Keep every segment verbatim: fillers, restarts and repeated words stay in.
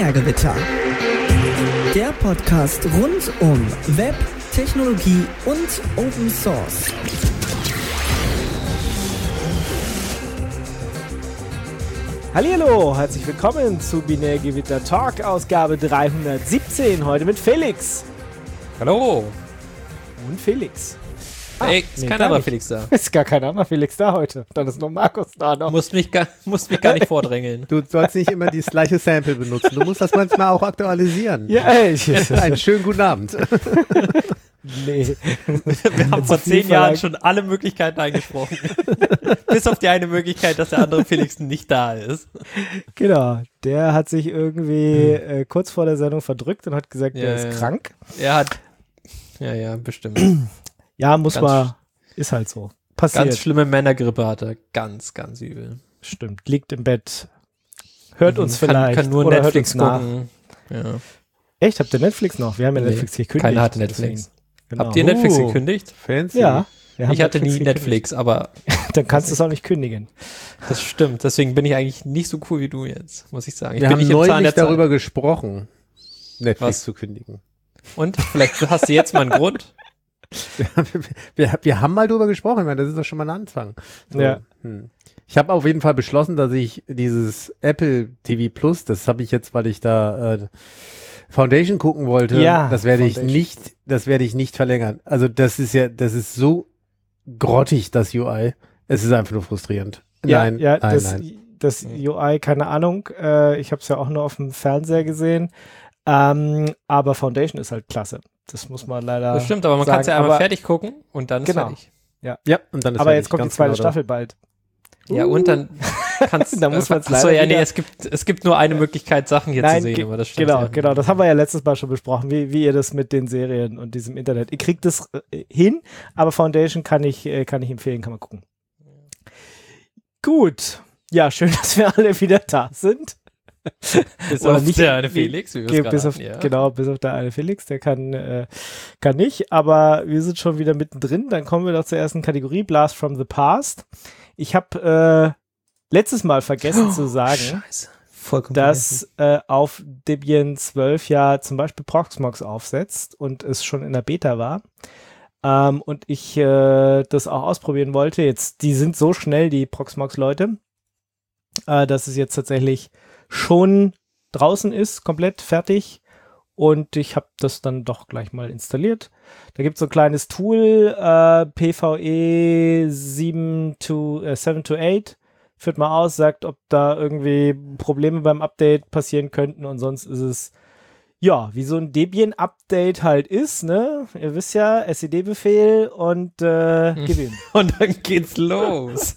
Binärgewitter. Der Podcast rund um Web, Technologie und Open Source. Hallihallo, herzlich willkommen zu Binärgewitter Talk, Ausgabe dreihundertsiebzehn, heute mit Felix. Hallo. Und Felix. Ah, Ey, ist nee, kein anderer Felix da. Ist gar kein anderer Felix da heute. Dann ist nur Markus da noch. Musst mich gar, musst mich gar nicht vordrängeln. Du sollst nicht immer das gleiche Sample benutzen. Du musst das manchmal auch aktualisieren. Ja, ey. Einen schönen guten Abend. Nee. Wir haben vor zehn Jahren schon alle Möglichkeiten eingesprochen. Bis auf die eine Möglichkeit, dass der andere Felix nicht da ist. Genau. Der hat sich irgendwie hm. äh, kurz vor der Sendung verdrückt und hat gesagt, ja, der ist ja. krank. Er hat, ja, ja, bestimmt. Ja, muss ganz man, ist halt so. Passiert. Ganz schlimme Männergrippe hat er. Ganz, ganz übel. Stimmt. Liegt im Bett. Hört uns kann, vielleicht. Kann nur oder Netflix gucken. Ja. Echt? Habt ihr Netflix noch? Wir haben ja nee, Netflix gekündigt. Keiner hat Netflix. Genau. Habt ihr Netflix uh, gekündigt? Fancy. Ja. Ich hatte Netflix nie Netflix, gekündigt. Aber... Dann kannst du es auch nicht kündigen. Das stimmt. Deswegen bin ich eigentlich nicht so cool wie du jetzt, muss ich sagen. Ich Wir bin haben nicht neulich darüber gesprochen, Netflix Was? zu kündigen. Und? Vielleicht hast du jetzt mal einen Grund? Wir, wir, wir haben mal drüber gesprochen, ich meine, das ist doch schon mal ein Anfang. So, ja. hm. Ich habe auf jeden Fall beschlossen, dass ich dieses Apple T V Plus, das habe ich jetzt, weil ich da äh, Foundation gucken wollte, ja, das werde ich Foundation. nicht, das werde ich nicht verlängern. Also das ist ja, das ist so grottig, das U I. Es ist einfach nur frustrierend. Ja, nein, ja, nein, das, nein. das U I, keine Ahnung. Äh, ich habe es ja auch nur auf dem Fernseher gesehen. Ähm, aber Foundation ist halt klasse. Das muss man leider Das stimmt, aber man kann es ja einmal fertig gucken und dann ist genau. fertig. Ja, ja und dann ist aber fertig. jetzt kommt Ganz die zweite genau Staffel bald. Ja, und dann kannst da muss man es leider Achso, ja, nee, wieder- es gibt, es gibt nur eine Möglichkeit, Sachen hier Nein, zu sehen, ge- aber das stimmt. Genau, ja. genau. Das haben wir ja letztes Mal schon besprochen, wie, wie ihr das mit den Serien und diesem Internet. Ihr kriegt das äh, hin, aber Foundation kann ich, äh, kann ich empfehlen, kann man gucken. Gut. Ja, schön, dass wir alle wieder da sind. Bis Oder auf nicht- der eine Felix, wie wir es Ge- gerade bis auf, hatten, ja. Genau, bis auf der eine Felix, der kann, äh, kann nicht, aber wir sind schon wieder mittendrin. Dann kommen wir doch zur ersten Kategorie, Blast from the Past. Ich habe äh, letztes Mal vergessen Oh, zu sagen, Scheiße. Vollkommen dass äh, auf Debian zwölf ja zum Beispiel Proxmox aufsetzt und es schon in der Beta war. Ähm, und ich äh, das auch ausprobieren wollte. Jetzt, die sind so schnell, die Proxmox-Leute, äh, dass es jetzt tatsächlich schon draußen ist, komplett fertig. Und ich habe das dann doch gleich mal installiert. Da gibt es so ein kleines Tool, äh, P V E sieben to acht. Führt mal aus, sagt, ob da irgendwie Probleme beim Update passieren könnten. Und sonst ist es, ja, wie so ein Debian-Update halt ist, ne? Ihr wisst ja, S E D-Befehl und äh, gib ihm. Und dann geht's los.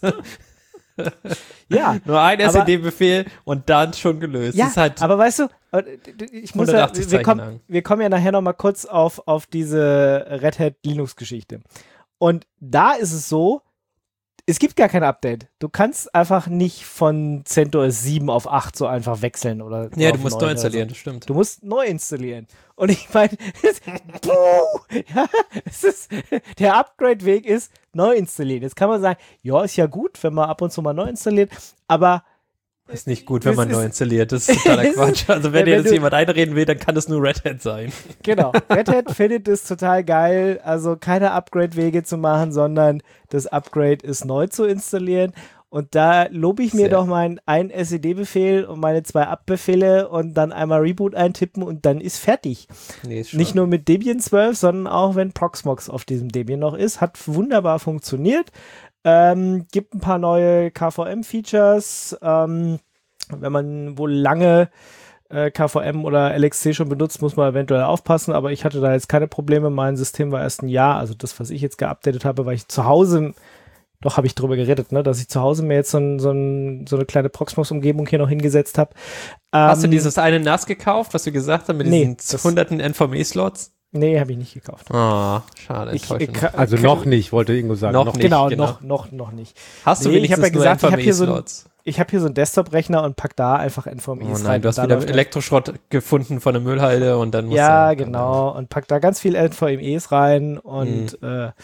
Ja, Nur ein aber- S E D-Befehl und dann schon gelöst. Ja, Das ist halt aber weißt du, äh, ich muss ja, hundertachtzig wir, Zeichen kommen, lang. wir kommen ja nachher noch mal kurz auf, auf diese Red Hat Linux-Geschichte. Und da ist es so, es gibt gar kein Update. Du kannst einfach nicht von CentOS sieben auf acht so einfach wechseln. Oder Ja, auf du musst neun neu oder so. installieren, das stimmt. Du musst neu installieren. Und ich meine, es, puh, ja, es ist, der Upgrade-Weg ist neu installieren. Jetzt kann man sagen, ja, ist ja gut, wenn man ab und zu mal neu installiert, aber Ist nicht gut, wenn Das man ist- neu installiert. Das ist totaler Quatsch. Also wenn Ja, dir wenn jetzt du- jemand einreden will, dann kann das nur Red Hat sein. genau, Red Hat findet es total geil, also keine Upgrade-Wege zu machen, sondern das Upgrade ist neu zu installieren. Und da lobe ich mir Sehr. doch meinen einen S E D-Befehl und meine zwei App-Befehle und dann einmal Reboot eintippen und dann ist fertig. Nee, ist Nicht schon. nur mit Debian zwölf, sondern auch wenn Proxmox auf diesem Debian noch ist. Hat wunderbar funktioniert. Ähm, gibt ein paar neue K V M-Features. Ähm, wenn man wohl lange äh, K V M oder L X C schon benutzt, muss man eventuell aufpassen. Aber ich hatte da jetzt keine Probleme. Mein System war erst ein Jahr. Also das, was ich jetzt geupdatet habe, weil ich zu Hause... Doch, habe ich drüber geredet, ne, dass ich zu Hause mir jetzt so, ein, so, ein, so eine kleine Proxmox-Umgebung hier noch hingesetzt habe. Hast du Ähm, dieses eine N A S gekauft, was wir gesagt haben, mit Nee, diesen das- hunderten N V M E-Slots? Nee, habe ich nicht gekauft. Ah, schade, Ich, enttäuschend. ich, Also noch nicht, wollte Ingo sagen. Noch Noch, nicht. Genau, genau. noch, noch, noch nicht. Hast du Nee, ich hab wenigstens ja gesagt, nur ich hab hier so ein- N V M E-Slots? Ich habe hier so einen Desktop-Rechner und pack da einfach N V M Es Oh rein. nein, du hast Da wieder läuft das. Elektroschrott gefunden von der Müllhalde und dann musst Ja, du... genau. Und pack da ganz viel N V M Es rein und Mhm. äh,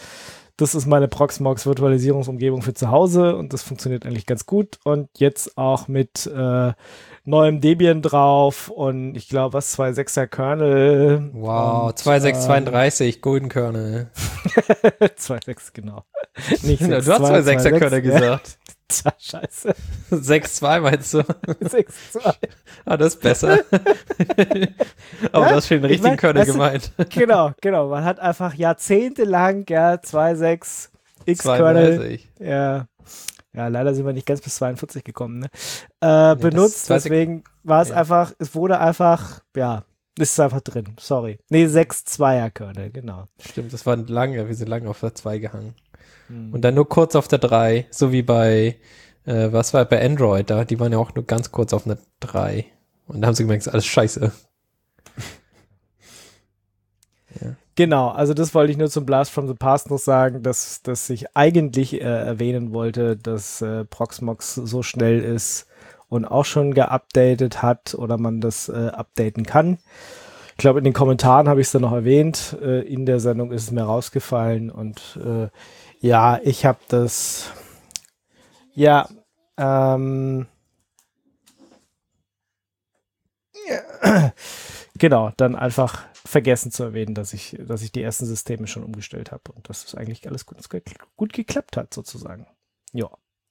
das ist meine Proxmox Virtualisierungsumgebung für zu Hause und das funktioniert eigentlich ganz gut und jetzt auch mit äh, neuem Debian drauf und ich glaube, was, zwei Komma sechser Kernel. Wow, zwei Komma sechs zweiunddreißig, Golden Kernel. zwei Komma sechs, genau. Nicht du hast zwei Komma sechser Kernel gesagt. Ja, scheiße. sechs Komma zwei meinst du? sechs Komma zwei. Ah, das ist besser. Aber ja, du hast schon den richtigen ich mein, Kernel gemeint. Genau, genau. Man hat einfach jahrzehntelang, ja, zwei Komma sechs X-Kernel. Ja. Ja, leider sind wir nicht ganz bis zweiundvierzig gekommen, ne? Äh, nee, benutzt, deswegen war es ja. einfach, es wurde einfach, ja, ist einfach drin, sorry. Nee, sechs Komma zweier Kernel, genau. Stimmt, das war lange, wir sind lange auf der zwei gehangen. Hm. Und dann nur kurz auf der drei, so wie bei, äh, was war bei Android da, die waren ja auch nur ganz kurz auf einer drei. Und da haben sie gemerkt, ist alles scheiße. Ja. Genau, also das wollte ich nur zum Blast from the Past noch sagen, dass, dass ich eigentlich äh, erwähnen wollte, dass äh, Proxmox so schnell ist und auch schon geupdatet hat oder man das äh, updaten kann. Ich glaube, in den Kommentaren habe ich es dann noch erwähnt. Äh, in der Sendung ist es mir rausgefallen und äh, ja, ich habe das ja ähm, ja, genau, dann einfach vergessen zu erwähnen, dass ich, dass ich die ersten Systeme schon umgestellt habe und dass es eigentlich alles gut, gut geklappt hat, sozusagen. Ja.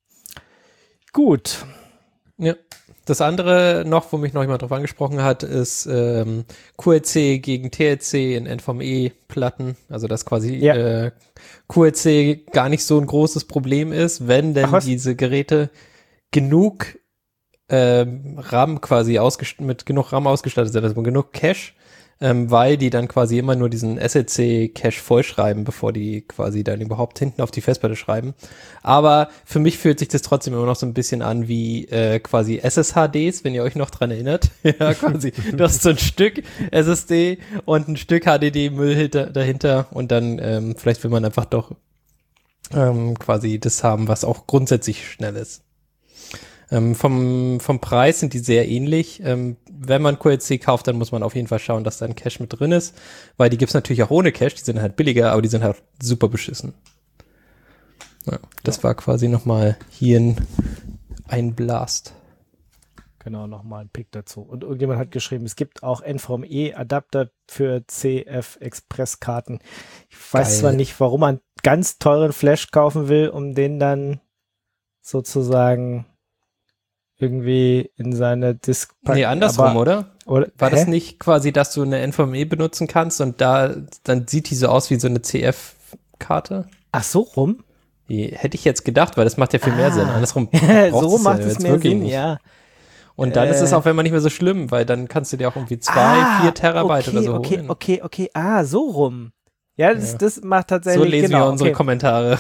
Gut. Ja. Das andere noch, wo mich noch jemand drauf angesprochen hat, ist ähm, Q L C gegen T L C in N V M E-Platten. Also dass quasi ja. äh, Q L C gar nicht so ein großes Problem ist, wenn denn Ach, diese Geräte genug ähm, RAM quasi ausgest- mit genug RAM ausgestattet sind, also genug Cache, ähm, weil die dann quasi immer nur diesen S L C-Cache vollschreiben, bevor die quasi dann überhaupt hinten auf die Festplatte schreiben. Aber für mich fühlt sich das trotzdem immer noch so ein bisschen an wie äh, quasi S S H Ds, wenn ihr euch noch dran erinnert. Ja, quasi, du hast so ein Stück S S D und ein Stück H D D-Müll dahinter und dann ähm, vielleicht will man einfach doch ähm, quasi das haben, was auch grundsätzlich schnell ist. Ähm, vom, vom Preis sind die sehr ähnlich. Ähm, wenn man Q L C kauft, dann muss man auf jeden Fall schauen, dass da ein Cache mit drin ist, weil die gibt's natürlich auch ohne Cache, die sind halt billiger, aber die sind halt super beschissen. Ja, das ja. war quasi nochmal hier ein, ein Blast. Genau, nochmal ein Pick dazu. Und irgendjemand hat geschrieben, es gibt auch N V M E-Adapter für C F-Express-Karten. Ich weiß Geil. zwar nicht, warum man ganz teuren Flash kaufen will, um den dann sozusagen irgendwie in seine Disk packen. Nee, andersrum, aber, oder? oder? War hä? das nicht quasi, dass du eine N V M E benutzen kannst und da, dann sieht die so aus wie so eine C F-Karte? Ach, so rum? Die, hätte ich jetzt gedacht, weil das macht ja viel ah. mehr Sinn. Andersrum so macht ja es mehr Sinn, nicht. ja. Und dann äh. ist es auch, wenn man nicht mehr so schlimm, weil dann kannst du dir auch irgendwie zwei, ah, vier Terabyte okay, oder so okay, holen. Okay, okay, okay. Ah, so rum. Ja, das, ja. das macht tatsächlich, so lesen genau, wir unsere okay. Kommentare.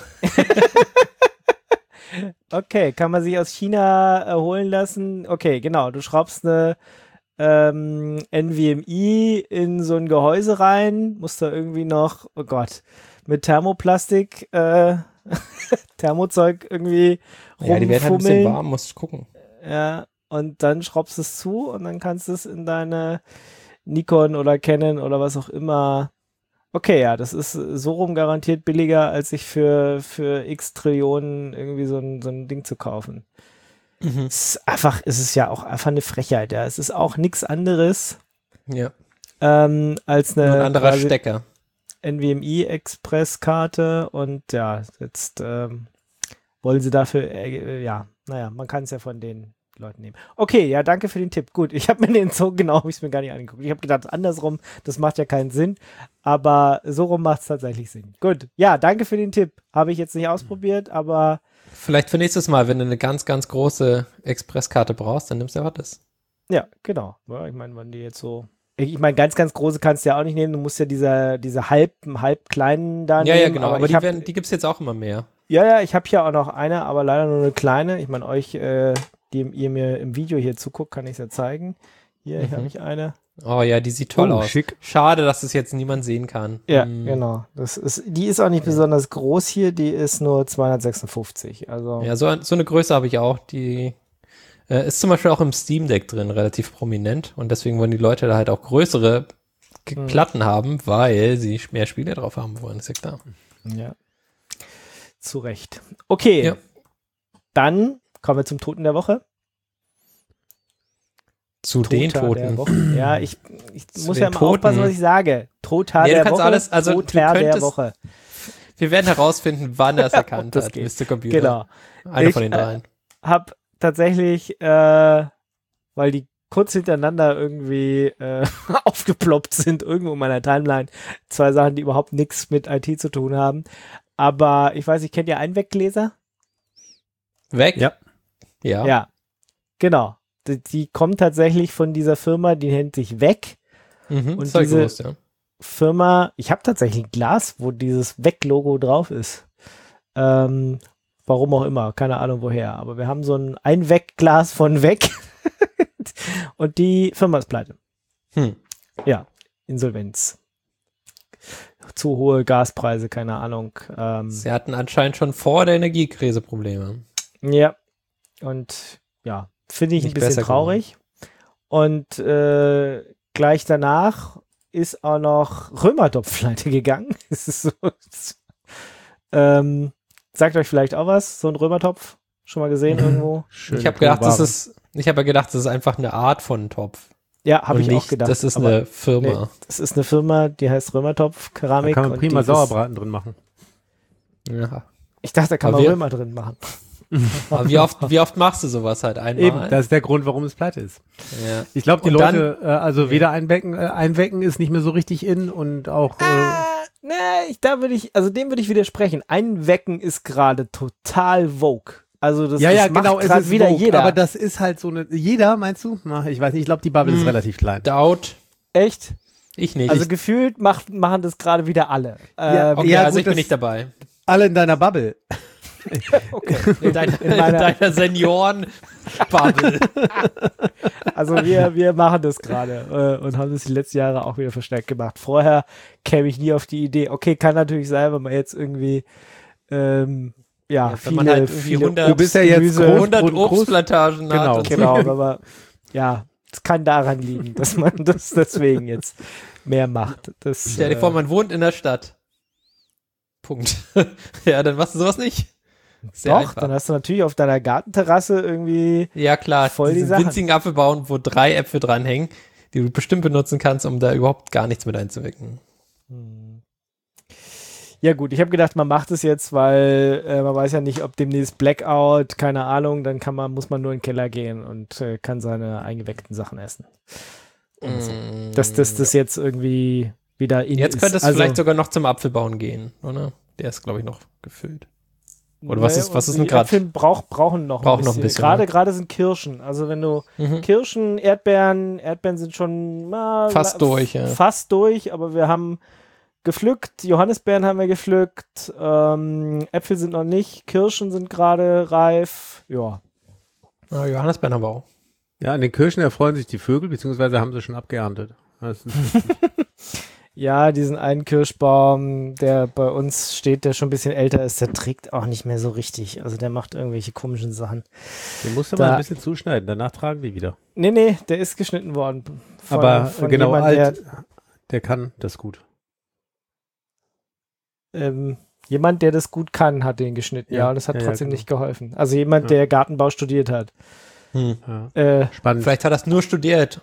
Okay, kann man sich aus China äh, holen lassen. Okay, genau. Du schraubst eine ähm, N V M E in so ein Gehäuse rein, musst da irgendwie noch, oh Gott, mit Thermoplastik, äh, Thermozeug irgendwie rumfummeln. Ja, die werden halt ein bisschen warm, musst gucken. Ja, und dann schraubst du es zu und dann kannst du es in deine Nikon oder Canon oder was auch immer. Okay, ja, das ist so rum garantiert billiger, als sich für, für x Trillionen irgendwie so ein, so ein Ding zu kaufen. Mhm. Es ist einfach, es ist ja auch einfach eine Frechheit, ja. Es ist auch nichts anderes ja. ähm, als eine Nur ein anderer Stecker. N V M E-Express-Karte und ja, jetzt ähm, wollen sie dafür, äh, ja, naja, man kann es ja von den Leuten nehmen. Okay, ja, danke für den Tipp. Gut, ich habe mir den so genau, habe ich es mir gar nicht angeguckt. Ich habe gedacht, andersrum, das macht ja keinen Sinn, aber so rum macht es tatsächlich Sinn. Gut, ja, danke für den Tipp. Habe ich jetzt nicht ausprobiert, aber vielleicht für nächstes Mal, wenn du eine ganz, ganz große Expresskarte brauchst, dann nimmst du ja das. Ja, genau. Ja, ich meine, wenn die jetzt so, ich meine, ganz, ganz große kannst du ja auch nicht nehmen. Du musst ja diese, diese halb, halb kleinen da ja, nehmen. Ja, genau, aber, aber die, hab, werden, die gibt es jetzt auch immer mehr. Ja, ja, ich habe hier auch noch eine, aber leider nur eine kleine. Ich meine, euch, äh, die ihr mir im Video hier zuguckt, kann ich es ja zeigen. Hier, mhm. hier habe ich eine. Oh ja, die sieht toll oh, aus. Schick. Schade, dass das jetzt niemand sehen kann. Ja, hm. genau. Das ist, die ist auch nicht ja. besonders groß hier, die ist nur zweihundertsechsundfünfzig. Also ja, so, so eine Größe habe ich auch. Die äh, ist zum Beispiel auch im Steam Deck drin, relativ prominent. Und deswegen wollen die Leute da halt auch größere hm. Platten haben, weil sie mehr Spiele drauf haben wollen, ist ja klar. Ja. zu Recht. Okay, Ja. dann kommen wir zum Toten der Woche. Zu den Toter der Toten. Woche. Ja, ich, ich Zu muss den ja immer Toten. aufpassen, was ich sage. Toter Nee, du der kannst Woche, alles- also du Toter der könntest- Woche. Wir werden herausfinden, wann er es erkannt das hat, geht. Mister Computer. Genau. Einer Ich, von den äh, dreien. Hab tatsächlich, äh, weil die kurz hintereinander irgendwie äh, aufgeploppt sind, irgendwo in meiner Timeline, zwei Sachen, die überhaupt nichts mit I T zu tun haben. Aber ich weiß, ich kennt ihr Einweggläser? Weg? Ja. Ja. Ja, genau. Die, die kommen tatsächlich von dieser Firma, die nennt sich Weg. Mhm, Und das hab ich diese- gewusst, ja. Firma, ich habe tatsächlich ein Glas, wo dieses Weg-Logo drauf ist. Ähm, warum auch immer, keine Ahnung woher. Aber wir haben so ein Einwegglas von Weg und die Firma ist pleite. Hm. Ja, Insolvenz. Zu hohe Gaspreise, keine Ahnung. Ähm, Sie hatten anscheinend schon vor der Energiekrise Probleme. ja, und ja, finde ich ein Nicht bisschen besser traurig. Und äh, gleich danach ist auch noch Römertopf pleite gegangen. Es ist so, ähm, sagt euch vielleicht auch was, so ein Römertopf? Schon mal gesehen irgendwo? Ich habe gedacht, das ist, ich habe ja gedacht, das ist einfach eine Art von Topf. Ja, habe Und ich nicht, auch gedacht. Das ist aber eine Firma. nee, das ist eine Firma, die heißt Römertopf Da Keramik. kann man und prima die ist- Sauerbraten drin machen. Ja. Ich dachte, da kann Aber man wir- Römer drin machen. Aber wie oft, wie oft machst du sowas halt einmal? Eben, das ist der Grund, warum es pleite ist. ja. Ich glaube, die Und dann- Leute, äh, also weder einwecken, äh, einwecken ist nicht mehr so richtig in und auch, äh, Ah, ne, ich, da würde ich, also dem würde ich widersprechen. Einwecken ist gerade total Vogue. Also das, ja, das ja, macht genau, es gerade ist wieder Vogue, jeder. aber das ist halt so eine, jeder, meinst du? Na, ich weiß nicht, ich glaube, die Bubble ist Hm. relativ klein. Doubt. Echt? Ich nicht. Also ich, gefühlt macht, machen das gerade wieder alle. Ja, Ähm, okay, ja, also gut, ich bin das- nicht dabei. Alle in deiner Bubble. In deiner, in meiner- deiner Senioren-Bubble. Also wir, wir machen das gerade äh, und haben das die letzten Jahre auch wieder verstärkt gemacht. Vorher käme ich nie auf die Idee, okay, kann natürlich sein, wenn man jetzt irgendwie ähm, ja, Ja, wenn viele, man halt irgendwie viele hundert Du bist ja jetzt Gemüse- groß- hundert Groß- Obstplantagen Genau. hat. und so. Genau, aber ja, es kann daran liegen, dass man das deswegen jetzt mehr macht. Das, Stell dir äh, vor, man wohnt in der Stadt. Punkt. Ja, dann machst du sowas nicht. Sehr Doch, einfach. dann hast du natürlich auf deiner Gartenterrasse irgendwie Ja, klar. voll die diesen Sachen. winzigen Apfel bauen, wo drei Äpfel dranhängen, die du bestimmt benutzen kannst, um da überhaupt gar nichts mit einzuwecken. Ja gut, ich habe gedacht, man macht es jetzt, weil äh, man weiß ja nicht, ob demnächst Blackout, keine Ahnung, dann kann man, muss man nur in den Keller gehen und äh, kann seine eingeweckten Sachen essen. Und so. Mm. Dass das das jetzt irgendwie wieder in Jetzt ist. könnte es Also, vielleicht sogar noch zum Apfelbauen gehen, oder? Der ist, glaube ich, noch gefüllt. Oder was ne, ist- was und ist denn die grad? Äpfel brauch, brauchen noch Brauchen ein noch bisschen. ein bisschen, Gerade ne? gerade sind Kirschen. Also wenn du Mhm. Kirschen, Erdbeeren, Erdbeeren sind schon mal Fast durch, ja. Fast durch, aber wir haben gepflückt, Johannisbeeren haben wir gepflückt, ähm, Äpfel sind noch nicht, Kirschen sind gerade reif. Ja. Ah, Johannisbeeren haben wir auch. Ja, an den Kirschen erfreuen sich die Vögel, beziehungsweise haben sie schon abgeerntet. Das ist, Ja, diesen einen Kirschbaum, der bei uns steht, der schon ein bisschen älter ist, der trägt auch nicht mehr so richtig. Also der macht irgendwelche komischen Sachen. den musst du Da- mal ein bisschen zuschneiden, danach tragen die wieder. Nee, nee, der ist geschnitten worden. Von, Aber von genau, jemand, alt, der kann das gut. Der, ähm, jemand, der das gut kann, hat den geschnitten. Ja, Ja, und das hat ja, ja, trotzdem genau. nicht geholfen. Also jemand, Ja. der Gartenbau studiert hat. Hm. Ja. Äh, Spannend. Vielleicht hat er es nur studiert.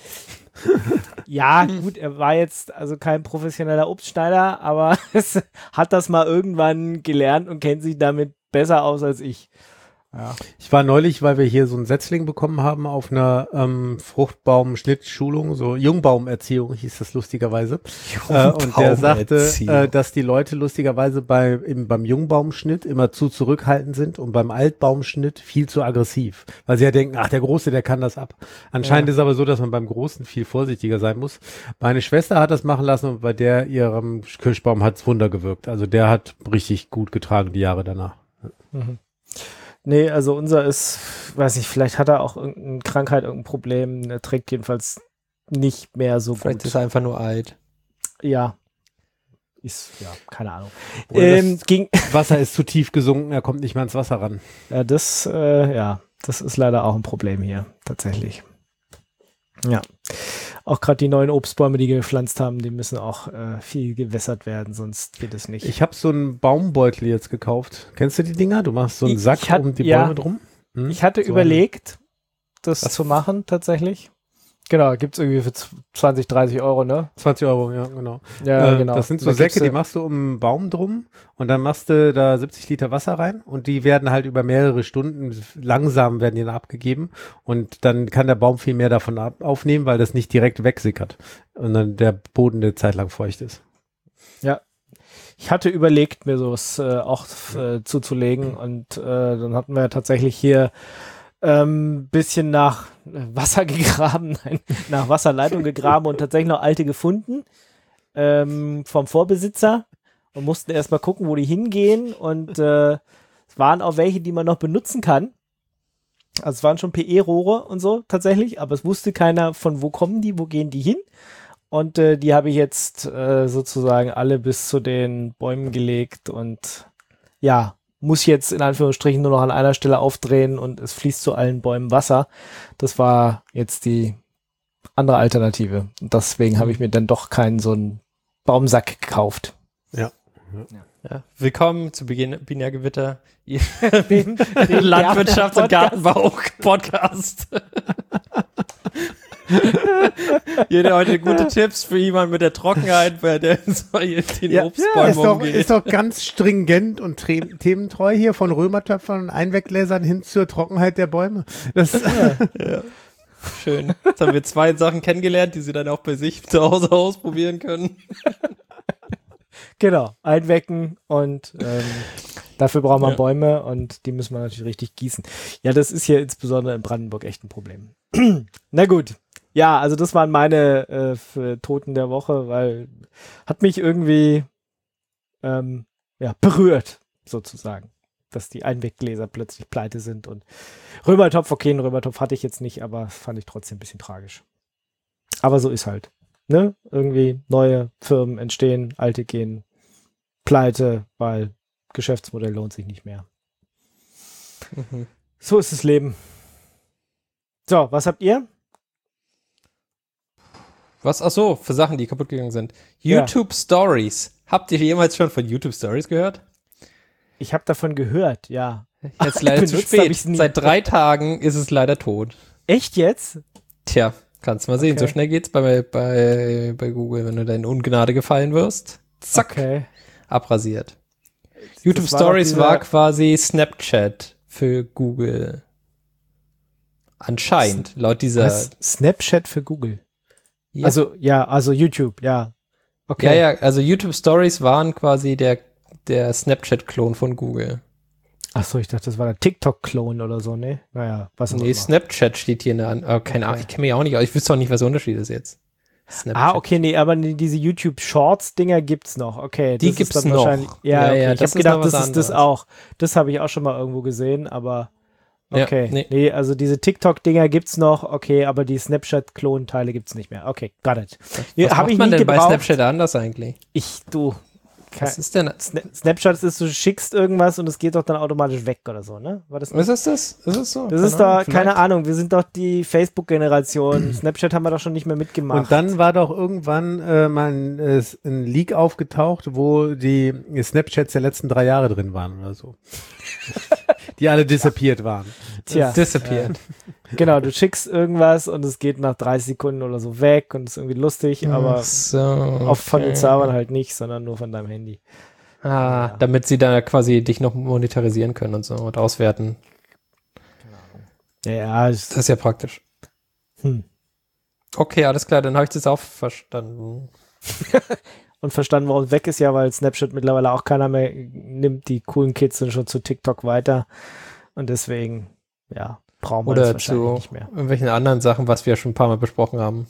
ja, gut, er war jetzt also kein professioneller Obstschneider, aber es hat das mal irgendwann gelernt und kennt sich damit besser aus als ich. Ja. Ich war neulich, weil wir hier so einen Setzling bekommen haben auf einer ähm, Fruchtbaum-Schnittschulung, so Jungbaumerziehung hieß das lustigerweise. Äh, und der sagte, Jungbaumerziehung. äh, dass die Leute lustigerweise bei, im, beim Jungbaumschnitt immer zu zurückhaltend sind und beim Altbaumschnitt viel zu aggressiv. Weil sie ja denken, ach, der Große, der kann das ab. Anscheinend Ja. ist aber so, dass man beim Großen viel vorsichtiger sein muss. Meine Schwester hat das machen lassen und bei der ihrem Kirschbaum hat's Wunder gewirkt. Also der hat richtig gut getragen die Jahre danach. Mhm. Nee, also unser ist, weiß nicht, vielleicht hat er auch irgendeine Krankheit, irgendein Problem. Er trägt jedenfalls nicht mehr so Vielleicht gut. ist er einfach nur alt. Ja. Ist, ja, keine Ahnung. Oder Ähm, das ging, Wasser ist zu tief gesunken, er kommt nicht mehr ans Wasser ran. ja, das, äh, ja, das ist leider auch ein Problem hier, tatsächlich. Ja. auch gerade die neuen Obstbäume, die wir gepflanzt haben, die müssen auch äh, viel gewässert werden, sonst geht es nicht. Ich habe so einen Baumbeutel jetzt gekauft. Kennst du die Dinger? Du machst so einen Ich- Sack ich hat- um die ja. Bäume drum. Hm? Ich hatte So überlegt, das zu machen tatsächlich. Genau, gibt's irgendwie für zwanzig, dreißig Euro, ne? zwanzig Euro, ja, genau. Ja, Äh, genau. Das sind so Da gibt's, Säcke, die äh, machst du um einen Baum drum und dann machst du da siebzig Liter Wasser rein und die werden halt über mehrere Stunden langsam werden die dann abgegeben und dann kann der Baum viel mehr davon ab aufnehmen, weil das nicht direkt wegsickert und dann der Boden eine Zeit lang feucht ist. Ich hatte überlegt, mir sowas äh, auch äh, zuzulegen und äh, dann hatten wir tatsächlich hier ähm, bisschen nach Wasser gegraben, nein, nach Wasserleitung gegraben und tatsächlich noch alte gefunden ähm, vom Vorbesitzer und mussten erstmal gucken, wo die hingehen und äh, es waren auch welche, die man noch benutzen kann. Also es waren schon P E-Rohre und so tatsächlich, aber es wusste keiner, von wo kommen die, wo gehen die hin. Und äh, die habe ich jetzt äh, sozusagen alle bis zu den Bäumen gelegt und ja, muss jetzt in Anführungsstrichen nur noch an einer Stelle aufdrehen und es fließt zu allen Bäumen Wasser. Das war jetzt die andere Alternative. Und deswegen habe ich mir dann doch keinen so einen Baumsack gekauft. Ja. Willkommen zu Beginn Binärgewitter, ihr Den, Landwirtschafts- und Gartenbau-Podcast. Jeder heute gute Tipps für jemanden mit der Trockenheit, bei der so den Ja, Obstbäumen ist, doch, umgeht. ist doch ganz stringent und tre- thementreu hier von Römertöpfern und Einweggläsern hin zur Trockenheit der Bäume. Das, Ja. Schön. Jetzt haben wir zwei Sachen kennengelernt, die sie dann auch bei sich zu Hause ausprobieren können. Genau, einwecken und ähm, dafür braucht man Ja. Bäume und die müssen wir natürlich richtig gießen. Ja, das ist hier insbesondere in Brandenburg echt ein Problem. Na gut. Ja, also das waren meine äh, für Toten der Woche, weil hat mich irgendwie ähm, ja, berührt, sozusagen, dass die Einweggläser plötzlich pleite sind und Römertopf, okay, einen Römertopf hatte ich jetzt nicht, aber fand ich trotzdem ein bisschen tragisch. Aber so ist halt. Ne? Irgendwie neue Firmen entstehen, alte gehen pleite, weil Geschäftsmodell lohnt sich nicht mehr. Mhm. So ist das Leben. So, was habt ihr? Was? Ach so, für Sachen, die kaputt gegangen sind. Ja. YouTube Stories. Habt ihr jemals schon von YouTube Stories gehört? Ich habe davon gehört, ja. Jetzt Ach, leider zu benutzt hab spät. ich's nie. Seit drei Tagen ist es leider tot. Echt jetzt? Tja, kannst mal sehen. Okay. So schnell geht's bei, bei, bei Google, wenn du da in Ungnade gefallen wirst. Zack, Okay. abrasiert. YouTube war doch Stories dieser- war quasi Snapchat für Google. Anscheinend, laut dieser. Was? Snapchat für Google. Ja. Also, ja, also YouTube, ja. Okay. Ja, ja, also YouTube Stories waren quasi der, der Snapchat-Klon von Google. Ach so, ich dachte, das war der TikTok-Klon oder so, ne? Naja, was auch Nee, immer. Snapchat steht hier in der An oh, keine Ahnung, Okay. ich kenne mich auch nicht aus. Ich wüsste auch nicht, was der Unterschied ist jetzt. Snapchat. Ah, okay, nee, aber die- diese YouTube-Shorts-Dinger gibt's noch. Okay, Die das gibt's ist dann noch. wahrscheinlich. Ja, Ja, okay. ja, ich das habe ist gedacht, noch was das ist das anderes. auch. Das habe ich auch schon mal irgendwo gesehen, aber Ja, okay. nee. nee. also diese TikTok-Dinger gibt's noch, okay, aber die Snapchat-Klon-Teile gibt's nicht mehr. Okay, got it. Nee, Was hab macht ich man nie denn bei gebraucht. Snapchat anders eigentlich? Ich, du. Was ist denn? Sna- Snapchat ist, du schickst irgendwas und es geht doch dann automatisch weg oder so, ne? War das nicht? Was ist das? Ist es so? Das Keine ist doch, Ahnung, keine vielleicht. Ahnung, wir sind doch die Facebook-Generation. Snapchat haben wir doch schon nicht mehr mitgemacht. und dann war doch irgendwann äh, mal ein, äh, ein Leak aufgetaucht, wo die Snapchats der letzten drei Jahre drin waren oder so. Die alle disappeared waren. Tja, Disappeared. genau, du schickst irgendwas und es geht nach dreißig Sekunden oder so weg und ist irgendwie lustig, aber so, auf von den okay. Servern halt nicht, sondern nur von deinem Handy. Ah, Ja. damit sie da quasi dich noch monetarisieren können und so und auswerten. Ja, ja, Das ist, ist ja praktisch. hm. Okay, alles klar, dann habe ich das auch verstanden. Und verstanden, warum es weg ist, ja, weil Snapchat mittlerweile auch keiner mehr nimmt. Die coolen Kids sind schon zu TikTok weiter und deswegen, ja, brauchen wir das Oder wahrscheinlich zu nicht mehr. irgendwelchen anderen Sachen, was wir schon ein paar Mal besprochen haben.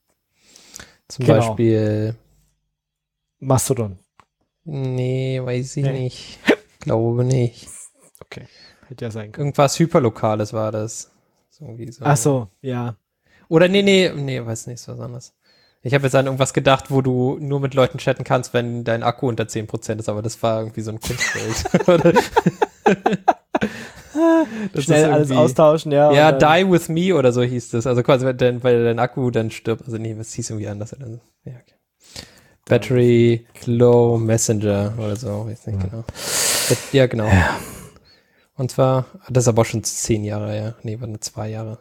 Zum Genau. Beispiel, Mastodon. nee, weiß ich Nee. nicht. Glaube nicht. Okay, hätte ja sein können. Irgendwas Hyperlokales war das. So irgendwie so. Ach so, ja. Oder nee, nee, nee, weiß nicht, ist was anderes. Ich habe jetzt an irgendwas gedacht, wo du nur mit Leuten chatten kannst, wenn dein Akku unter zehn Prozent ist, aber das war irgendwie so ein Kunstbild. Oder- Schnell alles austauschen, ja. Ja, Die With Me oder so hieß das. Also quasi, weil dein, weil dein Akku dann stirbt. Also nee, das hieß irgendwie anders. Ja, okay. Battery Low Messenger oder so, weiß nicht genau. Ja, genau. Ja. Und zwar, das ist aber auch schon zehn Jahre, ja. Nee, war nur zwei Jahre.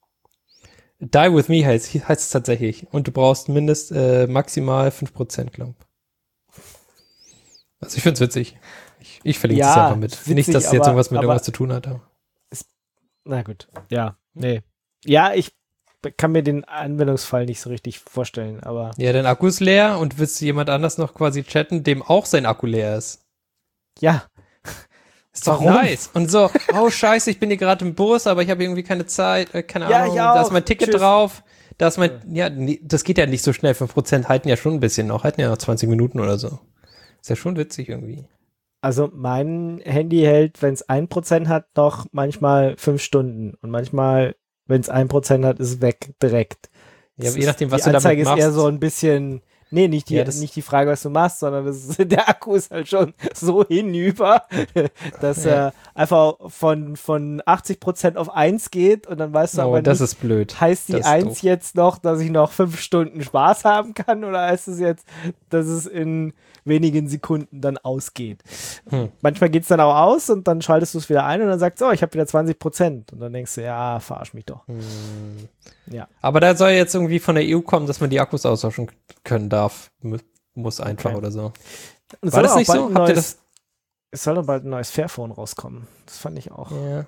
Die With Me heißt, heißt es tatsächlich. Und du brauchst mindest äh, maximal fünf Prozent, glaube ich. Also ich finde es witzig. Ich, ich verlinke es ja, einfach mit. Witzig, nicht, dass es jetzt aber, irgendwas mit irgendwas zu tun hat. Aber. Ist, na gut, ja, nee. Ja, ich kann mir den Anwendungsfall nicht so richtig vorstellen, aber... Ja, dein Akku ist leer und willst du jemand anders noch quasi chatten, dem auch sein Akku leer ist. Ja. Ist doch Warum? Nice. Und so, oh scheiße, ich bin hier gerade im Bus, aber ich habe irgendwie keine Zeit, äh, keine ja, Ahnung, ich auch. Da ist mein Ticket Tschüss. Drauf, da ist mein, ja, nee, das geht ja nicht so schnell, fünf Prozent halten ja schon ein bisschen noch, halten ja noch zwanzig Minuten oder so. Ist ja schon witzig irgendwie. Also mein Handy hält, wenn es ein Prozent hat, noch manchmal fünf Stunden und manchmal, wenn es ein Prozent hat, ist es weg direkt. Ja, je nachdem, was die du Anzeige damit machst. ist eher so ein bisschen... Nee, nicht die, ja, nicht die Frage, was du machst, sondern das ist, der Akku ist halt schon so hinüber, dass ja. er einfach von, von achtzig Prozent auf eins geht und dann weißt du oh, aber das nicht, ist blöd. heißt die das eins jetzt noch, dass ich noch fünf Stunden Spaß haben kann oder heißt es jetzt, dass es in wenigen Sekunden dann ausgeht? Hm. Manchmal geht es dann auch aus und dann schaltest du es wieder ein und dann sagst du, oh, ich habe wieder zwanzig Prozent und dann denkst du, ja, verarsch mich doch. Hm. Ja. Aber da soll jetzt irgendwie von der E U kommen, dass man die Akkus austauschen können darf. Muss einfach okay. oder so. Und war das nicht so? Habt neues, ihr das? Es soll doch bald ein neues Fairphone rauskommen. Das fand ich auch. Ja.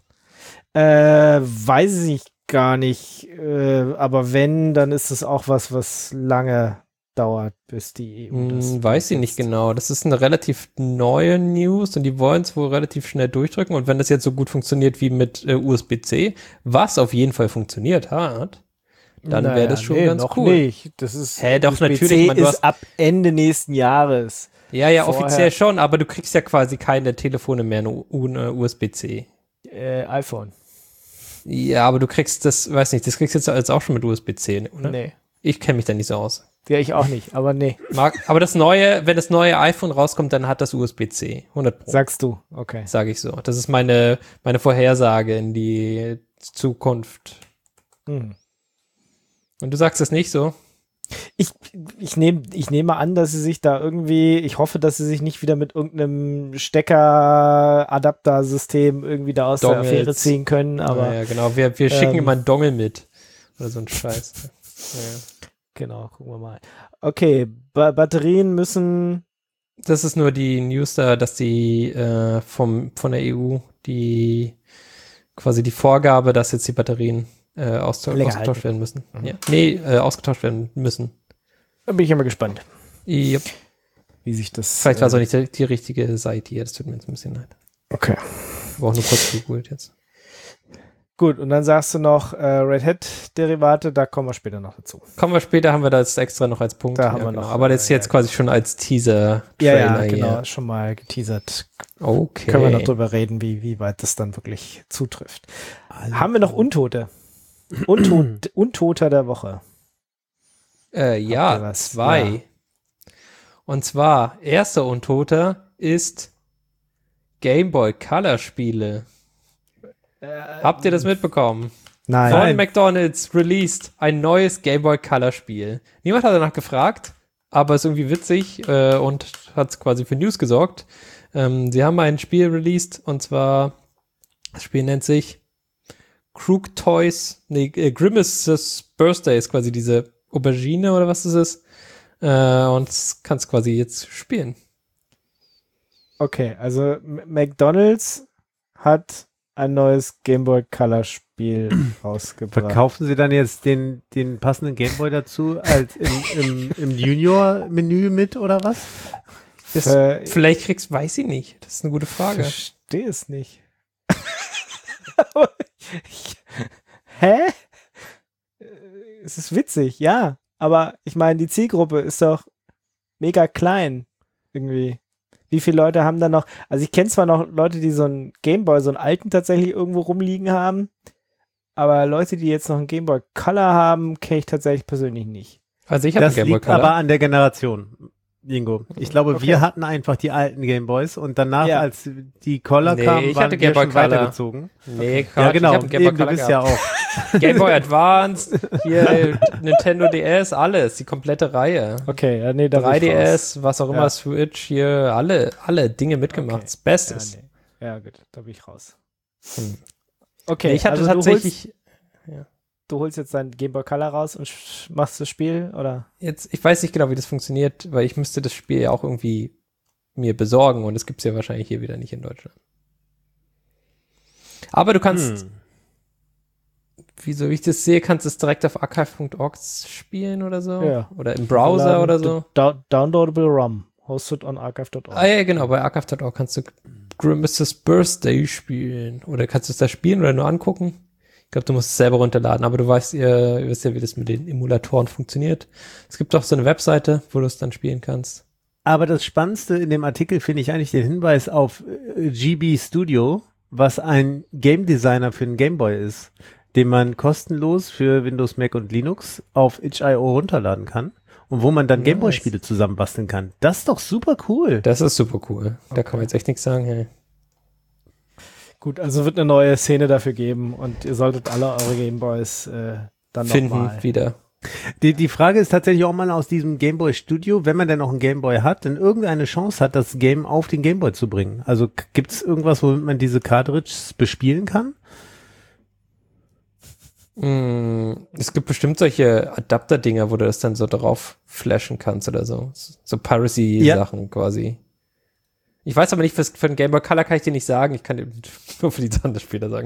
Äh, weiß ich gar nicht. Äh, aber wenn, dann ist es auch was, was lange dauert, bis die E U das hm, weiß ich nicht genau. Das ist eine relativ neue News und die wollen es wohl relativ schnell durchdrücken. Und wenn das jetzt so gut funktioniert wie mit äh, U S B C, was auf jeden Fall funktioniert hat, dann naja, wäre das schon nee, ganz noch cool. Nicht. Das ist Hä, doch, U S B C natürlich. Man, ist ab Ende nächsten Jahres. Ja, ja, Vorher. offiziell schon, aber du kriegst ja quasi keine Telefone mehr ohne U S B C. Äh, iPhone. Ja, aber du kriegst das, weiß nicht, das kriegst du jetzt als auch schon mit U S B C, oder? Nee. Ich kenne mich da nicht so aus. Ja, ich auch nicht, aber nee. Mag, aber das neue, wenn das neue iPhone rauskommt, dann hat das U S B C. hundert Prozent. Sagst du, okay. Sag ich so. Das ist meine, meine Vorhersage in die Zukunft. Hm. Und du sagst es nicht so? Ich, ich, nehm, ich nehme an, dass sie sich da irgendwie, ich hoffe, dass sie sich nicht wieder mit irgendeinem Stecker-Adapter-System irgendwie da aus Dongles. Der Affäre ziehen können, aber. Ja, ja genau. Wir, wir schicken ähm, immer einen Dongle mit. Oder so ein Scheiß. Ja. Genau, gucken wir mal. Okay, ba- Batterien müssen. Das ist nur die News da, dass die äh, vom, von der E U die quasi die Vorgabe, dass jetzt die Batterien äh, austausch, ausgetauscht werden müssen. Mhm. Ja. Nee, äh, ausgetauscht werden müssen. Da bin ich immer gespannt. Yep. Wie sich das. Vielleicht war es äh, auch nicht die, die richtige Seite hier, das tut mir jetzt ein bisschen leid. Okay. War auch nur kurz gegoogelt jetzt. Gut, und dann sagst du noch äh, Red Hat-Derivate, da kommen wir später noch dazu. Kommen wir später, haben wir das extra noch als Punkt. Da ja, haben wir genau. noch. Aber das ist jetzt ja, quasi schon als Teaser-Trailer. Ja, ja, genau, hier. schon mal geteasert. Okay. Können wir noch drüber reden, wie, wie weit das dann wirklich zutrifft. Also. Haben wir noch Untote? Untot, Untoter der Woche. Äh, ja, zwei. Ja. Und zwar, erster Untoter ist Game Boy Color Spiele. Habt ihr das mitbekommen? Nein. Von Nein. McDonald's released ein neues Game Boy Color Spiel. Niemand hat danach gefragt, aber ist irgendwie witzig äh, und hat quasi für News gesorgt. Ähm, sie haben ein Spiel released und zwar, das Spiel nennt sich Crook Toys, nee, äh, Grimace's Birthday ist quasi diese Aubergine oder was das ist. Äh, und das kannst quasi jetzt spielen. Okay, also M- McDonald's hat ein neues Game Boy Color Spiel rausgebracht. Verkaufen sie dann jetzt den, den passenden Game Boy dazu als im, im, im Junior-Menü mit oder was? Das, äh, vielleicht kriegst, weiß ich nicht. Das ist eine gute Frage. Ich verstehe es nicht. ich, hä? Es ist witzig, ja. Aber ich meine, die Zielgruppe ist doch mega klein irgendwie. Wie viele Leute haben da noch, also ich kenne zwar noch Leute, die so einen Gameboy, so einen alten tatsächlich irgendwo rumliegen haben, aber Leute, die jetzt noch einen Gameboy Color haben, kenne ich tatsächlich persönlich nicht. Also ich habe einen Gameboy Color. Das liegt aber an der Generation. Bingo. Ich glaube, Okay. wir hatten einfach die alten Gameboys und danach, Ja. als die Color Nee, kamen, ich waren hatte wir Game Boy schon Color. weitergezogen. Nee, Quatsch, Ja, genau. ich hab einen Game Boy Eben, du Color bist gehabt. ja auch. Game Boy Advance, hier Nintendo D S, alles, die komplette Reihe. Okay, ja, nee, da bin drei ich D raus. S, was auch immer, Ja. Switch, hier, alle, alle Dinge mitgemacht. Okay. Das Bestes. Ja, nee. Ja, gut, da bin ich raus. Hm. Okay, Nee, ich hatte also tatsächlich, Du holst, du holst jetzt dein Game Boy Color raus und sch- machst das Spiel, oder? jetzt, ich weiß nicht genau, wie das funktioniert, weil ich müsste das Spiel ja auch irgendwie mir besorgen und das gibt's ja wahrscheinlich hier wieder nicht in Deutschland. Aber du kannst, Hm. wie so wie ich das sehe, kannst du es direkt auf archive punkt org spielen oder so. Ja. Oder im Browser oder so. Da- Downloadable ROM, hosted on archive punkt org. Ah ja, genau, bei archive punkt org kannst du Grimace's Birthday spielen. Oder kannst du es da spielen oder nur angucken? Ich glaube, du musst es selber runterladen, aber du weißt, ihr, ihr wisst ja, wie das mit den Emulatoren funktioniert. Es gibt auch so eine Webseite, wo du es dann spielen kannst. Aber das Spannendste in dem Artikel finde ich eigentlich den Hinweis auf äh, G B Studio, was ein Game Designer für einen Gameboy ist, den man kostenlos für Windows, Mac und Linux auf itch punkt io runterladen kann und wo man dann Nice. Gameboy-Spiele zusammenbasteln kann. Das ist doch super cool. Das ist super cool. Da kann man jetzt echt nichts sagen. Hey. Gut, also wird eine neue Szene dafür geben und ihr solltet alle eure Gameboys äh, dann Finden nochmal. wieder. Die, die Frage ist tatsächlich auch mal aus diesem Gameboy Studio, wenn man denn noch einen Gameboy hat, denn irgendeine Chance hat, das Game auf den Gameboy zu bringen. Also gibt es irgendwas, womit man diese Cartridges bespielen kann? Mm, es gibt bestimmt solche Adapter-Dinger, wo du das dann so drauf flashen kannst oder so. So Piracy-Sachen quasi. Ich weiß aber nicht, für, für den Game Boy Color kann ich dir nicht sagen. Ich kann dir nur für die anderen Spieler sagen.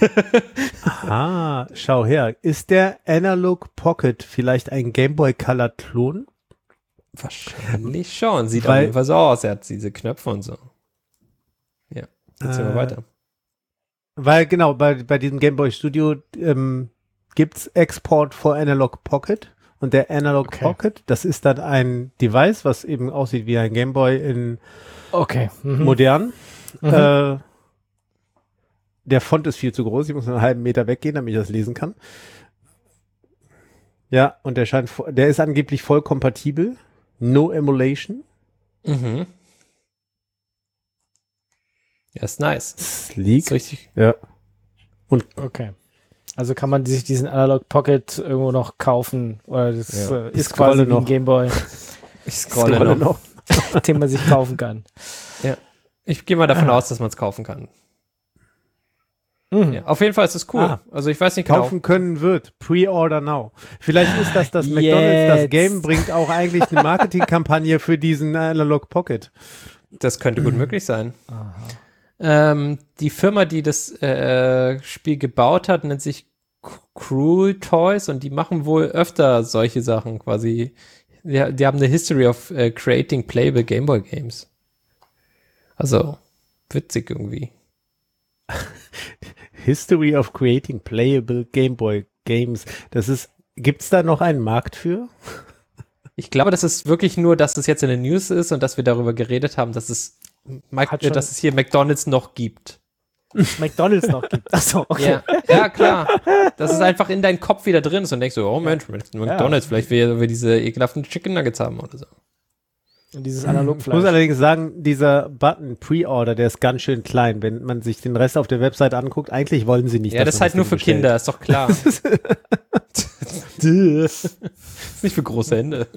Ah, schau her. Ist der Analog Pocket vielleicht ein Gameboy Color Klon? Wahrscheinlich schon. Sieht Weil- auf jeden Fall so aus. Er hat diese Knöpfe und so. Ja, jetzt Äh, wir weiter. Weil genau, bei, bei diesem Gameboy Studio ähm, gibt's Export for Analog Pocket und der Analog Okay. Pocket, das ist dann ein Device, was eben aussieht wie ein Gameboy in Okay. Mhm. modern. Mhm. Äh, der Font ist viel zu groß, ich muss einen halben Meter weggehen, damit ich das lesen kann. Ja, und der scheint, vo- der ist angeblich voll kompatibel. No Emulation. Mhm. Ja, ist nice. Sleek. Ist richtig. Ja. Okay. Also kann man sich diesen Analog Pocket irgendwo noch kaufen oder das Ja. äh, Ich ist quasi scrolle wie ein noch. Gameboy, Ich scrolle Scrolle noch. noch. den man sich kaufen kann. Ich gehe mal davon Ah. aus, dass man es kaufen kann. Mhm. Ja, auf jeden Fall ist es cool. Ah. Also ich weiß nicht genau. Kaufen können wird. Pre-order now. Vielleicht ist das, dass McDonald's das Jetzt. Game bringt, auch eigentlich eine Marketingkampagne für diesen Analog Pocket. Das könnte gut möglich sein. Aha. Ähm, die Firma, die das äh, Spiel gebaut hat, nennt sich C- Cruel Toys und die machen wohl öfter solche Sachen quasi. Die, die haben eine History of äh, creating playable Gameboy Games. Also, witzig irgendwie. History of creating playable Game Boy Games. Das ist, gibt's da noch einen Markt für? Ich glaube, das ist wirklich nur, dass es jetzt in den News ist und dass wir darüber geredet haben, dass es, Mike, Hat äh, schon- dass es hier McDonald's noch gibt. McDonald's noch gibt. Achso, okay. Ja, ja, klar. Dass es einfach in deinem Kopf wieder drin ist und denkst so, oh Mensch, McDonald's, vielleicht will wir diese ekelhaften Chicken Nuggets haben oder so. Und dieses Ich muss Analogfleisch. allerdings sagen, dieser Button Pre-Order, der ist ganz schön klein. Wenn man sich den Rest auf der Website anguckt, eigentlich wollen sie nicht. Ja, dass das ist man halt nur Ding für bestellt. Kinder, ist doch klar. ist nicht für große Hände.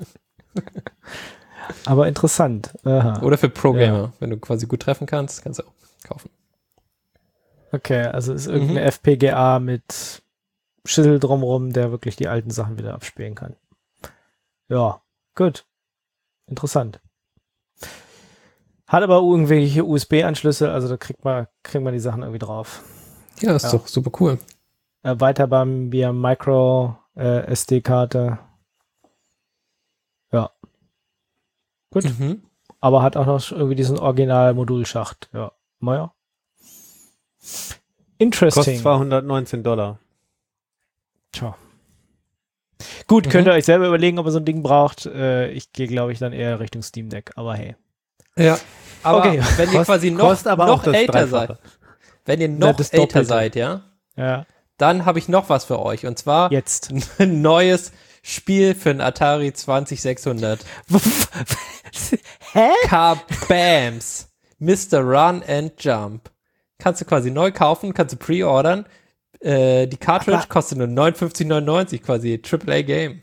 Aber interessant. Aha. Oder für Pro-Gamer. Wenn du quasi gut treffen kannst, kannst du auch kaufen. Okay, also ist irgendein Mhm. F P G A mit Schüssel drumrum, der wirklich die alten Sachen wieder abspielen kann. Ja, gut. Interessant. Hat aber irgendwelche U S B-Anschlüsse, also da kriegt man, kriegt man die Sachen irgendwie drauf. Ja, ist Ja. doch super cool. Erweiterbar via Micro äh, S D-Karte. Ja. Gut. Mhm. Aber hat auch noch irgendwie diesen Original-Modulschacht. Ja. Naja. Interesting. Kostet zweihundertneunzehn Dollar. Tja. Gut, Mhm. könnt ihr euch selber überlegen, ob ihr so ein Ding braucht. Äh, ich gehe, glaube ich, dann eher Richtung Steam Deck, aber hey. Ja. Aber Okay. wenn ihr Kost- quasi noch, kostet aber noch auch das älter Dreifache. seid, wenn ihr Ja, noch das älter Doppelte. seid, ja, Ja, dann habe ich noch was für euch. Und zwar jetzt. ein neues Spiel für ein Atari zweitausendsechshundert. Hä? Kabams. Mister Run and Jump. Kannst du quasi neu kaufen, kannst du pre-ordern. Äh, die Cartridge Aber kostet nur neunundfünfzig neunundneunzig, quasi Triple A Game.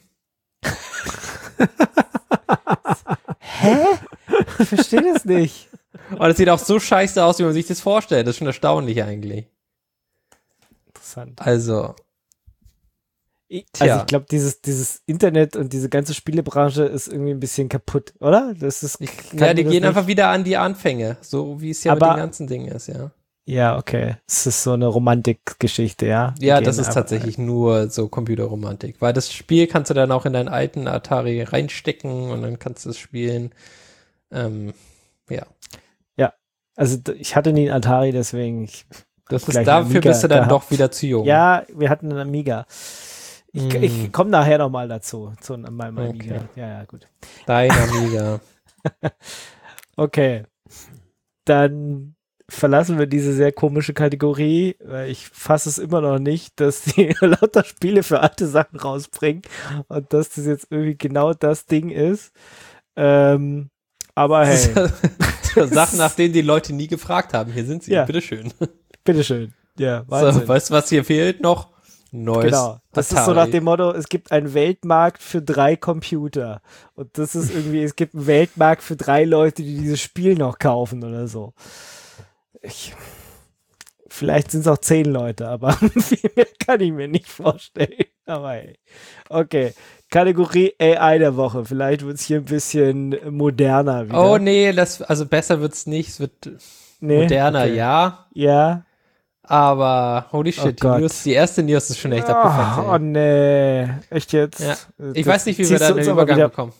Hä? Ich verstehe das nicht. Und es sieht auch so scheiße aus, wie man sich das vorstellt. Das ist schon erstaunlich eigentlich. Interessant. Also. Ich, also ich glaube, dieses, dieses Internet und diese ganze Spielebranche ist irgendwie ein bisschen kaputt, oder? Das ist, ich, ja, die gehen nicht. einfach wieder an die Anfänge, so wie es ja Aber, mit den ganzen Dingen ist, ja. Ja, okay. Es ist so eine Romantikgeschichte, ja. Die ja, das ist tatsächlich nur so Computerromantik, weil das Spiel kannst du dann auch in deinen alten Atari reinstecken und dann kannst du es spielen. Ähm, ja. Ja, also ich hatte nie einen Atari, deswegen ich das ist dafür bist du dann gehabt. Doch wieder zu jung. Ja, wir hatten einen Amiga. Ich, mm. ich komme nachher noch mal dazu, zu meinem okay. Amiga. Ja, ja, gut. Dein Amiga. Okay. Dann verlassen wir diese sehr komische Kategorie, weil ich fasse es immer noch nicht, dass die lauter Spiele für alte Sachen rausbringen und dass das jetzt irgendwie genau das Ding ist. Ähm, aber hey. Sachen, nach denen die Leute nie gefragt haben. Hier sind sie. Ja. Bitteschön. Bitteschön. Ja, Wahnsinn. So, weißt du, was hier fehlt noch? Neues Genau. Das Atari. ist so nach dem Motto, es gibt einen Weltmarkt für drei Computer. Und das ist irgendwie, es gibt einen Weltmarkt für drei Leute, die dieses Spiel noch kaufen oder so. Ich, vielleicht sind es auch zehn Leute, aber viel mehr kann ich mir nicht vorstellen. Aber hey. Okay. Kategorie A I der Woche. Vielleicht wird es hier ein bisschen moderner wieder. Oh nee, das, also besser wird es nicht. Es wird nee? moderner, okay. ja. Ja. Aber holy shit, oh die, News, die erste News ist schon echt oh, abgefuckt. Oh nee, echt jetzt? Ja. Ich das weiß nicht, wie wir da in den Übergang wieder bekommen.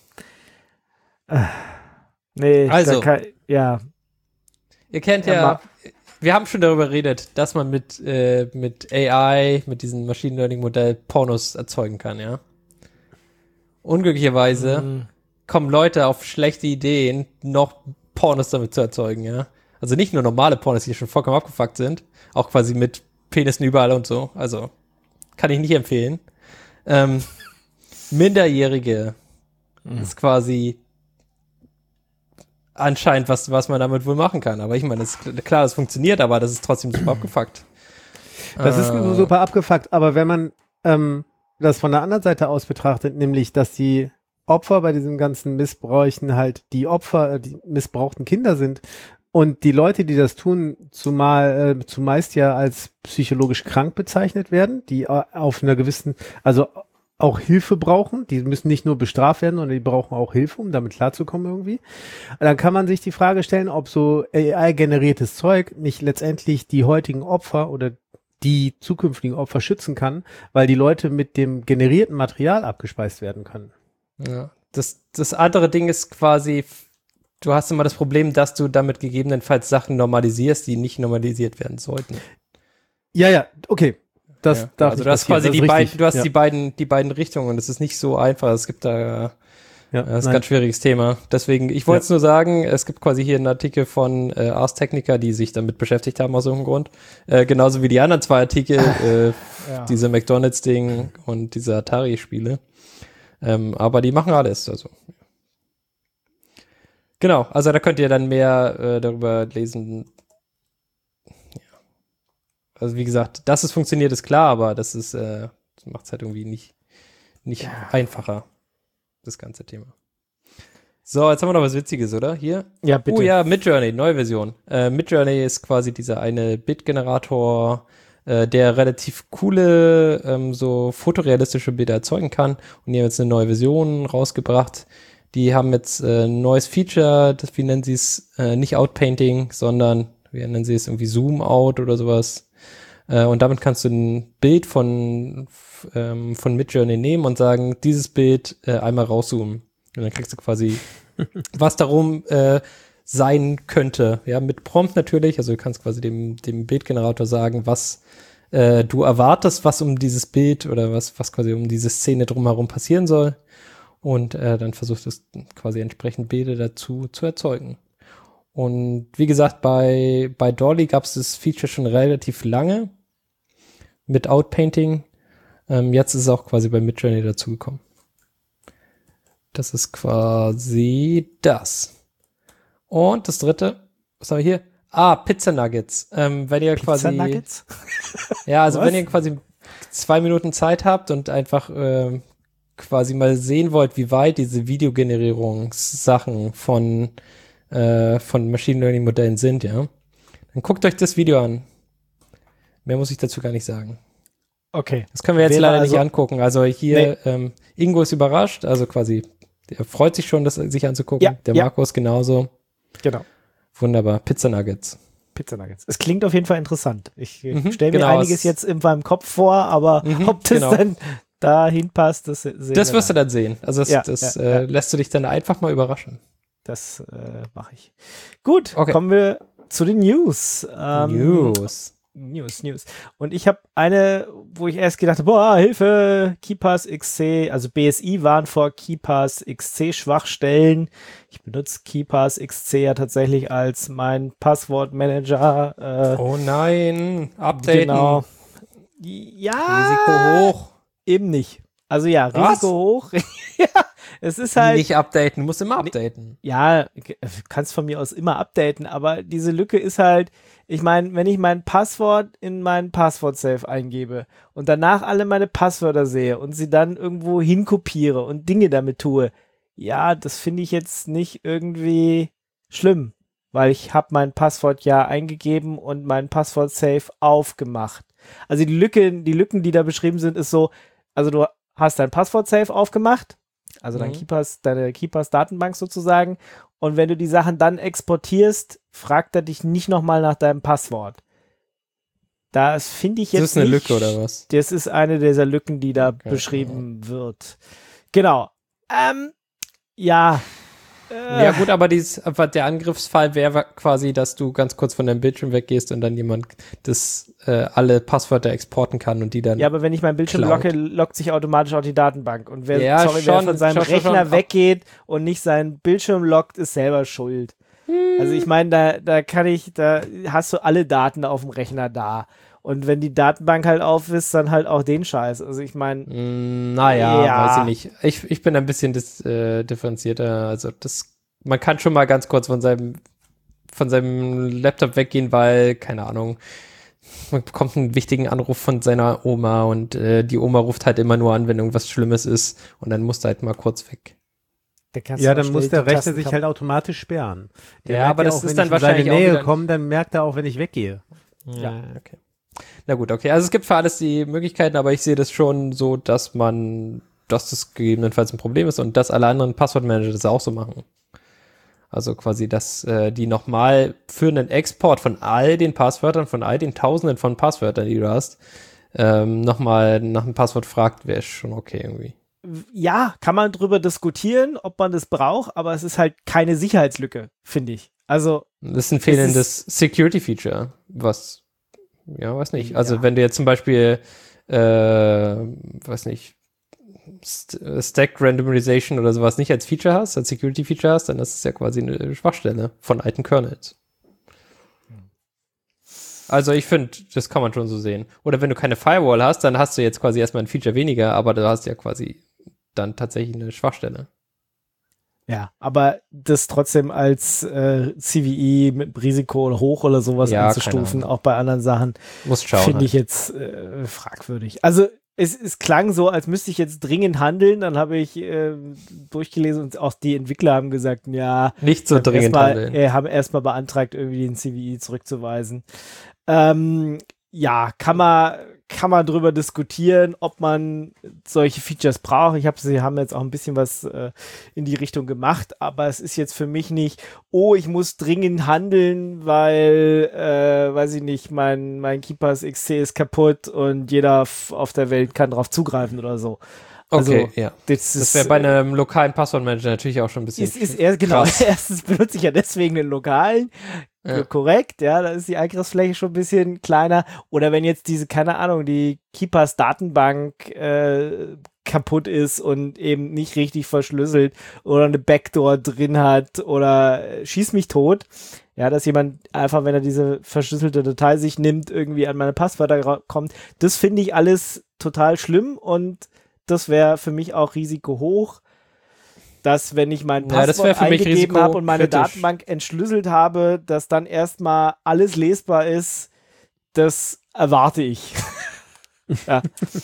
Nee, also, kann, ja. Ihr kennt ja, ja wir haben schon darüber geredet, dass man mit, äh, mit A I, mit diesem Machine Learning Modell Pornos erzeugen kann, ja. Unglücklicherweise mhm. kommen Leute auf schlechte Ideen, noch Pornos damit zu erzeugen, ja. Also nicht nur normale Pornos, die schon vollkommen abgefuckt sind, auch quasi mit Penissen überall und so. Also kann ich nicht empfehlen. Ähm, Minderjährige mhm. ist quasi anscheinend was, was man damit wohl machen kann. Aber ich meine, das ist klar, das funktioniert, aber das ist trotzdem super abgefuckt. Das äh, ist super abgefuckt, aber wenn man ähm, das von der anderen Seite aus betrachtet, nämlich, dass die Opfer bei diesen ganzen Missbräuchen halt die Opfer, die missbrauchten Kinder sind und die Leute, die das tun, zumal äh, zumeist ja als psychologisch krank bezeichnet werden, die äh, auf einer gewissen, also auch Hilfe brauchen, die müssen nicht nur bestraft werden, sondern die brauchen auch Hilfe, um damit klarzukommen irgendwie. Dann kann man sich die Frage stellen, ob so A I-generiertes Zeug nicht letztendlich die heutigen Opfer oder die zukünftigen Opfer schützen kann, weil die Leute mit dem generierten Material abgespeist werden können. Ja, das, das andere Ding ist quasi, du hast immer das Problem, dass du damit gegebenenfalls Sachen normalisierst, die nicht normalisiert werden sollten. Ja, ja, okay. Das ja, darf also du hast quasi die beiden, du hast ja. die beiden, die beiden Richtungen und es ist nicht so einfach. Es gibt da, ja, das ist ein ganz schwieriges Thema. Deswegen, ich wollte es ja. nur sagen, es gibt quasi hier einen Artikel von äh, Ars Technica, die sich damit beschäftigt haben aus irgendeinem Grund. Äh, genauso wie die anderen zwei Artikel, äh, ja. diese McDonalds-Ding und diese Atari-Spiele. Ähm, aber die machen alles, also. Genau, also da könnt ihr dann mehr äh, darüber lesen. Also wie gesagt, dass es funktioniert, ist klar, aber das ist, äh, das macht es halt irgendwie nicht, nicht ja. einfacher, das ganze Thema. So, jetzt haben wir noch was Witziges, oder? Hier? Ja, bitte. Oh ja, Midjourney, neue Version. Äh, Midjourney ist quasi dieser eine Bildgenerator, äh, der relativ coole, ähm, so fotorealistische Bilder erzeugen kann. Und die haben jetzt eine neue Version rausgebracht. Die haben jetzt äh, ein neues Feature, das, wie nennen sie es, äh, nicht Outpainting, sondern, wie nennen sie es, irgendwie Zoom-Out oder sowas. Und damit kannst du ein Bild von, ähm, von Midjourney nehmen und sagen, dieses Bild äh, einmal rauszoomen. Und dann kriegst du quasi, was darum äh, sein könnte. Ja, mit Prompt natürlich. Also du kannst quasi dem, dem Bildgenerator sagen, was äh, du erwartest, was um dieses Bild oder was, was quasi um diese Szene drumherum passieren soll. Und äh, dann versuchst du es quasi entsprechend Bilder dazu zu erzeugen. Und wie gesagt, bei, bei Dolly gab es das Feature schon relativ lange mit Outpainting. Ähm, jetzt ist es auch quasi bei Midjourney dazugekommen. Das ist quasi das. Und das dritte, was haben wir hier? Ah, Pizza Nuggets. Ähm, wenn ihr Pizza quasi, Nuggets? ja, also Was? wenn ihr quasi zwei Minuten Zeit habt und einfach ähm, quasi mal sehen wollt, wie weit diese Videogenerierungssachen von äh, von Machine Learning Modellen sind, ja, dann guckt euch das Video an. Mehr muss ich dazu gar nicht sagen. Okay. Das können wir jetzt Wäre leider also- nicht angucken. Also hier, ähm, Ingo ist überrascht, also quasi, er freut sich schon, das sich anzugucken. Ja, Der ja. Markus genauso. Genau. Wunderbar. Pizza Nuggets. Pizza Nuggets. Es klingt auf jeden Fall interessant. Ich Mhm, stelle mir genau, einiges es- jetzt in meinem Kopf vor, aber Mhm, ob das genau. dann dahin passt, das sehen Das wir wirst du dann. dann sehen. Also das, Ja, das ja, äh, ja. lässt du dich dann einfach mal überraschen. Das äh, mache ich. Gut, Okay. kommen wir zu den News. Ähm, News. News, News. Und ich habe eine, wo ich erst gedacht habe, boah, Hilfe, KeePass X C, also B S I warnt vor KeePass X C Schwachstellen. Ich benutze KeePass X C ja tatsächlich als mein Passwortmanager. Äh, Oh nein. Updaten. Genau. Ja, Risiko hoch. eben nicht. Also ja, Was? Risiko hoch. Ja, es ist halt, Nicht updaten. Du musst immer updaten. ja, ge- kannst von mir aus immer updaten, aber diese Lücke ist halt, ich meine, wenn ich mein Passwort in meinen Passwort-Safe eingebe und danach alle meine Passwörter sehe und sie dann irgendwo hinkopiere und Dinge damit tue, ja, das finde ich jetzt nicht irgendwie schlimm, weil ich habe mein Passwort ja eingegeben und mein Passwort-Safe aufgemacht. Also die Lücke, die Lücken, die da beschrieben sind, ist so, also du hast dein Passwort-Safe aufgemacht, also dein Mhm. KeePass, deine KeePass-Datenbank sozusagen, und wenn du die Sachen dann exportierst, fragt er dich nicht nochmal nach deinem Passwort. Das finde ich jetzt Das ist eine nicht, Lücke oder was? Das ist eine dieser Lücken, die da Okay, beschrieben wird. Genau. Ähm, ja. Äh, Ja gut, aber, dies, aber der Angriffsfall wäre quasi, dass du ganz kurz von deinem Bildschirm weggehst und dann jemand das äh, alle Passwörter exporten kann und die dann. Ja, aber wenn ich meinen Bildschirm Cloud. locke, lockt sich automatisch auch die Datenbank. Und wer, Ja, sorry, wer schon, von seinem schon, schon, Rechner schon. weggeht und nicht seinen Bildschirm lockt, ist selber schuld. Also ich meine, da, da kann ich, da hast du alle Daten auf dem Rechner da. Und wenn die Datenbank halt auf ist, dann halt auch den Scheiß. Also ich meine, Mm, naja, Ja. weiß ich nicht. Ich, ich bin ein bisschen dis, äh, differenzierter. Also das, man kann schon mal ganz kurz von seinem von seinem Laptop weggehen, weil, keine Ahnung, man bekommt einen wichtigen Anruf von seiner Oma und äh, die Oma ruft halt immer nur an, wenn irgendwas Schlimmes ist und dann musst du halt mal kurz weg. da kannst Ja, du auch dann muss schnell der die Rechner Tasten sich kappen. halt automatisch sperren. Der Ja, merkt aber das auch, ist wenn dann ich in wahrscheinlich seine auch Nähe wieder- komme, dann merkt er auch, wenn ich weggehe. Ja, okay. Na gut, okay. Also es gibt für alles die Möglichkeiten, aber ich sehe das schon so, dass man, dass das gegebenenfalls ein Problem ist und dass alle anderen Passwortmanager das auch so machen. Also quasi, dass äh, die nochmal für einen Export von all den Passwörtern, von all den Tausenden von Passwörtern, die du hast, ähm, nochmal nach einem Passwort fragt, wäre schon okay irgendwie. Ja, kann man drüber diskutieren, ob man das braucht, aber es ist halt keine Sicherheitslücke, finde ich. Also, Das ist ein fehlendes Security-Feature, was, ja, weiß nicht. Also Ja. wenn du jetzt zum Beispiel, äh, weiß nicht, St Stack Randomization oder sowas nicht als Feature hast, als Security-Feature hast, dann ist es ja quasi eine Schwachstelle von alten Kernels. Also ich finde, das kann man schon so sehen. Oder wenn du keine Firewall hast, dann hast du jetzt quasi erstmal ein Feature weniger, aber du hast ja quasi dann tatsächlich eine Schwachstelle. ja, aber das trotzdem als äh, C V E mit Risiko oder hoch oder sowas Ja, einzustufen, keine auch bei anderen Sachen, Muss schauen. finde ich halt. jetzt äh, fragwürdig. Also es, es klang so, als müsste ich jetzt dringend handeln. Dann habe ich äh, durchgelesen und auch die Entwickler haben gesagt, ja, Nicht so haben dringend erstmal, handeln. äh, haben erstmal beantragt, irgendwie den C V E zurückzuweisen. Ähm, ja, kann man, kann man drüber diskutieren, ob man solche Features braucht. Ich habe, sie haben jetzt auch ein bisschen was äh, in die Richtung gemacht, aber es ist jetzt für mich nicht, oh, ich muss dringend handeln, weil, äh, weiß ich nicht, mein, mein KeePass X C ist kaputt und jeder f- auf der Welt kann drauf zugreifen oder so. Also, Okay, ja. Das, Das ist, wäre bei einem lokalen Passwortmanager natürlich auch schon ein bisschen ist, ist er, genau, krass. erstens benutze ich ja deswegen den lokalen, Ja. korrekt, ja, da ist die Eingriffsfläche schon ein bisschen kleiner. Oder wenn jetzt diese, keine Ahnung, die KeePass Datenbank äh, kaputt ist und eben nicht richtig verschlüsselt oder eine Backdoor drin hat oder äh, schieß mich tot, ja, dass jemand einfach, wenn er diese verschlüsselte Datei sich nimmt, irgendwie an meine Passwörter ra- kommt, das finde ich alles total schlimm und das wäre für mich auch Risiko hoch. dass wenn ich mein Ja, das wär Passwort für mich eingegeben habe und meine risikokritisch. Datenbank entschlüsselt habe, dass dann erstmal alles lesbar ist, das erwarte ich. Ja.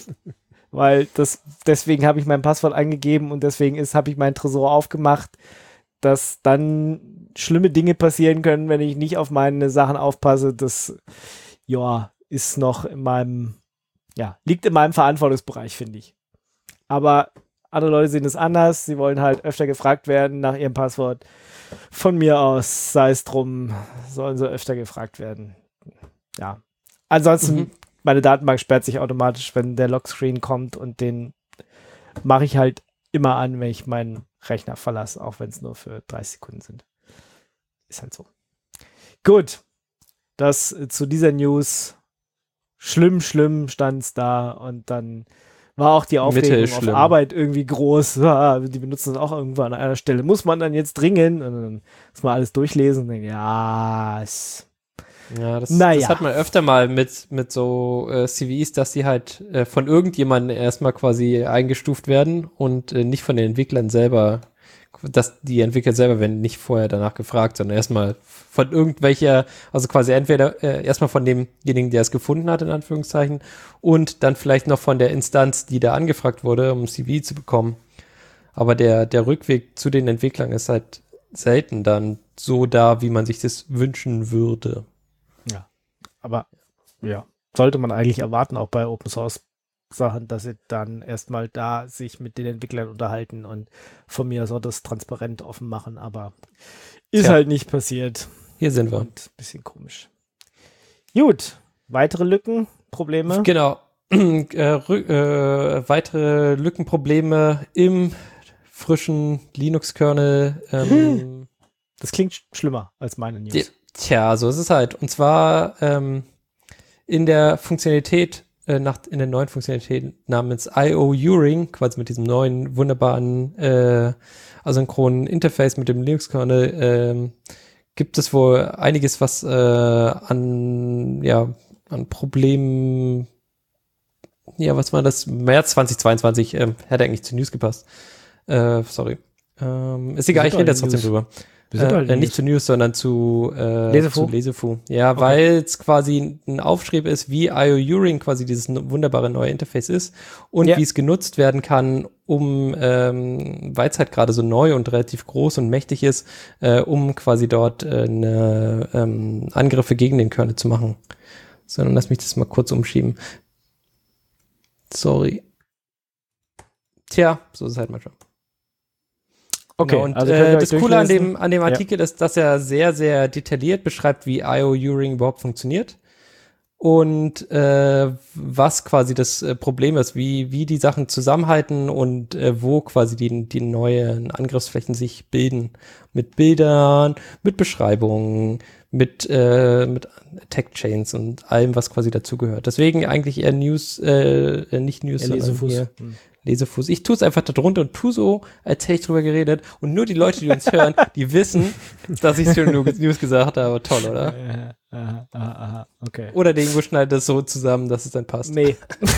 Weil das, deswegen habe ich mein Passwort eingegeben und deswegen ist, habe ich meinen Tresor aufgemacht, dass dann schlimme Dinge passieren können, wenn ich nicht auf meine Sachen aufpasse. Das, ja, ist noch in meinem, ja, liegt in meinem Verantwortungsbereich, finde ich. Aber andere Leute sehen es anders. Sie wollen halt öfter gefragt werden nach ihrem Passwort. Von mir aus, sei es drum, sollen sie öfter gefragt werden. Ja. Ansonsten, mhm. meine Datenbank sperrt sich automatisch, wenn der Lockscreen kommt und den mache ich halt immer an, wenn ich meinen Rechner verlasse, auch wenn es nur für dreißig Sekunden sind. Ist halt so. Gut. Das äh, zu dieser News. Schlimm, schlimm stand es da und dann war auch die Aufregung auf Arbeit irgendwie groß. Ja, die benutzen das auch irgendwann an einer Stelle. Muss man dann jetzt dringend? Und dann muss man alles durchlesen und denken, ja, es Ja, das, naja. das hat man öfter mal mit, mit so äh, C Vs, dass die halt äh, von irgendjemandem erstmal quasi eingestuft werden und äh, nicht von den Entwicklern selber, dass die Entwickler selber werden nicht vorher danach gefragt, sondern erstmal von irgendwelcher, also quasi entweder äh, erstmal von demjenigen, der es gefunden hat, in Anführungszeichen, und dann vielleicht noch von der Instanz, die da angefragt wurde, um ein C V zu bekommen. Aber der, der Rückweg zu den Entwicklern ist halt selten dann so da, wie man sich das wünschen würde. Ja, aber ja, sollte man eigentlich erwarten, auch bei Open Source Sachen, dass sie dann erstmal da sich mit den Entwicklern unterhalten und von mir so das transparent offen machen, aber ist Tja. halt nicht passiert. Hier sind wir. Und ein bisschen komisch. Gut, weitere Lücken, Probleme? Genau. äh, rü- äh, weitere Lückenprobleme im frischen Linux-Kernel. Ähm, Das klingt sch- schlimmer als meine News. die, tja, so ist es halt. Und zwar ähm, in der Funktionalität, äh, nach, in der neuen Funktionalität namens I O U-Ring, quasi mit diesem neuen, wunderbaren äh, asynchronen Interface mit dem Linux-Kernel, ähm, gibt es wohl einiges, was äh, an, ja, an Problemen, ja, was war das? März zweitausendzweiundzwanzig, ähm, hätte eigentlich zu News gepasst. Äh, sorry. Ähm, ist egal, ich rede jetzt trotzdem drüber. Äh, äh, nicht zu News, sondern zu, äh, Lesefu? zu Lesefu. Ja, okay. Weil es quasi ein Aufschrieb ist, wie I O U-Ring quasi dieses wunderbare neue Interface ist und ja. wie es genutzt werden kann, um, ähm, weil es halt gerade so neu und relativ groß und mächtig ist, äh, um quasi dort äh, eine, ähm, Angriffe gegen den Kernel zu machen. Sondern lass mich das mal kurz umschieben. Sorry. Tja, so ist es halt manchmal. Okay, genau, und also äh, das Coole an dem, an dem Artikel ja. ist, dass er sehr, sehr detailliert beschreibt, wie I O U-Ring überhaupt funktioniert und äh, was quasi das äh, Problem ist, wie, wie die Sachen zusammenhalten und äh, wo quasi die, die neuen Angriffsflächen sich bilden. Mit Bildern, mit Beschreibungen, mit, äh, mit Attack-Chains und allem, was quasi dazugehört. Deswegen eigentlich eher News, äh, nicht News, sondern Lesefuß. Hier Lesefuß. Ich tue es einfach da drunter und tu so, als hätte ich drüber geredet. Und nur die Leute, die uns hören, die wissen, dass ich schon News gesagt habe. Toll, oder? Ja, aha, aha, aha. Okay. Oder der Ingo schneidet das so zusammen, dass es dann passt. Nee.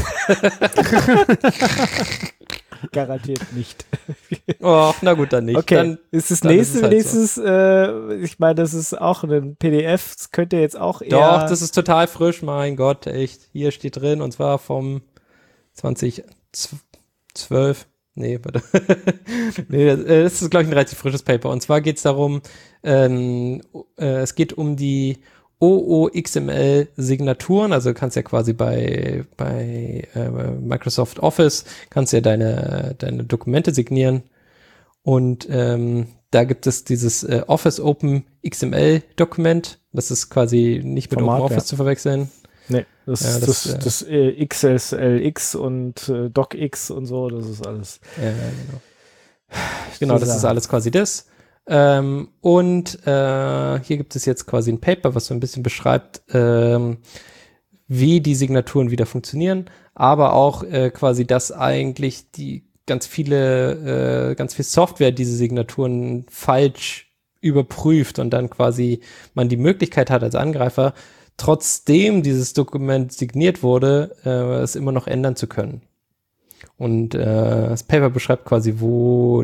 Garantiert nicht. Oh, na gut, dann nicht. Okay, dann, ist das dann nächste, ist halt nächstes, so. äh, ich meine, das ist auch ein P D F, das könnte jetzt auch eher... Doch, das ist total frisch, mein Gott, echt. Hier steht drin, und zwar vom zwanzig zwölf, nee, warte. nee, das ist, glaube ich, ein relativ frisches Paper. Und zwar geht es darum, ähm, äh, es geht um die O O X M L-Signaturen, also du kannst ja quasi bei, bei äh, Microsoft Office, kannst ja deine, deine Dokumente signieren. Und ähm, da gibt es dieses äh, Office Open X M L-Dokument, das ist quasi nicht mit Format, OpenOffice ja. zu verwechseln. Nee, das, ja, das, das, das, äh, das äh, X S L X und äh, DocX und so, das ist alles. Ja, genau. Genau, das ist alles quasi das. Ähm, und äh, hier gibt es jetzt quasi ein Paper, was so ein bisschen beschreibt, ähm, wie die Signaturen wieder funktionieren, aber auch äh, quasi, dass eigentlich die ganz viele, äh, ganz viel Software diese Signaturen falsch überprüft und dann quasi man die Möglichkeit hat als Angreifer, trotzdem dieses Dokument signiert wurde, äh, es immer noch ändern zu können. Und äh, das Paper beschreibt quasi, wo,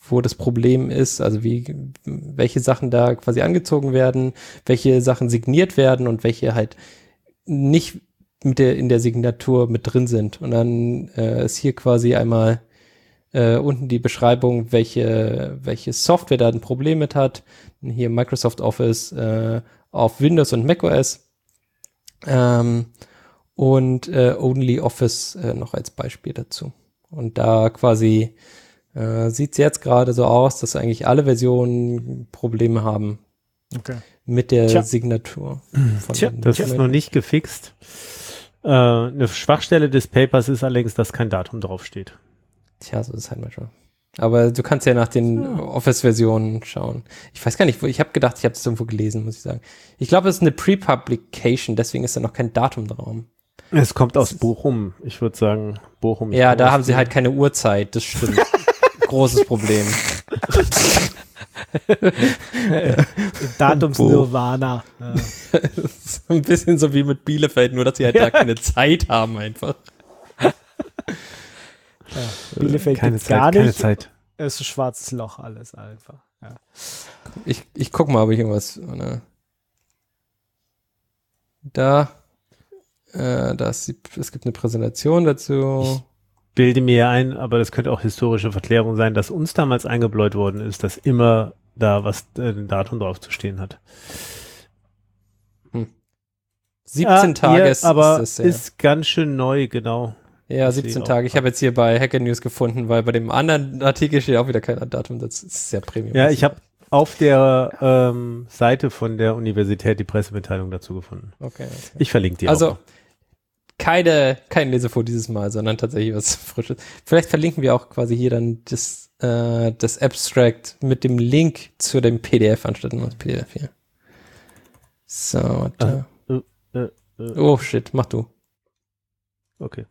wo das Problem ist, also wie, welche Sachen da quasi angezogen werden, welche Sachen signiert werden und welche halt nicht mit der, in der Signatur mit drin sind. Und dann äh, ist hier quasi einmal äh, unten die Beschreibung, welche, welche Software da ein Problem mit hat. Hier Microsoft Office äh, auf Windows und macOS. Ähm, und äh, Only Office äh, noch als Beispiel dazu. Und da quasi äh, sieht es jetzt gerade so aus, dass eigentlich alle Versionen Probleme haben Okay. mit der Tja. Signatur. Von Tja, den Das ist noch nicht gefixt. Äh, eine Schwachstelle des Papers ist allerdings, dass kein Datum draufsteht. Tja, so ist es halt manchmal. Aber du kannst ja nach den Office-Versionen schauen. Ich weiß gar nicht, wo ich habe gedacht, ich habe es irgendwo gelesen, muss ich sagen. Ich glaube, es ist eine Pre-Publication, deswegen ist da noch kein Datum drauf. Es kommt aus Bochum. Ich würde sagen, Bochum. ist Ja, da groß. haben sie halt keine Uhrzeit, das stimmt. Großes Problem. Datumsnirvana. Ja. Das ist ein bisschen so wie mit Bielefeld, nur dass sie halt da keine Zeit haben einfach. Ja. Bielefeld keine gibt's Zeit, gar keine nicht. Zeit. Es ist ein schwarzes Loch alles einfach. Ja. Ich, ich guck mal, ob ich irgendwas. Ne? Da. Äh, da ist die, es gibt eine Präsentation dazu. Bilde mir ein, aber das könnte auch historische Verklärung sein, dass uns damals eingebläut worden ist, dass immer da was äh, ein Datum drauf zu stehen hat. siebzehn Ah, Tage hier, ist, aber ist das ja. ist ganz schön neu, genau. Ja, ich siebzehn sehe Tage. auch. Ich habe jetzt hier bei Hacker News gefunden, weil bei dem anderen Artikel steht auch wieder kein Datum. Das ist sehr Premium. Ja, ich habe auf der ähm, Seite von der Universität die Pressemitteilung dazu gefunden. Okay, okay. Ich verlinke die Also auch. keine, kein Lesefoto dieses Mal, sondern tatsächlich was Frisches. Vielleicht verlinken wir auch quasi hier dann das, äh, das Abstract mit dem Link zu dem P D F anstatt nur das P D F hier. So, da. Äh, äh, äh, Oh shit, mach du. okay.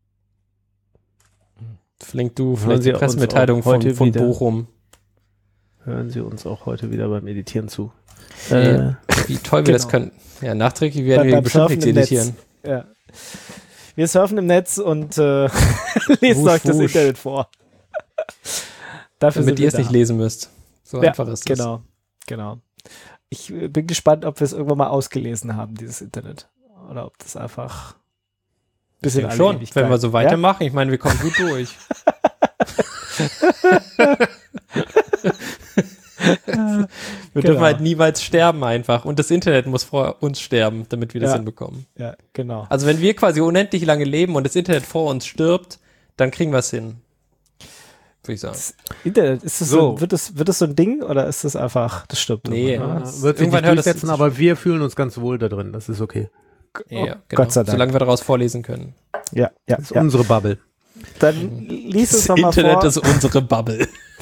Verlink du Hören vielleicht Sie die uns Pressemitteilung auch heute von, von wieder? Bochum. Hören Sie uns auch heute wieder beim Editieren zu. Äh, Wie toll wir das genau. können. Ja, nachträglich werden Beim- wir beim bestimmt Surfen nichts im Netz. editieren. Ja. Wir surfen im Netz und äh, lesen Wusch, euch das wusch. Internet vor. Dafür Damit sind ihr wir es nicht da. lesen müsst. So Ja, einfach ist das. Genau, genau. Ich äh, bin gespannt, ob wir es irgendwann mal ausgelesen haben, dieses Internet. Oder ob das einfach ein bisschen Ja, alle schon, Ewigkeit- wenn wir so weitermachen. Ich meine, wir kommen gut durch. Wir Genau. dürfen halt niemals sterben einfach. Und das Internet muss vor uns sterben, damit wir das Ja. hinbekommen. Ja, ja, genau. Also wenn wir quasi unendlich lange leben und das Internet vor uns stirbt, dann kriegen wir es hin. Würde ich sagen. Das Internet, ist das so, So. wird das, wird das so ein Ding oder ist das einfach, das stirbt? Nee, irgendwann, ja. oder? das- Wird sich irgendwann nicht hört das- durchsetzen, aber wir fühlen uns ganz wohl da drin. Das ist okay. Ja, Oh, genau. Gott sei Dank. Solange wir daraus vorlesen können. Ja, ja, Das ist ja. unsere Bubble. Dann lies es Das nochmal Internet vor. ist unsere Bubble.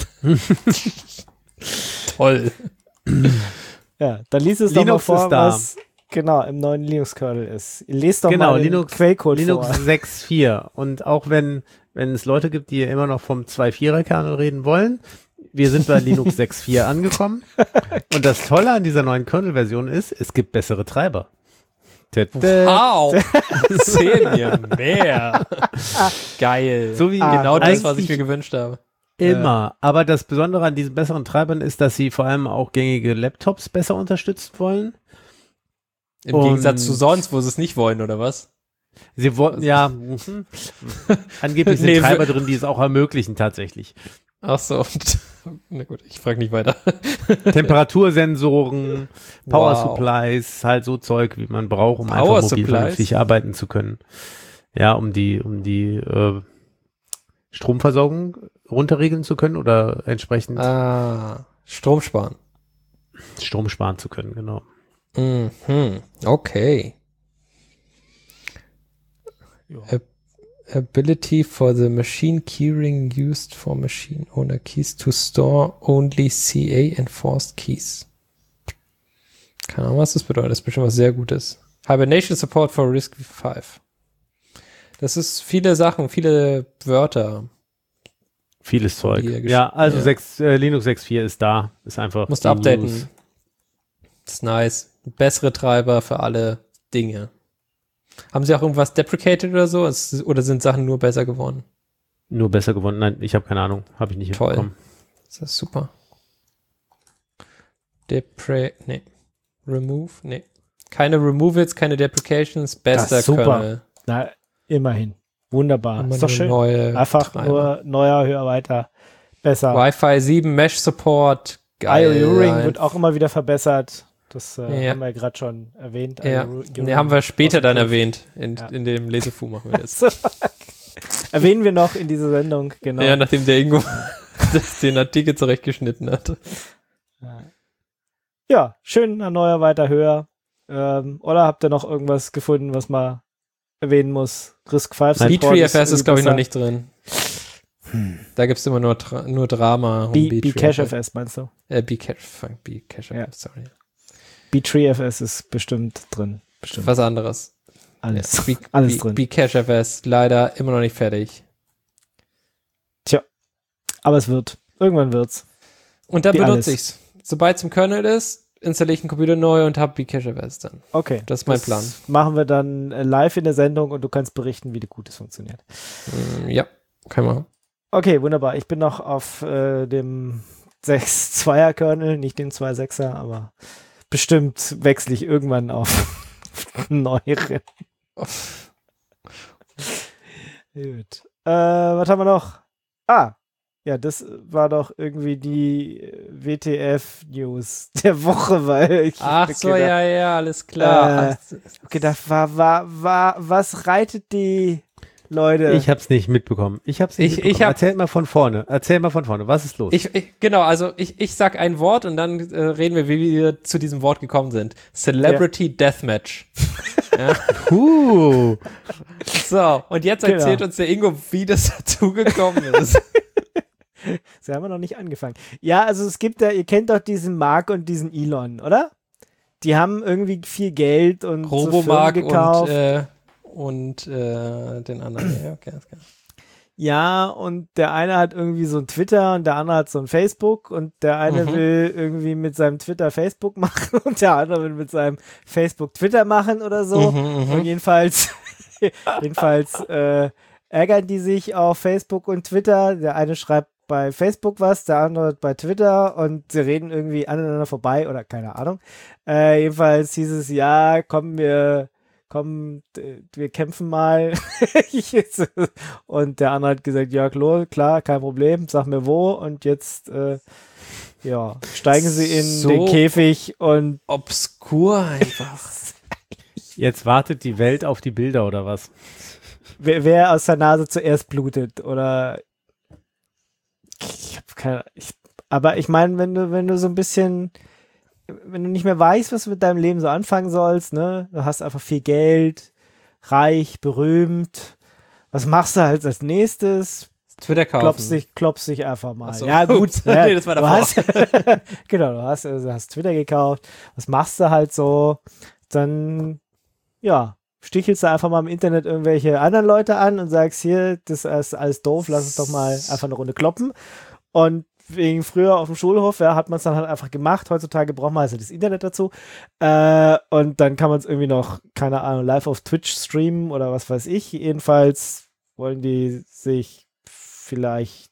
Toll. Ja, dann lies es doch mal Linux vor, ist da. was genau im neuen Linux-Kernel ist. Lest doch Genau, mal den Linux- Quellcode Linux vor. sechs Punkt vier. Und auch wenn, wenn es Leute gibt, die immer noch vom zwei Punkt vierer Kernel reden wollen, wir sind bei Linux sechs Punkt vier angekommen. Und das Tolle an dieser neuen Kernel-Version ist, es gibt bessere Treiber. Tada. Wow. Erzähl mir mehr. Geil. So wie genau das, was ich eigentlich mir gewünscht habe. Immer. Aber das Besondere an diesen besseren Treibern ist, dass sie vor allem auch gängige Laptops besser unterstützen wollen. Im Und- Gegensatz zu sonst, wo sie es nicht wollen, oder was? Sie wollten, ja, mhm. angeblich sind Nee, Treiber wir- drin, die es auch ermöglichen tatsächlich. Ach so. Na gut, ich frage nicht weiter. Temperatursensoren, Power Wow. Supplies, halt so Zeug, wie man braucht, um Power einfach mobil Supplies? vernünftig arbeiten zu können. Ja, um die, um die äh, Stromversorgung runterregeln zu können oder entsprechend Ah, Strom sparen. Strom sparen zu können, genau. Mhm. Okay. Ja. Ab- Ability for the machine keyring used for machine owner keys to store only C A enforced keys. Keine Ahnung, was das bedeutet. Das ist bestimmt was sehr Gutes. Hibernation Support for RISC fünf. Das ist viele Sachen, viele Wörter. Vieles Zeug. Die er gesch- Ja, also ja. sechs, äh, Linux sechs Punkt vier ist da. Ist einfach. Musst die updaten. News. Das ist nice. Bessere Treiber für alle Dinge. Haben sie auch irgendwas deprecated oder so? Es- Oder sind Sachen nur besser geworden? Nur besser geworden. Nein, ich habe keine Ahnung. Habe ich nicht Toll. hinbekommen. Das ist super. Depre... Nee. Remove? Nee. Keine Removals, keine Deprecations, bester super. Kernel. Na, immerhin. Wunderbar. Immer Ist doch nur schön. neue Einfach Treiber. nur neuer, höher, weiter, besser. Wi-Fi sieben, Mesh-Support, I O U-Ring geil. wird auch immer wieder verbessert. Das äh, Ja. haben wir ja gerade schon erwähnt. Ja, I O U nee, haben wir später dann erwähnt. In, Ja. in dem Lesefu machen wir das. So. Erwähnen wir noch in dieser Sendung, genau. Ja, nachdem der Ingo das, den Artikel zurechtgeschnitten hat. Ja, schön, ein neuer, weiter, höher. Ähm, oder habt ihr noch irgendwas gefunden, was man erwähnen muss? Risk fünf Support B-Tree-F S ist, glaube ich, noch besser. nicht drin. Da gibt es immer nur, Tra nur Drama. um B- B-Tree-F S. B-Cache F S meinst du? Äh, B-Cache, fuck, B-Cache, Ja. sorry. B-Tree F S ist bestimmt drin. Bestimmt. Was anderes. Alles. Ja, B- Alles B- drin. B-Cache F S, leider immer noch nicht fertig. Aber es wird. Irgendwann wird's. Und dann Wie benutze alles. ich's. Sobald es im Kernel ist, installiere ich einen Computer neu und habe B-Cache F S dann. Okay. Das ist mein Plan. Machen wir dann äh, live in der Sendung und du kannst berichten, wie gut es funktioniert. Mm, ja, können wir machen. Okay, wunderbar. Ich bin noch auf äh, dem sechs Punkt zweier Kernel, nicht dem zwei Punkt sechser, aber bestimmt wechsle ich irgendwann auf einen neueren. Gut. Äh, was haben wir noch? Ah, ja, das war doch irgendwie die W T F-News der Woche, weil ich Ach so, ja, ja, alles klar. Äh, gedacht, war, war, war, was reitet die Leute? Ich hab's nicht mitbekommen. Ich hab's nicht Ich- mitbekommen. ich hab- Erzähl mal von vorne. Erzähl mal von vorne. Was ist los? Ich, ich, genau, also ich, ich sag ein Wort und dann äh, reden wir, wie wir zu diesem Wort gekommen sind. Celebrity Deathmatch. Ja. Huh. So, und jetzt Genau. erzählt uns der Ingo, wie das dazu gekommen ist. Sie haben wir noch nicht angefangen. Ja, also es gibt ja, ihr kennt doch diesen Mark und diesen Elon, oder? Die haben irgendwie viel Geld und so Robomark Firmen gekauft. und, äh, und äh, den anderen. Ja, okay, okay. Ja, und der eine hat irgendwie so ein Twitter und der andere hat so ein Facebook und der eine Mhm. will irgendwie mit seinem Twitter Facebook machen und der andere will mit seinem Facebook Twitter machen oder so. Mhm, mhm. Und jedenfalls, jedenfalls äh, ärgern die sich auf Facebook und Twitter. Der eine schreibt bei Facebook was, der andere bei Twitter und sie reden irgendwie aneinander vorbei oder keine Ahnung. Äh, jedenfalls hieß es, ja, komm, wir komm, d- wir kämpfen mal. Und der andere hat gesagt, ja, klar, klar, kein Problem, sag mir wo. Und jetzt, äh, ja, steigen sie in So den Käfig und Obskur einfach. jetzt Jetzt wartet die Welt auf die Bilder oder was? wer, wer aus der Nase zuerst blutet oder ich hab keine, ich, aber ich meine, wenn du, wenn du so ein bisschen, wenn du nicht mehr weißt, was du mit deinem Leben so anfangen sollst, ne, du hast einfach viel Geld, reich, berühmt, was machst du halt als nächstes? Twitter kaufen. Klopfst dich, klopfst dich einfach mal. Ach so. Ja, gut. Ups. ja, Nee, das war du davor. hast, genau, du hast, also hast Twitter gekauft. Was machst du halt so? Dann, ja, stichelst du einfach mal im Internet irgendwelche anderen Leute an und sagst, hier, das ist alles doof, lass uns doch mal einfach eine Runde kloppen. Und wegen früher auf dem Schulhof, ja, hat man es dann halt einfach gemacht. Heutzutage braucht man also das Internet dazu. Äh, und dann kann man es irgendwie noch, keine Ahnung, live auf Twitch streamen oder was weiß ich. Jedenfalls wollen die sich vielleicht.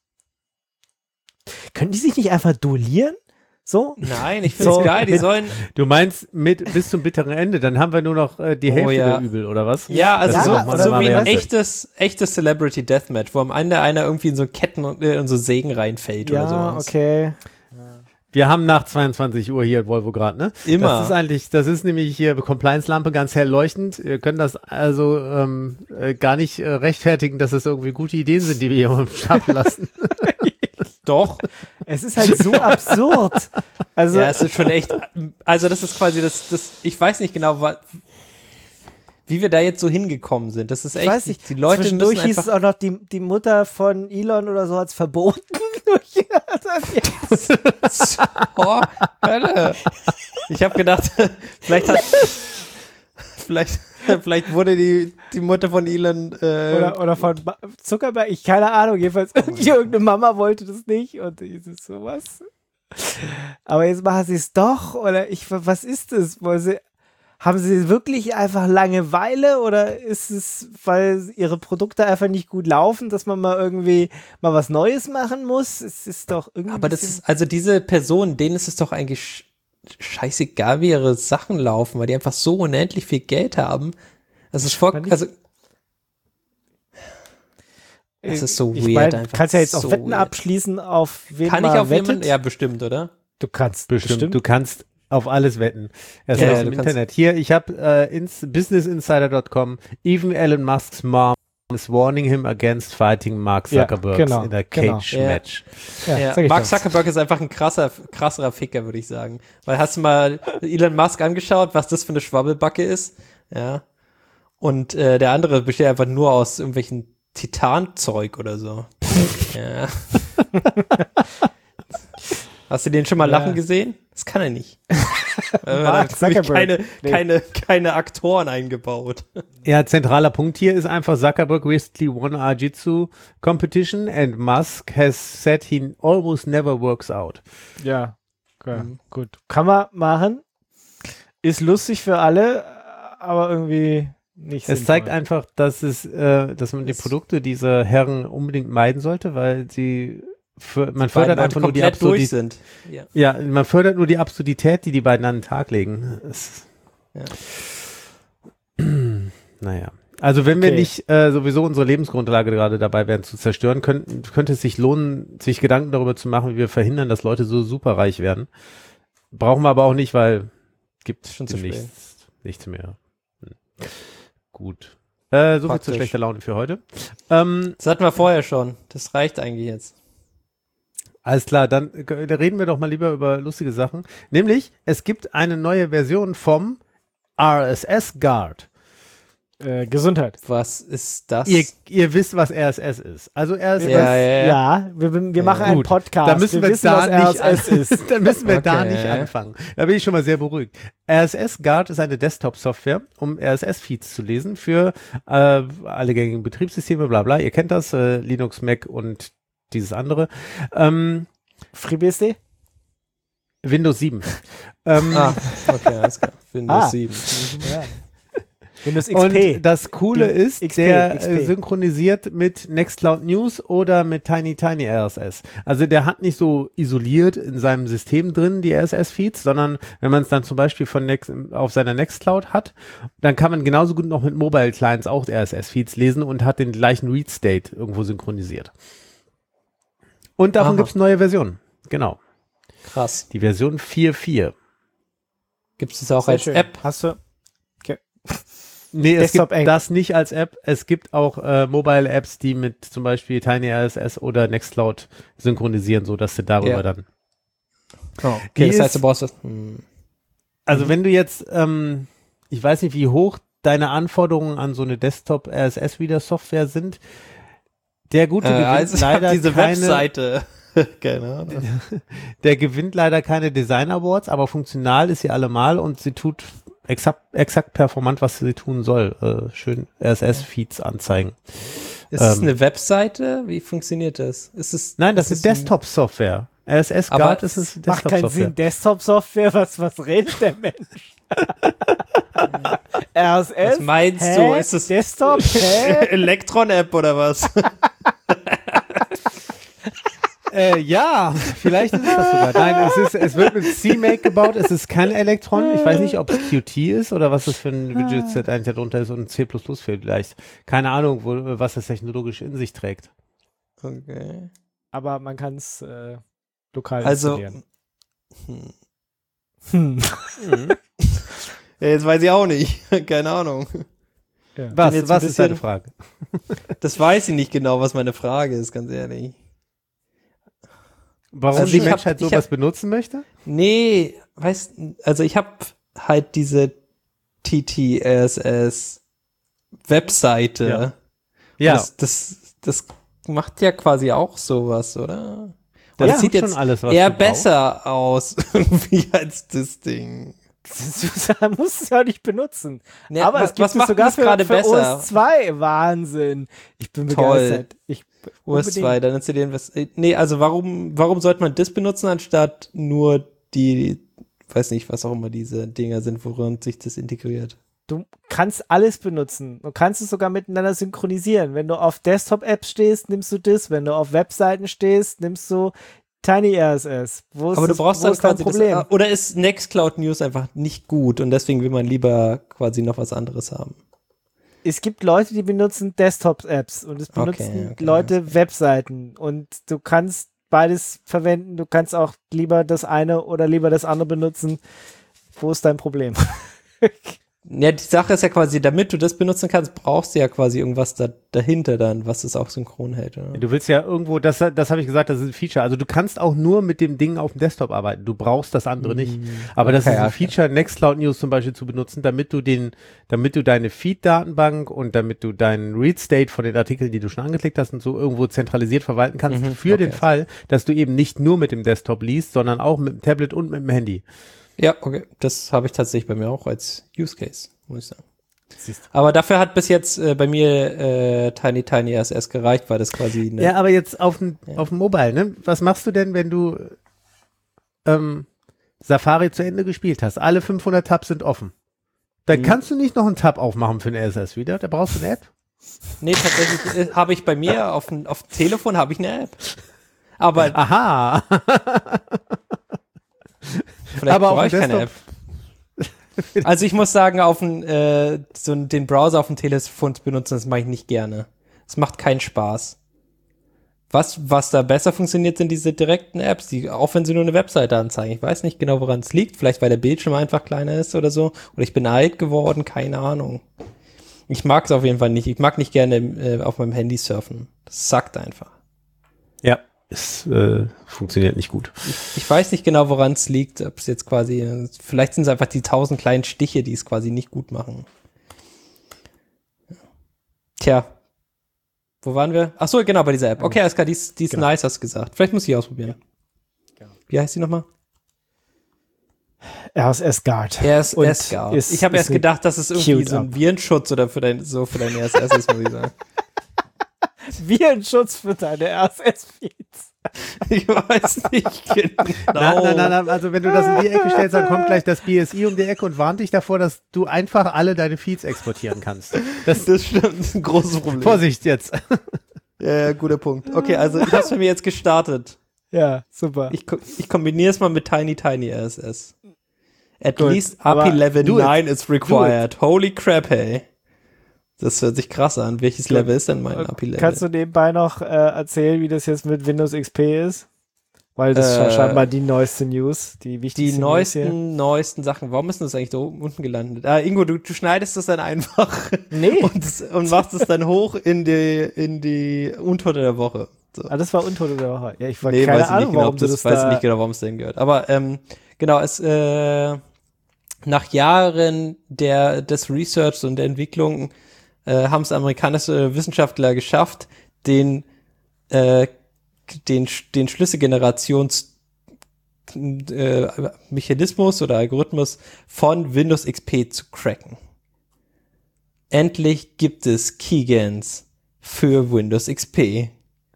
Können die sich nicht einfach duellieren? So? Nein, ich finde es So, geil. Die mit- sollen. Du meinst mit bis zum bitteren Ende, dann haben wir nur noch äh, die Oh, Hälfte ja. der Übel, oder was? Ja, also Ja, so, oder so mal wie ein wer- echtes, echtes Celebrity Deathmatch, wo am Ende einer irgendwie in so Ketten und äh, in so Sägen reinfällt oder Ja, sowas. okay. Wir haben nach zweiundzwanzig Uhr hier in Volvo gerade, ne? Immer. Das ist eigentlich, das ist nämlich hier Compliance-Lampe ganz hell leuchtend. Wir können das also ähm, äh, gar nicht äh, rechtfertigen, dass es irgendwie gute Ideen sind, die wir hier am Start lassen. Doch. Es ist halt so absurd. Also, Ja, es ist schon echt. Also, das ist quasi das, das ich weiß nicht genau, wa- wie wir da jetzt so hingekommen sind. Das ist echt. ich weiß nicht, die Leute müssen zwischendurch hieß einfach. es auch noch, die, die Mutter von Elon oder so hat es verboten. Oh, Hölle. Ich habe gedacht, vielleicht hat. Vielleicht, vielleicht wurde die, die Mutter von Elon. Äh, Oder, oder von Ba- Zuckerberg, ich keine Ahnung, jedenfalls irgendwie irgendeine Mama wollte das nicht und ist es sowas. Aber jetzt machen sie es doch oder ich, was ist das? Wollen sie, haben sie wirklich einfach Langeweile oder ist es, weil ihre Produkte einfach nicht gut laufen, dass man mal irgendwie mal was Neues machen muss? Es ist doch irgendwie. Aber das ist, also diese Personen, denen ist es doch eigentlich scheißegal, wie ihre Sachen laufen, weil die einfach so unendlich viel Geld haben. Das ist voll, also das ist so ich weird mein, einfach. Du kannst ja jetzt so auch Wetten weird. abschließen, auf wen Kann man ich auf wettet. jemanden? Ja, bestimmt, oder? Du kannst Bestimmt. bestimmt. Du kannst auf alles wetten. Er ist Ja, aus ja, dem du kannst- Internet. Hier, ich habe äh, ins business insider dot com, even Elon Musk's mom is warning him against fighting Mark Ja, Zuckerberg genau, in a genau. cage Ja. match. Ja, Ja, sag ich Mark doch. Zuckerberg ist einfach ein krasser, krasserer Ficker, würde ich sagen. Weil hast du mal Elon Musk angeschaut, was das für eine Schwabbelbacke ist? Ja. Und äh, der andere besteht einfach nur aus irgendwelchen Titanzeug oder so. Ja. Hast du den schon mal Ja. lachen gesehen? Das kann er nicht. Weil Mark da hab ich Zuckerberg. keine, Nee. keine, keine Aktoren eingebaut. Ja, zentraler Punkt hier ist einfach, Zuckerberg recently won a Jiu-Jitsu competition and Musk has said he almost never works out. Ja, okay. Mhm. Gut. Kann man machen. Ist lustig für alle, aber irgendwie nicht Es sinnvoll. zeigt einfach, dass es, äh, dass man die Es- Produkte dieser Herren unbedingt meiden sollte, weil sie für, man fördert Beide einfach nur die komplett durch Absurdität. sind. Ja. Ja, man fördert nur die Absurdität, die die beiden an den Tag legen. Es, Ja. naja. Also wenn wir Okay. nicht äh, sowieso unsere Lebensgrundlage gerade dabei wären zu zerstören, könnten, könnte es sich lohnen, sich Gedanken darüber zu machen, wie wir verhindern, dass Leute so superreich werden. Brauchen wir aber auch nicht, weil gibt Schon zu nichts, nichts mehr. Hm. Gut. Äh, so viel Praktisch. zu schlechter Laune für heute. Ähm, Das hatten wir vorher schon. Das reicht eigentlich jetzt. Alles klar, dann äh, reden wir doch mal lieber über lustige Sachen. Nämlich, es gibt eine neue Version vom R S S Guard. äh, Gesundheit. Was ist das? Ihr, ihr wisst, was R S S ist. Also R S S, Ja, ja, ja. Ja, wir, wir machen einen Gut, Podcast. da müssen wir, wissen, da was nicht R S S ist. an, da müssen wir da Okay. nicht anfangen. Da bin ich schon mal sehr beruhigt. R S S Guard ist eine Desktop-Software, um R S S-Feeds zu lesen für äh, alle gängigen Betriebssysteme, bla bla. Ihr kennt das, äh, Linux, Mac und dieses andere. Ähm, FreeBSD? Windows sieben. ähm, Ah, okay, alles klar. Windows Ah. sieben. Ja. Windows X P. Und das Coole Die ist, X P, der X P. äh, synchronisiert mit Nextcloud News oder mit Tiny Tiny R S S. Also der hat nicht so isoliert in seinem System drin die R S S-Feeds, sondern wenn man es dann zum Beispiel von Next, auf seiner Nextcloud hat, dann kann man genauso gut noch mit Mobile Clients auch R S S-Feeds lesen und hat den gleichen Read-State irgendwo synchronisiert. Und davon Aha. gibt es neue Versionen. Genau. Krass. Die Version vier Punkt vier. Gibt es das auch Sehr als schön. App? Hast du? Nee, es Desktop gibt Eng. das nicht als App. Es gibt auch äh, Mobile-Apps, die mit zum Beispiel Tiny R S S oder Nextcloud synchronisieren, so dass du darüber Ja. dann. Oh, okay, Die das heißt, ist- du brauchst das. Hm. Also wenn du jetzt, ähm, ich weiß nicht, wie hoch deine Anforderungen an so eine Desktop-R S S-Reader-Software sind. Der gute Äh, gewinnt also ich hab leider diese keine, Webseite. Keine Ahnung. der gewinnt leider keine Design Awards, aber funktional ist sie allemal und sie tut exakt, exakt performant, was sie tun soll. Äh, schön R S S-Feeds anzeigen. Ist es Ähm. eine Webseite? Wie funktioniert das? Ist es, Nein, das ist es ein- Desktop-Software. R S S Aber Guard ist es Macht keinen Desktop-Software. Sinn. Desktop-Software, was, was redet der Mensch? R S S? Was meinst Hä? du? Ist es Desktop? Hä? Elektron-App oder was? Äh, ja, vielleicht ist es das sogar. Nein, es, ist, es wird mit C Make gebaut. Es ist kein Elektron. Ich weiß nicht, ob es Qt ist oder was das für ein Widget eigentlich darunter ist und C plus plus vielleicht. Keine Ahnung, wo, was das technologisch in sich trägt. Okay. Aber man kann es äh, lokal Also, installieren. hm. Hm. Ja, jetzt weiß ich auch nicht. Keine Ahnung. Ja. Was, jetzt ein was ist deine bisschen- Frage? Das weiß ich nicht genau, was meine Frage ist, ganz ehrlich. Warum Also die ich hab- Menschheit ich sowas hab- benutzen möchte? Nee, weißt, also ich habe halt diese T T R S S Webseite. Ja. Und Ja, Das, das, das macht ja quasi auch sowas, oder? das das tut sieht schon jetzt alles, was eher du brauchst. besser aus irgendwie als das Ding. Du musst es ja nicht benutzen. Ja, Aber was, es gibt was es macht sogar das für, gerade für O besser? S zwei. Wahnsinn. Ich bin Toll. begeistert. Ich, O S zwei, dann installieren wir es. Nee, also warum, warum sollte man das benutzen, anstatt nur die weiß nicht, was auch immer diese Dinger sind, worin sich das integriert. Du kannst alles benutzen. Du kannst es sogar miteinander synchronisieren. Wenn du auf Desktop-Apps stehst, nimmst du das. Wenn du auf Webseiten stehst, nimmst du TinyRSS. Wo ist Aber du das, brauchst wo dann ist dein quasi Problem? Das, oder ist Nextcloud News einfach nicht gut und deswegen will man lieber quasi noch was anderes haben? Es gibt Leute, die benutzen Desktop-Apps und es benutzen Okay, okay, Leute okay. Webseiten und du kannst beides verwenden. Du kannst auch lieber das eine oder lieber das andere benutzen. Wo ist dein Problem? Ja, die Sache ist ja quasi, damit du das benutzen kannst, brauchst du ja quasi irgendwas da, dahinter dann, was es auch synchron hält. Oder? Du willst ja irgendwo, das, das habe ich gesagt, das ist ein Feature. Also du kannst auch nur mit dem Ding auf dem Desktop arbeiten. Du brauchst das andere nicht. Aber das Okay, ist ein okay. Feature, Nextcloud News zum Beispiel zu benutzen, damit du den, damit du deine Feed-Datenbank und damit du deinen Read-State von den Artikeln, die du schon angeklickt hast und so irgendwo zentralisiert verwalten kannst, Mhm, für okay. den Fall, dass du eben nicht nur mit dem Desktop liest, sondern auch mit dem Tablet und mit dem Handy. Ja, okay. Das habe ich tatsächlich bei mir auch als Use Case, muss ich sagen. Aber dafür hat bis jetzt äh, bei mir äh, Tiny Tiny R S S gereicht, weil das quasi eine Ja, aber jetzt auf dem Ja. auf dem Mobile, ne? Was machst du denn, wenn du ähm, Safari zu Ende gespielt hast? Alle fünfhundert Tabs sind offen. Dann Mhm. kannst du nicht noch einen Tab aufmachen für den R S S wieder. Da brauchst du eine App. Nee, tatsächlich äh, habe ich bei mir auf dem auf dem Telefon habe ich eine App. Aber Aha. vielleicht aber auf brauche ich dem keine App. Also ich muss sagen, auf den, äh, so den Browser auf dem Telefon zu benutzen, das mache ich nicht gerne. Es macht keinen Spaß. Was, was da besser funktioniert, sind diese direkten Apps, die, auch wenn sie nur eine Webseite anzeigen. Ich weiß nicht genau, woran es liegt. Vielleicht, weil der Bildschirm einfach kleiner ist oder so. Oder ich bin alt geworden, keine Ahnung. Ich mag es auf jeden Fall nicht. Ich mag nicht gerne äh, auf meinem Handy surfen. Das sackt einfach. Ja, es äh, funktioniert nicht gut. Ich, ich weiß nicht genau, woran es liegt. Ob es jetzt quasi, äh, vielleicht sind es einfach die tausend kleinen Stiche, die es quasi nicht gut machen. Tja. Wo waren wir? Ach so, genau, bei dieser App. Okay, alles klar, die ist, die ist Genau. nice, hast du gesagt. Vielleicht muss ich ausprobieren. Genau. Wie heißt die nochmal? R S S Guard. R S Und S Guard. ist- Ich habe ist erst eine gedacht, dass es irgendwie cute so ein App. Virenschutz oder für dein, so für dein R S S ist, muss ich sagen. Virenschutz für deine R S S-Feeds. Ich weiß nicht genau. Nein, nein, nein, nein, also wenn du das in die Ecke stellst, dann kommt gleich das B S I um die Ecke und warnt dich davor, dass du einfach alle deine Feeds exportieren kannst. Das, Das stimmt, das ist ein großes Problem. Vorsicht jetzt. Ja, ja, guter Punkt. Okay, also ich habe es bei mir jetzt gestartet. Ja, super. Ich, ko- ich kombiniere es mal mit Tiny Tiny R S S. At Gut, least aber A P I Level do it. neun is required. Holy crap, hey. Das hört sich krass an. Welches Gut. Level ist denn mein A P I-Level? Kannst du nebenbei noch äh, erzählen, wie das jetzt mit Windows X P ist? Weil das ist Äh, scheinbar die neueste News, die Die wichtigste News hier. neuesten, neuesten Sachen. Warum ist das eigentlich da oben unten gelandet? Ah, Ingo, du, du schneidest das dann einfach Nee, und, und machst es dann hoch in die, in die Untote der Woche. So. ah, das war Untote der Woche. Ja, ich war Nee, keine weiß ich Ahnung, nicht genau, warum ob du das, das weiß ich da... nicht genau, warum es denn gehört. Aber ähm, genau, es äh, nach Jahren der des Research und der Entwicklung äh, haben es amerikanische Wissenschaftler geschafft, den äh, den den Schlüsselgenerations äh, Mechanismus oder Algorithmus von Windows X P zu cracken. Endlich gibt es Keygans für Windows X P.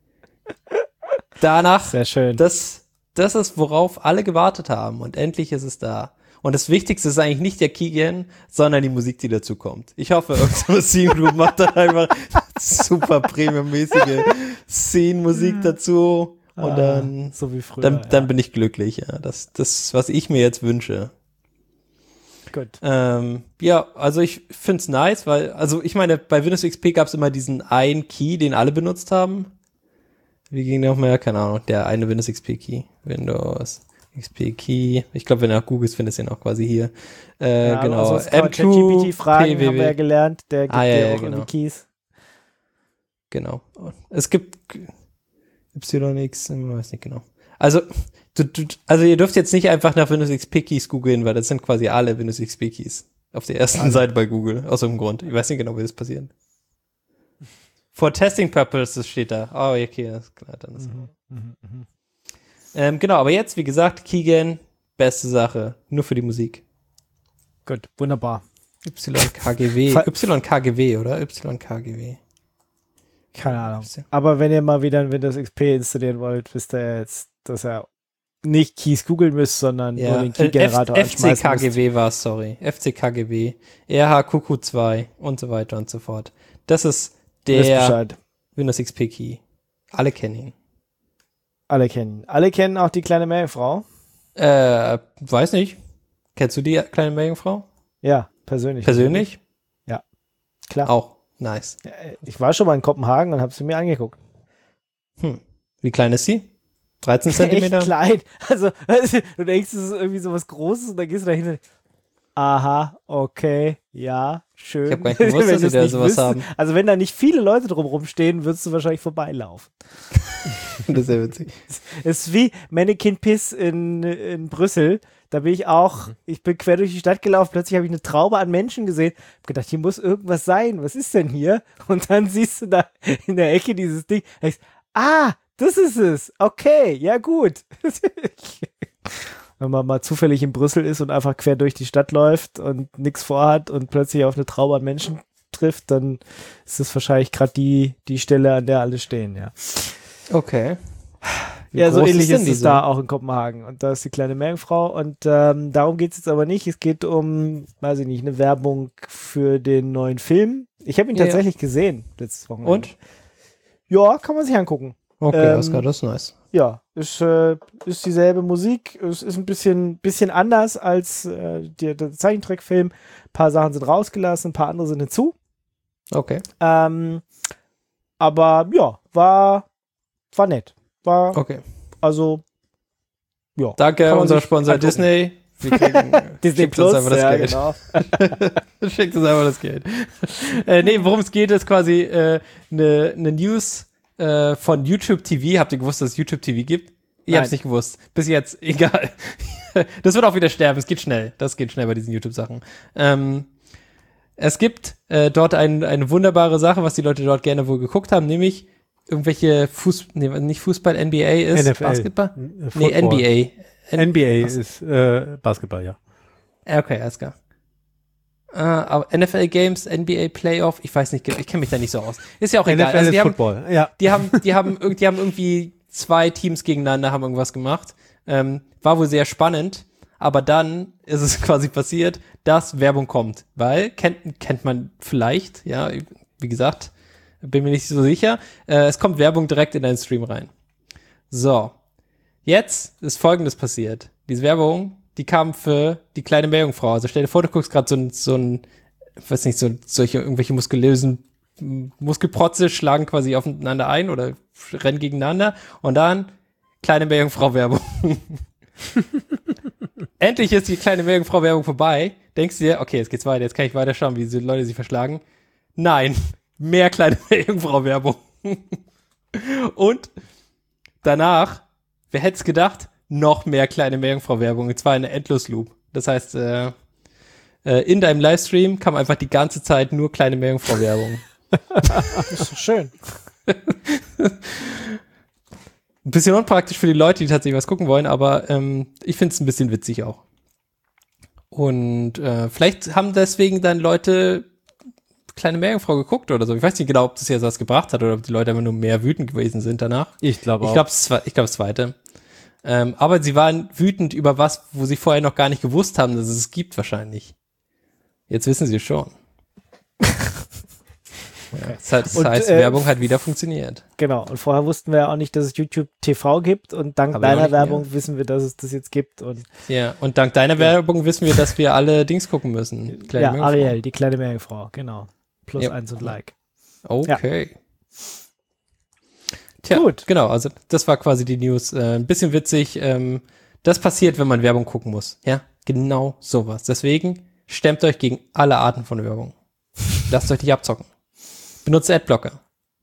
Danach Sehr schön. das, das ist, worauf alle gewartet haben. Und endlich ist es da. Und das Wichtigste ist eigentlich nicht der Keygen, sondern die Musik, die dazu kommt. Ich hoffe, irgendeine Scene Group macht dann einfach super premiummäßige Scene-Musik dazu. Und Ah, dann, so wie früher. dann, dann ja. bin ich glücklich. Ja. Das, das, was ich mir jetzt wünsche. Gut. Ähm, ja, also ich find's nice, weil, also ich meine, bei Windows X P gab's immer diesen einen Key, den alle benutzt haben. Wie ging der nochmal? Keine Ahnung, der eine Windows X P Key. Windows X P Key. Ich glaube, wenn du nach googelst, findest du ihn auch quasi hier. Äh, Ja, genau. Also M zwei ChatGPT-Fragen P W W. haben wir ja gelernt. Der gibt Ah, ja, dir ja, auch genau. irgendwie Keys. Genau. Es gibt Y X, ich weiß nicht genau. Also, du, du, also ihr dürft jetzt nicht einfach nach Windows X P Keys googeln, weil das sind quasi alle Windows X P Keys auf der ersten Also. Seite bei Google, aus irgendeinem Grund. Ich weiß nicht genau, wie das passiert. For testing purposes steht da. Oh, okay, das ist klar. Dann ist Mhm, mhm, mhm. ähm, genau, aber jetzt, wie gesagt, Keygen, beste Sache. Nur für die Musik. Gut, wunderbar. Y K G W. Fa- Y K G W, oder? Y K G W. Keine Ahnung. Ja. Aber wenn ihr mal wieder ein Windows X P installieren wollt, wisst ihr jetzt, dass er nicht Keys googeln müsst, sondern Ja, nur den Key-Generator F- F C anschmeißen K müsst. G B war es, sorry. F C K G B, R H Q Q zwei und so weiter und so fort. Das ist Wisst der Bescheid. Windows X P Key. Alle kennen ihn. Alle kennen. Alle kennen auch die kleine Meerjungfrau. Äh, weiß nicht. Kennst du die kleine Meerjungfrau? Ja, persönlich. Persönlich? Klar. Auch. Nice. Ich war schon mal in Kopenhagen und habe sie mir angeguckt. Hm. Wie klein ist sie? dreizehn Zentimeter? Echt klein. Also, du denkst, es ist irgendwie so was Großes und dann gehst du da hin und aha, okay, ja, schön. Ich hab gar nicht gewusst, Wenn dass sie du's da nicht sowas wüsstest- haben. Also wenn da nicht viele Leute drumherum stehen, würdest du wahrscheinlich vorbeilaufen. Das ist ja witzig. Es ist wie Mannequin Piss in, in Brüssel. Da bin ich auch, ich bin quer durch die Stadt gelaufen, plötzlich habe ich eine Traube an Menschen gesehen, hab gedacht, hier muss irgendwas sein, was ist denn hier? Und dann siehst du da in der Ecke dieses Ding, da denkst, ah, das ist es, okay, ja gut. Wenn man mal zufällig in Brüssel ist und einfach quer durch die Stadt läuft und nichts vorhat und plötzlich auf eine Traube an Menschen trifft, dann ist das wahrscheinlich gerade die, die Stelle, an der alle stehen, ja. Okay. Wie Ja, so groß ähnlich denn ist es diese? da auch in Kopenhagen. Und da ist die kleine Meerjungfrau. Und ähm, darum geht es jetzt aber nicht. Es geht um, weiß ich nicht, eine Werbung für den neuen Film. Ich habe ihn Ja, tatsächlich gesehen letztes Wochenende. Und? Ja, kann man sich angucken. Okay, Ähm, Oskar, das ist nice. Ja, ist, äh, ist dieselbe Musik. Es ist ein bisschen, bisschen anders als äh, der, der Zeichentrickfilm. Ein paar Sachen sind rausgelassen, ein paar andere sind hinzu. Okay. Ähm, aber ja, war, war nett. War, Okay. also, ja. Danke, Kann man unser sich Sponsor angucken. Disney. Wir kriegen, Disney schickt uns Plus, einfach das ja, Geld. genau. Schickt uns einfach das Geld. äh, nee, worum es geht, ist quasi eine äh, ne, ne News äh, von YouTube T V. Habt ihr gewusst, dass es YouTube T V gibt? Ich Nein. hab's nicht gewusst. Bis jetzt, egal. Das wird auch wieder sterben. Es geht schnell. Das geht schnell bei diesen YouTube-Sachen. Ähm, es gibt äh, dort ein, eine wunderbare Sache, was die Leute dort gerne wohl geguckt haben, nämlich irgendwelche Fußball, nee, nicht Fußball, N B A ist, N F L. Basketball? Äh, Nee, Football. N B A. N B A Ach so. ist äh, Basketball, ja. Okay, alles klar. Äh, aber N F L Games, N B A Playoff, ich weiß nicht, genau, ich kenne mich da nicht so aus. Ist ja auch egal. N F L Also die ist haben, Football, ja. die haben, die haben, irg- die haben irgendwie zwei Teams gegeneinander, haben irgendwas gemacht. Ähm, war wohl sehr spannend, aber dann ist es quasi passiert, dass Werbung kommt, weil kennt kennt man vielleicht, ja, wie gesagt, bin mir nicht so sicher. Äh, es kommt Werbung direkt in deinen Stream rein. So, jetzt ist Folgendes passiert: Diese Werbung, die kam für die kleine Meerjungfrau. Also stell dir vor, du guckst gerade so ein, so ein, weiß nicht, so solche irgendwelche muskulösen Muskelprotze schlagen quasi aufeinander ein oder rennen gegeneinander und dann kleine Meerjungfrau-Werbung. Endlich ist die kleine Meerjungfrau-Werbung vorbei. Denkst du dir, okay, jetzt geht's weiter, jetzt kann ich weiter schauen, wie diese Leute sich verschlagen. Nein, mehr kleine Meerjungfrau-Werbung. Und danach, wer hätte es gedacht, noch mehr kleine Meerjungfrau-Werbung, und zwar eine Endlosloop. Das heißt, äh, äh, in deinem Livestream kam einfach die ganze Zeit nur kleine Meerjungfrau-Werbung. Das ist doch schön. Ein bisschen unpraktisch für die Leute, die tatsächlich was gucken wollen, aber ähm, ich finde es ein bisschen witzig auch. Und äh, vielleicht haben deswegen dann Leute kleine Meerjungfrau geguckt oder so. Ich weiß nicht genau, ob das jetzt was gebracht hat oder ob die Leute immer nur mehr wütend gewesen sind danach. Ich glaube Ich auch. glaube, ich glaube, das zweite. Ähm, aber sie waren wütend über was, wo sie vorher noch gar nicht gewusst haben, dass es es gibt wahrscheinlich. Jetzt wissen sie es schon. Ja, das heißt, das Und, heißt äh, Werbung hat wieder funktioniert. Genau. Und vorher wussten wir ja auch nicht, dass es YouTube T V gibt. Und dank Aber auch deiner nicht mehr. Werbung wissen wir, dass es das jetzt gibt. Und Ja, und dank deiner Werbung wissen wir, dass wir alle Dings gucken müssen. Kleine ja, Meerjungfrau. Ariel, die kleine Meerjungfrau. Genau. Plus Ja. eins und Like. Okay. Tja, Gut. genau, also das war quasi die News. Äh, ein bisschen witzig. Ähm, das passiert, wenn man Werbung gucken muss. Ja, genau sowas. Deswegen stemmt euch gegen alle Arten von Werbung. Lasst euch nicht abzocken. Benutzt Adblocker.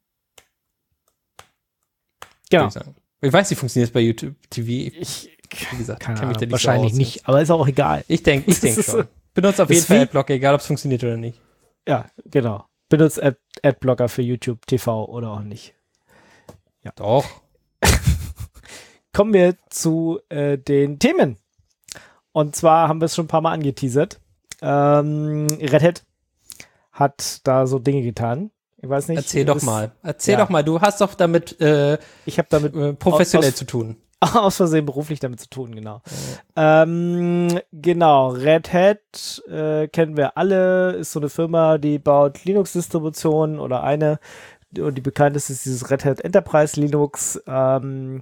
Genau. Ich, sagen. ich weiß, wie funktioniert es bei YouTube T V. Ich, Wie gesagt, keine kenn mich Ahnung, da nicht wahrscheinlich so aus. nicht. Aber ist auch egal. Ich denke ich denk Das ist schon. Benutzt auf das jeden ist Fall wie- Adblocker, egal ob es funktioniert oder nicht. Ja, genau. Benutzt Ad Adblocker für YouTube T V oder auch nicht. Doch. Kommen wir zu äh, den Themen. Und zwar haben wir es schon ein paar Mal angeteasert. Ähm, Red Hat hat da so Dinge getan. Ich weiß nicht. Erzähl doch das- mal. Erzähl ja. doch mal. Du hast doch damit äh, Ich habe damit äh, professionell aus- zu tun. aus Versehen beruflich damit zu tun, genau. Ja. Ähm, genau, Red Hat äh, kennen wir alle, ist so eine Firma, die baut Linux-Distributionen oder eine, und die bekannteste ist dieses Red Hat Enterprise Linux. Ähm,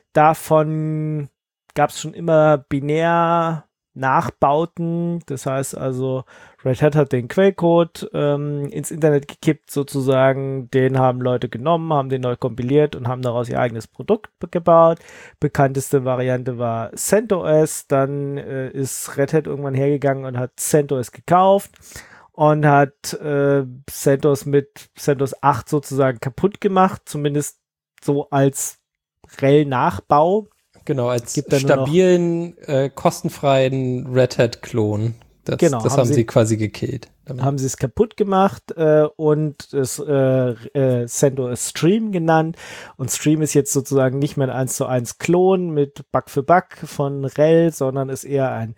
davon gab es schon immer binär Nachbauten, das heißt also, Red Hat hat den Quellcode ähm, ins Internet gekippt sozusagen, den haben Leute genommen, haben den neu kompiliert und haben daraus ihr eigenes Produkt gebaut. Bekannteste Variante war CentOS, dann äh, ist Red Hat irgendwann hergegangen und hat CentOS gekauft und hat äh, CentOS mit CentOS acht sozusagen kaputt gemacht, zumindest so als RHEL-Nachbau. Genau, als stabilen, äh, kostenfreien Red Hat-Klon. Das, genau, das haben, haben sie, sie quasi gekillt. Damit. Haben sie es kaputt gemacht äh, und es äh, äh, CentOS Stream genannt. Und Stream ist jetzt sozusagen nicht mehr ein eins zu eins Klon mit Bug für Bug von RHEL, sondern ist eher ein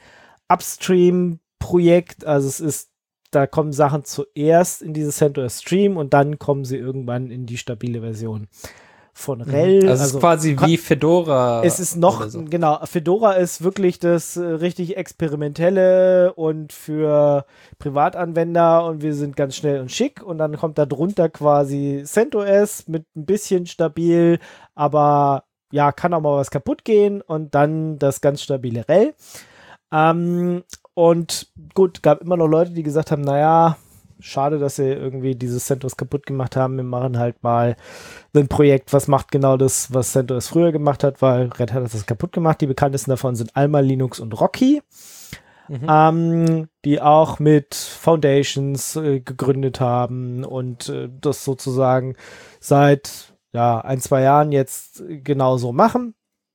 Upstream-Projekt. Also es ist, da kommen Sachen zuerst in dieses CentOS Stream und dann kommen sie irgendwann in die stabile Version von RHEL. Also, also es ist quasi wie Fedora. Es ist noch, so. genau, Fedora ist wirklich das äh, richtig Experimentelle und für Privatanwender und wir sind ganz schnell und schick und dann kommt da drunter quasi CentOS mit ein bisschen stabil, aber ja, kann auch mal was kaputt gehen und dann das ganz stabile RHEL. Ähm, und gut, gab immer noch Leute, die gesagt haben, naja, schade, dass sie irgendwie dieses CentOS kaputt gemacht haben. Wir machen halt mal ein Projekt, was macht genau das, was CentOS früher gemacht hat, weil Red Hat hat das kaputt gemacht. Die bekanntesten davon sind Alma, Linux und Rocky, mhm. ähm, die auch mit Foundations äh, gegründet haben und äh, das sozusagen seit ja, ein, zwei Jahren jetzt genauso machen.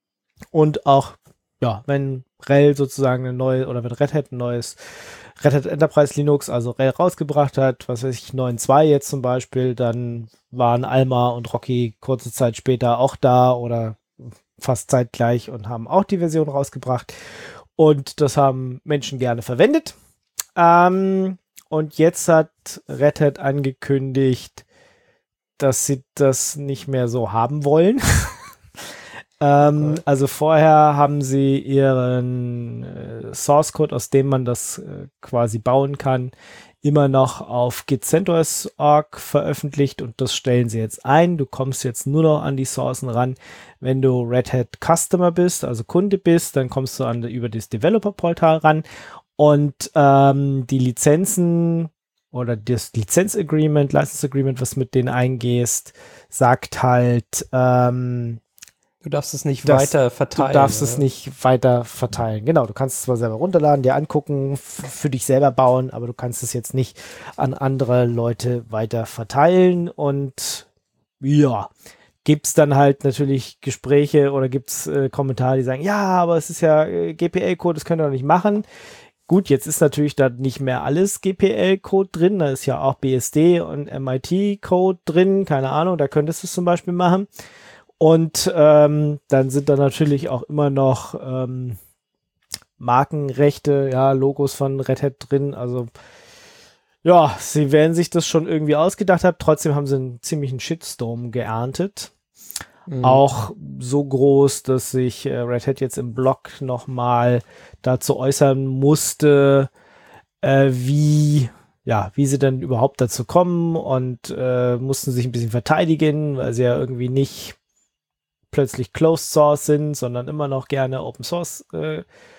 Und auch, ja, wenn RHEL sozusagen eine neue, oder wenn Red Hat ein neues Red Hat Enterprise Linux, also RHEL rausgebracht hat, was weiß ich, neun Punkt zwei jetzt zum Beispiel, dann waren Alma und Rocky kurze Zeit später auch da oder fast zeitgleich und haben auch die Version rausgebracht und das haben Menschen gerne verwendet. Ähm, und jetzt hat Red Hat angekündigt, dass sie das nicht mehr so haben wollen. Ähm, okay. Also vorher haben sie ihren äh, Source Code, aus dem man das äh, quasi bauen kann, immer noch auf git CentOS Punkt org veröffentlicht und das stellen sie jetzt ein. Du kommst jetzt nur noch an die Sourcen ran, wenn du Red Hat Customer bist, also Kunde bist, dann kommst du an über das Developer-Portal ran und ähm, die Lizenzen oder das Lizenz-Agreement, License-Agreement, was mit denen eingehst, sagt halt, ähm, du darfst es nicht das, weiter verteilen. Du darfst oder? es nicht weiter verteilen. Genau, du kannst es zwar selber runterladen, dir angucken, f- für dich selber bauen, aber du kannst es jetzt nicht an andere Leute weiter verteilen. Und ja, gibt es dann halt natürlich Gespräche oder gibt es äh, Kommentare, die sagen, ja, aber es ist ja äh, G P L-Code, das könnt ihr doch nicht machen. Gut, jetzt ist natürlich da nicht mehr alles G P L-Code drin, da ist ja auch B S D und M I T-Code drin, keine Ahnung, da könntest du es zum Beispiel machen. Und ähm, dann sind da natürlich auch immer noch ähm, Markenrechte, ja, Logos von Red Hat drin. Also ja, sie werden sich das schon irgendwie ausgedacht haben. Trotzdem haben sie einen ziemlichen Shitstorm geerntet. Mhm. Auch so groß, dass sich äh, Red Hat jetzt im Blog nochmal dazu äußern musste, äh, wie ja, wie sie dann überhaupt dazu kommen und äh, mussten sich ein bisschen verteidigen, weil sie ja irgendwie nicht plötzlich Closed Source sind, sondern immer noch gerne Open Source äh,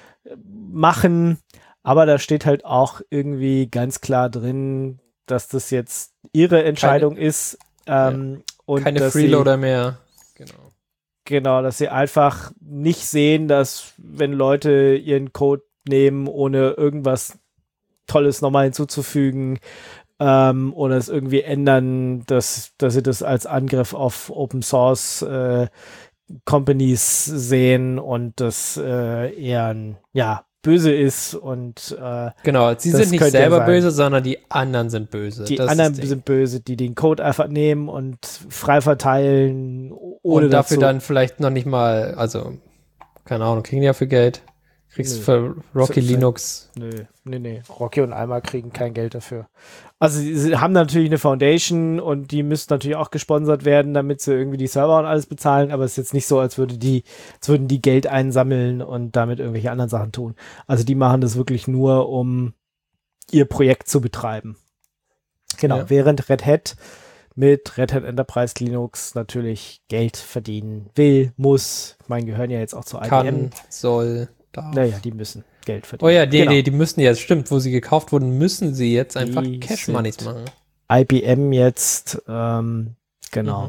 machen. Aber da steht halt auch irgendwie ganz klar drin, dass das jetzt ihre Entscheidung keine, ist. Ähm, ja, und keine Freeloader sie, mehr. Genau. Genau, dass sie einfach nicht sehen, dass wenn Leute ihren Code nehmen, ohne irgendwas Tolles nochmal hinzuzufügen, Ähm, oder es irgendwie ändern, dass, dass sie das als Angriff auf Open Source äh, Companies sehen und das äh, eher ein, ja, böse ist und äh, genau, sie sind nicht selber böse, sondern die anderen sind böse. Die das anderen sind böse, die den Code einfach nehmen und frei verteilen, ohne und dafür dazu dann vielleicht noch nicht mal, also keine Ahnung, kriegen die ja für Geld, Kriegst Nö. für Rocky Für- für- Linux. Nö, nee, nee. Rocky und Alma kriegen kein Geld dafür. Also sie, sie haben natürlich eine Foundation und die müssten natürlich auch gesponsert werden, damit sie irgendwie die Server und alles bezahlen, aber es ist jetzt nicht so, als würde die, als würden die Geld einsammeln und damit irgendwelche anderen Sachen tun. Also die machen das wirklich nur, um ihr Projekt zu betreiben. Genau, Ja. während Red Hat mit Red Hat Enterprise Linux natürlich Geld verdienen will, muss. Ich meine, gehören ja jetzt auch zu I B M. Kann, soll, darf. Naja, die müssen Geld verdienen. Oh ja, nee, Genau. nee, die müssen jetzt, stimmt, wo sie gekauft wurden, müssen sie jetzt einfach Die Cash sind- Moneys machen. I B M jetzt, ähm, genau. Mhm.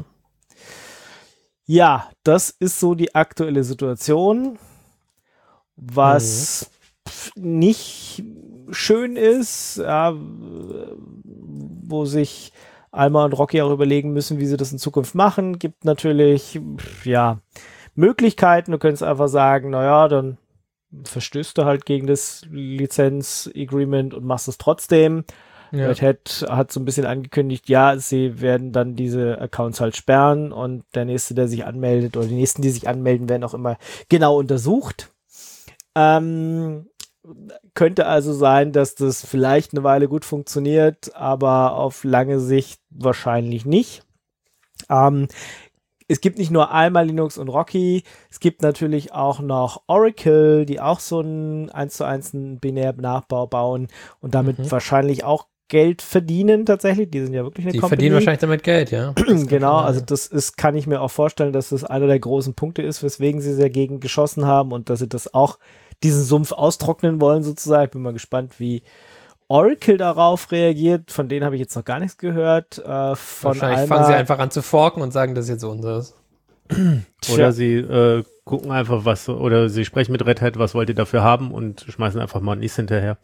Ja, das ist so die aktuelle Situation, was pf, nicht schön ist, ja, wo sich Alma und Rocky auch überlegen müssen, wie sie das in Zukunft machen. Gibt natürlich, pf, ja, Möglichkeiten. Du könntest einfach sagen, naja, dann verstößt du halt gegen das Lizenz-Agreement und machst es trotzdem. Ja. Red Hat hat so ein bisschen angekündigt, ja, sie werden dann diese Accounts halt sperren und der nächste, der sich anmeldet oder die nächsten, die sich anmelden, werden auch immer genau untersucht. Ähm, könnte also sein, dass das vielleicht eine Weile gut funktioniert, aber auf lange Sicht wahrscheinlich nicht. Ähm, es gibt nicht nur Alma Linux und Rocky, es gibt natürlich auch noch Oracle, die auch so einen eins zu eins einen binären Nachbau bauen und damit Mhm. wahrscheinlich auch Geld verdienen tatsächlich. Die sind ja wirklich eine Die Company. verdienen wahrscheinlich damit Geld, ja. Das kann Genau, schon also sein. das ist, kann ich mir auch vorstellen, dass das einer der großen Punkte ist, weswegen sie dagegen geschossen haben und dass sie das auch, diesen Sumpf austrocknen wollen sozusagen. Ich bin mal gespannt, wie Oracle darauf reagiert. Von denen habe ich jetzt noch gar nichts gehört. Äh, von Wahrscheinlich Alma, fangen sie einfach an zu forken und sagen, das ist jetzt unseres. Tja. Oder sie äh, gucken einfach was, oder sie sprechen mit Red Hat, was wollt ihr dafür haben und schmeißen einfach mal nichts hinterher.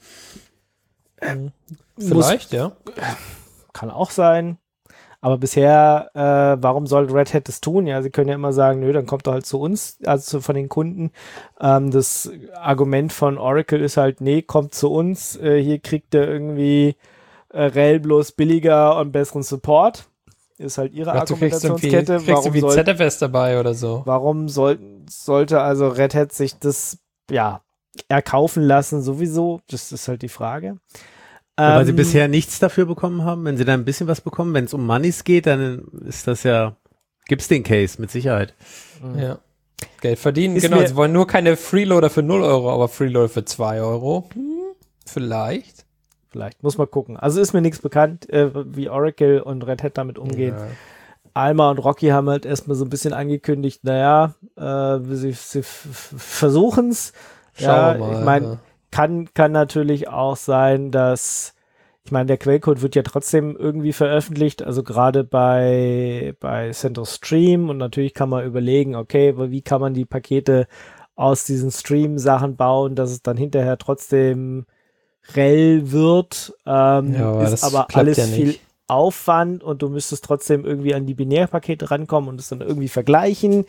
Vielleicht, ja. Kann auch sein. Aber bisher, äh, warum soll Red Hat das tun? Ja, sie können ja immer sagen, nö, dann kommt er halt zu uns, also zu, von den Kunden. Ähm, das Argument von Oracle ist halt, nee, kommt zu uns, äh, hier kriegt er irgendwie äh, R E L bloß billiger und besseren Support. Ist halt ihre Ach, du kriegst irgendwie, Argumentationskette. kriegst Warum, irgendwie soll, Z F S dabei oder so. warum soll, sollte also Red Hat sich das, ja, erkaufen lassen sowieso? Das ist halt die Frage. Ja, weil sie Ähm, bisher nichts dafür bekommen haben. Wenn sie da ein bisschen was bekommen, wenn es um Moneys geht, dann ist das ja, gibt's den Case mit Sicherheit. Ja. Geld verdienen, Ist genau. mir- Sie wollen nur keine Freeloader für null Euro, aber Freeloader für zwei Euro. Hm, vielleicht. Vielleicht, muss man gucken. Also ist mir nichts bekannt, äh, wie Oracle und Red Hat damit umgehen. Ja. Alma und Rocky haben halt erstmal so ein bisschen angekündigt, naja, äh, sie, sie versuchen es. Schauen Ja, wir mal. ich meine, ja. kann, kann natürlich auch sein, dass, ich meine, der Quellcode wird ja trotzdem irgendwie veröffentlicht, also gerade bei, bei CentralStream und natürlich kann man überlegen, okay, wie kann man die Pakete aus diesen Stream-Sachen bauen, dass es dann hinterher trotzdem R E L wird, ähm, Ja, aber ist das aber klappt alles ja nicht. viel Aufwand und du müsstest trotzdem irgendwie an die Binärpakete rankommen und es dann irgendwie vergleichen.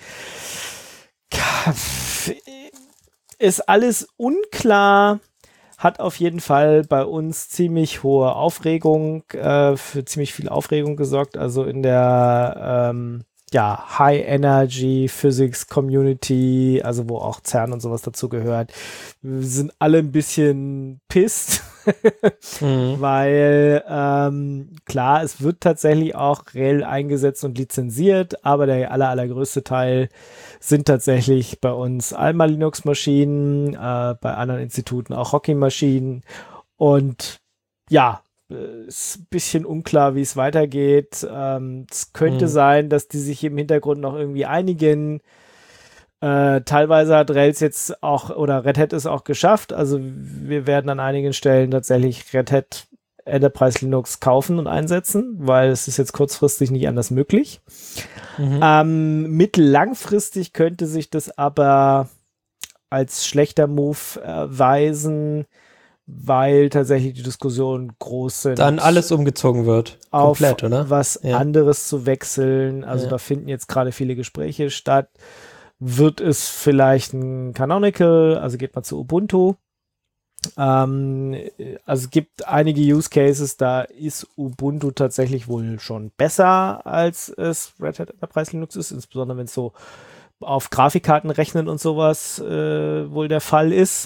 Ist alles unklar, hat auf jeden Fall bei uns ziemlich hohe Aufregung, äh, für ziemlich viel Aufregung gesorgt, also in der ähm, ja, High Energy Physics Community, also wo auch CERN und sowas dazu gehört, wir sind alle ein bisschen pissed, Mhm. weil ähm, klar, es wird tatsächlich auch R E L eingesetzt und lizenziert, aber der aller, allergrößte Teil sind tatsächlich bei uns Alma Linux Maschinen, äh, bei anderen Instituten auch Rocky Maschinen und ja, äh, ist ein bisschen unklar, wie es weitergeht. Ähm, es könnte Mhm. sein, dass die sich im Hintergrund noch irgendwie einigen. Äh, teilweise hat R E L es jetzt auch, oder Red Hat es auch geschafft. Also wir werden an einigen Stellen tatsächlich Red Hat Enterprise Linux kaufen und einsetzen, weil es ist jetzt kurzfristig nicht anders möglich. Mhm. Ähm, mittellangfristig könnte sich das aber als schlechter Move erweisen, weil tatsächlich die Diskussionen groß sind. Dann alles umgezogen wird. auf Komplett, oder? was Ja. anderes zu wechseln. Also Ja. da finden jetzt gerade viele Gespräche statt. Wird es vielleicht ein Canonical, also geht man zu Ubuntu. Ähm, also es gibt einige Use Cases, da ist Ubuntu tatsächlich wohl schon besser, als es Red Hat Enterprise Linux ist, insbesondere wenn es so auf Grafikkarten rechnen und sowas äh, wohl der Fall ist.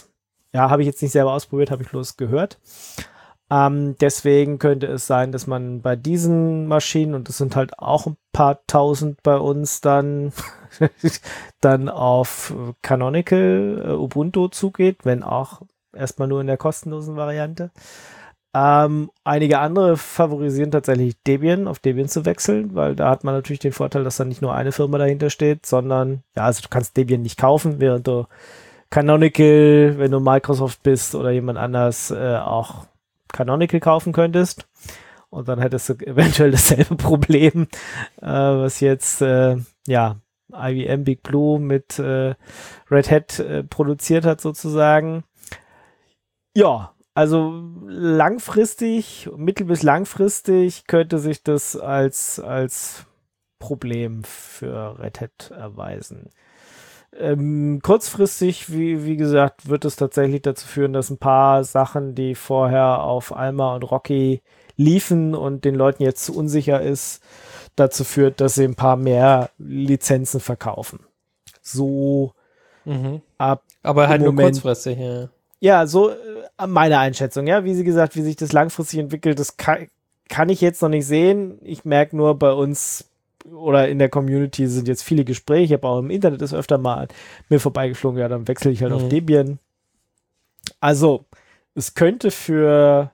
ja, habe ich jetzt nicht selber ausprobiert, habe ich bloß gehört. Ähm, deswegen könnte es sein, dass man bei diesen Maschinen, und das sind halt auch ein paar tausend bei uns, dann, dann auf Canonical äh, Ubuntu zugeht, wenn auch erstmal nur in der kostenlosen Variante. Ähm, einige andere favorisieren tatsächlich Debian, auf Debian zu wechseln, weil da hat man natürlich den Vorteil, dass da nicht nur eine Firma dahinter steht, sondern, ja, also du kannst Debian nicht kaufen, während du Canonical, wenn du Microsoft bist oder jemand anders, äh, auch Canonical kaufen könntest. Und dann hättest du eventuell dasselbe Problem, äh, was jetzt, äh, ja, I B M Big Blue mit äh, Red Hat äh, produziert hat sozusagen. Ja, also langfristig, mittel- bis langfristig könnte sich das als, als Problem für Red Hat erweisen. Ähm, kurzfristig, wie, wie gesagt, wird es tatsächlich dazu führen, dass ein paar Sachen, die vorher auf Alma und Rocky liefen und den Leuten jetzt zu unsicher ist, dazu führt, dass sie ein paar mehr Lizenzen verkaufen. So Mhm. ab Aber halt nur Moment, kurzfristig, ja. Ja, so äh, meine Einschätzung, ja. Wie sie gesagt, wie sich das langfristig entwickelt, das kann, kann ich jetzt noch nicht sehen. Ich merke nur, bei uns oder in der Community sind jetzt viele Gespräche. Ich habe auch im Internet das öfter mal mir vorbeigeflogen. Ja, dann wechsle ich halt Mhm. auf Debian. Also, es könnte für,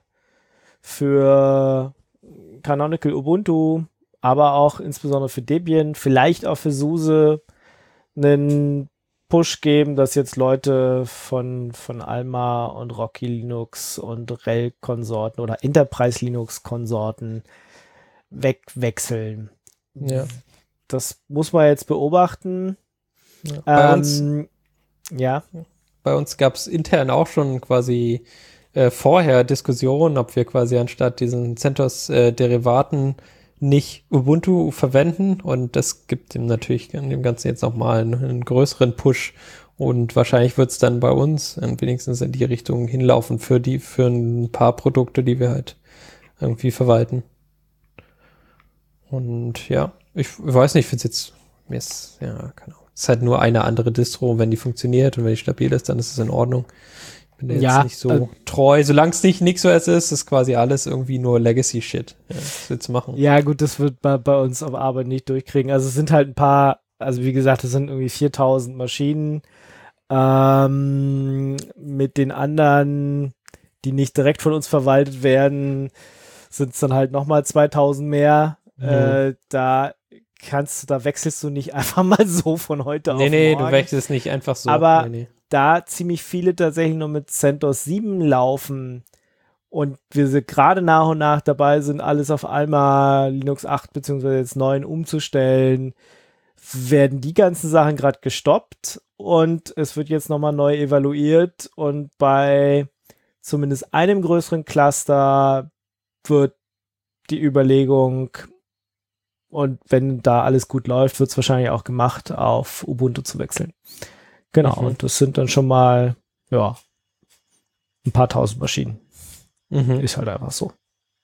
für Canonical Ubuntu, aber auch insbesondere für Debian, vielleicht auch für SUSE einen Push geben, dass jetzt Leute von, von Alma und Rocky Linux und R H E L-Konsorten oder Enterprise Linux-Konsorten wegwechseln. Ja. Das muss man jetzt beobachten. Ja. Bei uns, Ähm, ja. bei uns gab es intern auch schon quasi äh, vorher Diskussionen, ob wir quasi anstatt diesen CentOS-Derivaten nicht Ubuntu verwenden, und das gibt dem natürlich dem Ganzen jetzt nochmal einen, einen größeren Push, und wahrscheinlich wird es dann bei uns wenigstens in die Richtung hinlaufen für die, für ein paar Produkte, die wir halt irgendwie verwalten. Und ja, ich weiß nicht, ich finde es jetzt, mir ist, ja, keine Ahnung. Es ist halt nur eine andere Distro, wenn die funktioniert und wenn die stabil ist, dann ist es in Ordnung. Ich bin da jetzt Ja, nicht so also, treu. Solange es nicht NixOS ist, ist quasi alles irgendwie nur Legacy-Shit. Ja, was willst du machen? Ja, gut, das wird bei, bei uns auf Arbeit nicht durchkriegen. Also es sind halt ein paar, also wie gesagt, es sind irgendwie viertausend Maschinen. Ähm, mit den anderen, die nicht direkt von uns verwaltet werden, sind es dann halt nochmal zweitausend mehr. Mhm. Äh, da kannst du, da wechselst du nicht einfach mal so von heute Nee, auf nee, morgen. du wechselst nicht einfach so. Aber nee, nee. da ziemlich viele tatsächlich nur mit CentOS sieben laufen und wir sind gerade nach und nach dabei sind, alles auf Alma Linux acht beziehungsweise jetzt neun umzustellen, werden die ganzen Sachen gerade gestoppt und es wird jetzt nochmal neu evaluiert, und bei zumindest einem größeren Cluster wird die Überlegung, und wenn da alles gut läuft, wird es wahrscheinlich auch gemacht, auf Ubuntu zu wechseln. Genau, Mhm. und das sind dann schon mal, ja, ein paar tausend Maschinen. Mhm. Ist halt einfach so.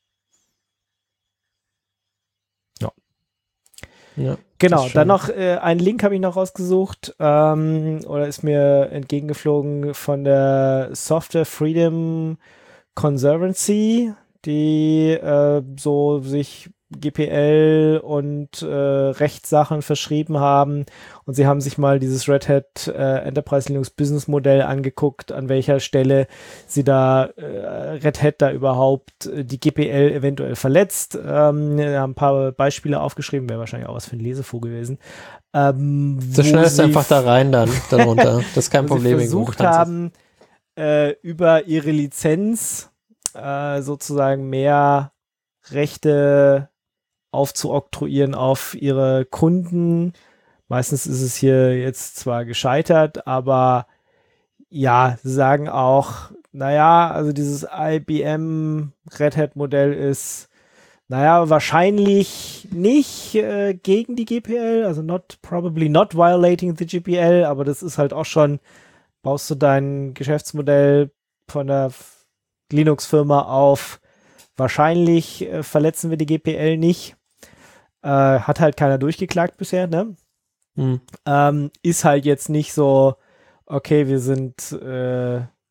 Ja. Ja, Genau, das ist dann schon- noch äh, einen Link habe ich noch rausgesucht, ähm, oder ist mir entgegengeflogen von der Software Freedom Conservancy, die äh, so sich G P L und äh, Rechtssachen verschrieben haben, und sie haben sich mal dieses Red Hat äh, Enterprise Linux Business Modell angeguckt, an welcher Stelle sie da äh, Red Hat da überhaupt äh, die G P L eventuell verletzt. Ähm, wir haben ein paar Beispiele aufgeschrieben, wäre wahrscheinlich auch was für ein Lesefuhl gewesen. Ähm, So wo schnell ist sie einfach da rein dann, darunter. Das ist kein wo Problem. sie Ingo, du versucht kannst es. haben, äh, über ihre Lizenz äh, sozusagen mehr Rechte aufzuoktroyieren auf ihre Kunden. Meistens ist es hier jetzt zwar gescheitert, aber ja, sie sagen auch, naja, also dieses I B M Red Hat Modell ist, naja, wahrscheinlich nicht äh, gegen die G P L, also not, probably not violating the G P L, aber das ist halt auch schon, baust du dein Geschäftsmodell von der F- Linux-Firma auf, wahrscheinlich äh, verletzen wir die G P L nicht. Äh, hat halt keiner durchgeklagt bisher, ne? Hm. Ähm, ist halt jetzt nicht so, okay, wir sind, äh,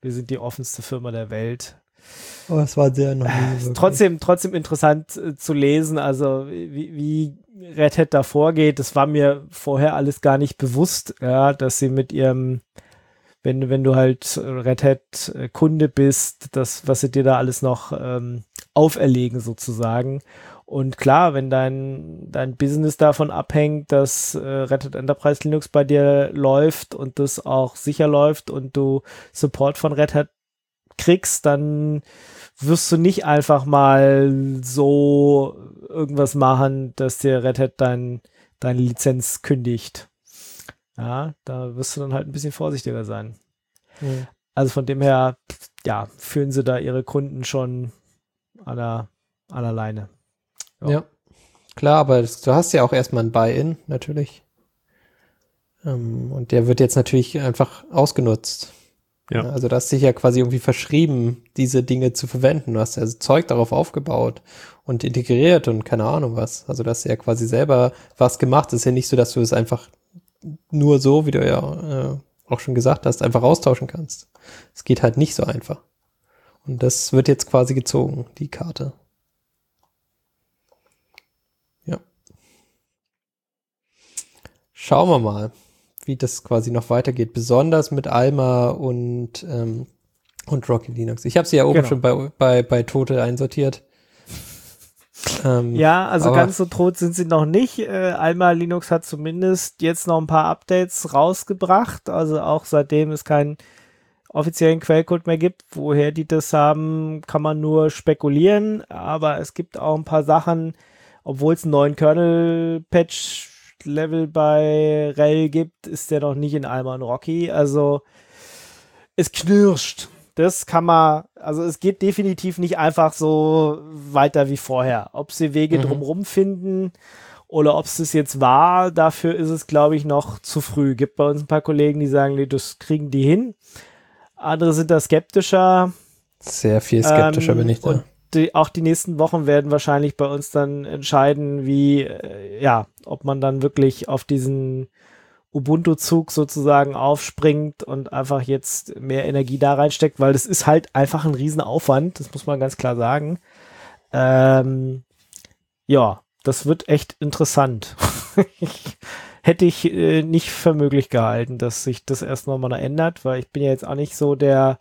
wir sind die offenste Firma der Welt. Oh, es war sehr noch nie äh, trotzdem, trotzdem interessant äh, zu lesen, also wie, wie Red Hat da vorgeht. Das war mir vorher alles gar nicht bewusst, ja, dass sie mit ihrem, wenn, wenn du halt Red Hat Kunde bist, das, was sie dir da alles noch ähm, auferlegen sozusagen. Und klar, wenn dein, dein Business davon abhängt, dass äh, Red Hat Enterprise Linux bei dir läuft und das auch sicher läuft und du Support von Red Hat kriegst, dann wirst du nicht einfach mal so irgendwas machen, dass dir Red Hat dein, deine Lizenz kündigt. Ja, da wirst du dann halt ein bisschen vorsichtiger sein. Mhm. Also von dem her, ja, führen sie da ihre Kunden schon an der, an der Leine. Ja. ja, klar, aber das, du hast ja auch erstmal ein Buy-in, natürlich. Ähm, und der wird jetzt natürlich einfach ausgenutzt. Ja. Also du hast dich ja quasi irgendwie verschrieben, diese Dinge zu verwenden. Du hast ja Zeug darauf aufgebaut und integriert und keine Ahnung was. Also du hast ja quasi selber was gemacht. Es ist ja nicht so, dass du es einfach nur so, wie du ja äh, auch schon gesagt hast, einfach austauschen kannst. Es geht halt nicht so einfach. Und das wird jetzt quasi gezogen, die Karte. Ja. Schauen wir mal, wie das quasi noch weitergeht, besonders mit Alma und ähm, und Rocky Linux. Ich habe sie ja oben genau. schon bei, bei, bei Tote einsortiert. ähm, ja, also ganz so tot sind sie noch nicht. Äh, Alma Linux hat zumindest jetzt noch ein paar Updates rausgebracht, also auch seitdem es keinen offiziellen Quellcode mehr gibt. Woher die das haben, kann man nur spekulieren, aber es gibt auch ein paar Sachen, obwohl es einen neuen Kernel-Patch Level bei R H E L gibt, ist der noch nicht in Alma und Rocky. Also es knirscht. Das kann man, also es geht definitiv nicht einfach so weiter wie vorher. Ob sie Wege mhm. drumherum finden oder ob es das jetzt war, dafür ist es, glaube ich, noch zu früh. Gibt bei uns ein paar Kollegen, die sagen, nee, das kriegen die hin. Andere sind da skeptischer. Sehr viel skeptischer ähm, bin ich da. Und Die, auch die nächsten Wochen werden wahrscheinlich bei uns dann entscheiden, wie, äh, ja, ob man dann wirklich auf diesen Ubuntu-Zug sozusagen aufspringt und einfach jetzt mehr Energie da reinsteckt, weil das ist halt einfach ein Riesenaufwand, das muss man ganz klar sagen. Ähm, ja, das wird echt interessant. Hätte ich äh, nicht für möglich gehalten, dass sich das erst nochmal ändert, weil ich bin ja jetzt auch nicht so der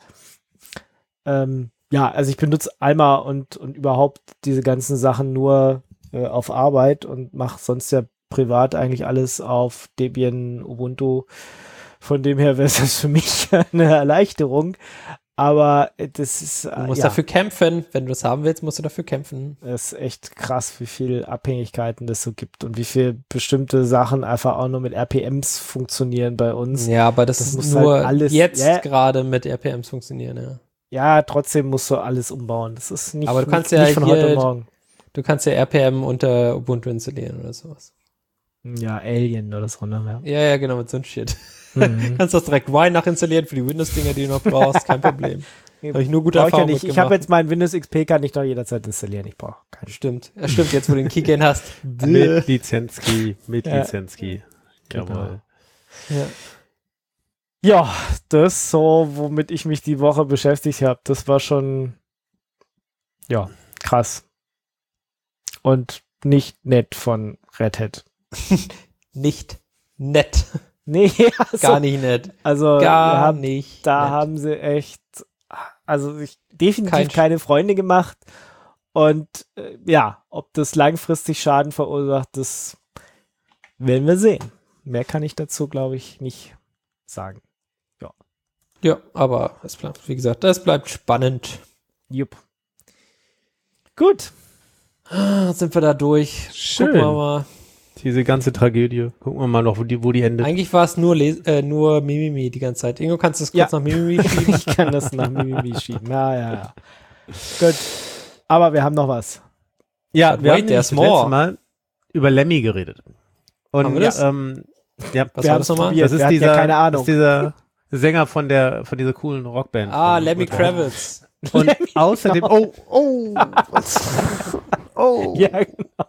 ähm, ja, also ich benutze Alma und, und überhaupt diese ganzen Sachen nur äh, auf Arbeit und mache sonst ja privat eigentlich alles auf Debian, Ubuntu. Von dem her wäre es für mich eine Erleichterung. Aber das ist... Du musst ja, dafür kämpfen. Wenn du es haben willst, musst du dafür kämpfen. Es ist echt krass, wie viele Abhängigkeiten das so gibt und wie viele bestimmte Sachen einfach auch nur mit R P Ms funktionieren bei uns. Ja, aber das, das muss nur halt alles, jetzt yeah. gerade mit R P Ms funktionieren, ja. Ja, trotzdem musst du alles umbauen. Das ist nicht, aber du kannst nicht, ja nicht von hier, heute auf morgen. Du kannst ja R P M unter Ubuntu installieren oder sowas. Ja, Alien oder so, ne? Ja, ja, genau, mit so einem Shit. Mhm. Kannst das direkt Y nachinstallieren für die Windows-Dinger, die du noch brauchst, kein Problem. Habe ich nur gute Erfahrungen ja nicht. Ich habe jetzt meinen Windows X P, kann ich doch jederzeit installieren. Ich brauche keinen. Stimmt, ja, stimmt, jetzt wo du den Keygen hast. Mit Lizenzkey, mit ja. Lizenzkey. Jawohl. Ja. Ja, das so, womit ich mich die Woche beschäftigt habe, das war schon, ja, krass. Und nicht nett von Red Hat. Nicht nett. Nee, also, gar nicht nett. Also gar haben, nicht Da nett. haben sie echt, also ich, definitiv Kein keine Freunde gemacht. Und äh, ja, ob das langfristig Schaden verursacht, das werden wir sehen. Mehr kann ich dazu, glaube ich, nicht sagen. Ja. Ja, aber es bleibt, wie gesagt, das bleibt spannend. Jupp. Gut. Sind wir da durch. Schön. Gucken wir mal. Diese ganze Tragödie. Gucken wir mal noch, wo die, wo die endet. Eigentlich war es nur, Les äh, nur Mimimi die ganze Zeit. Ingo, kannst du das kurz ja. nach Mimimi schieben? Ich kann das nach Mimimi schieben. Ja, ja, ja. Gut. Aber wir haben noch was. Ja, But wir wait, haben das letzte Mal über Lemmy geredet. Und haben wir das? Ähm, ja, was wir war das nochmal? Das ist dieser, ja keine Ahnung. Das ist dieser Sänger von der, von dieser coolen Rockband. Ah, Lemmy Kravitz. Und Lemmy, außerdem, genau. oh, oh, oh. Ja, genau.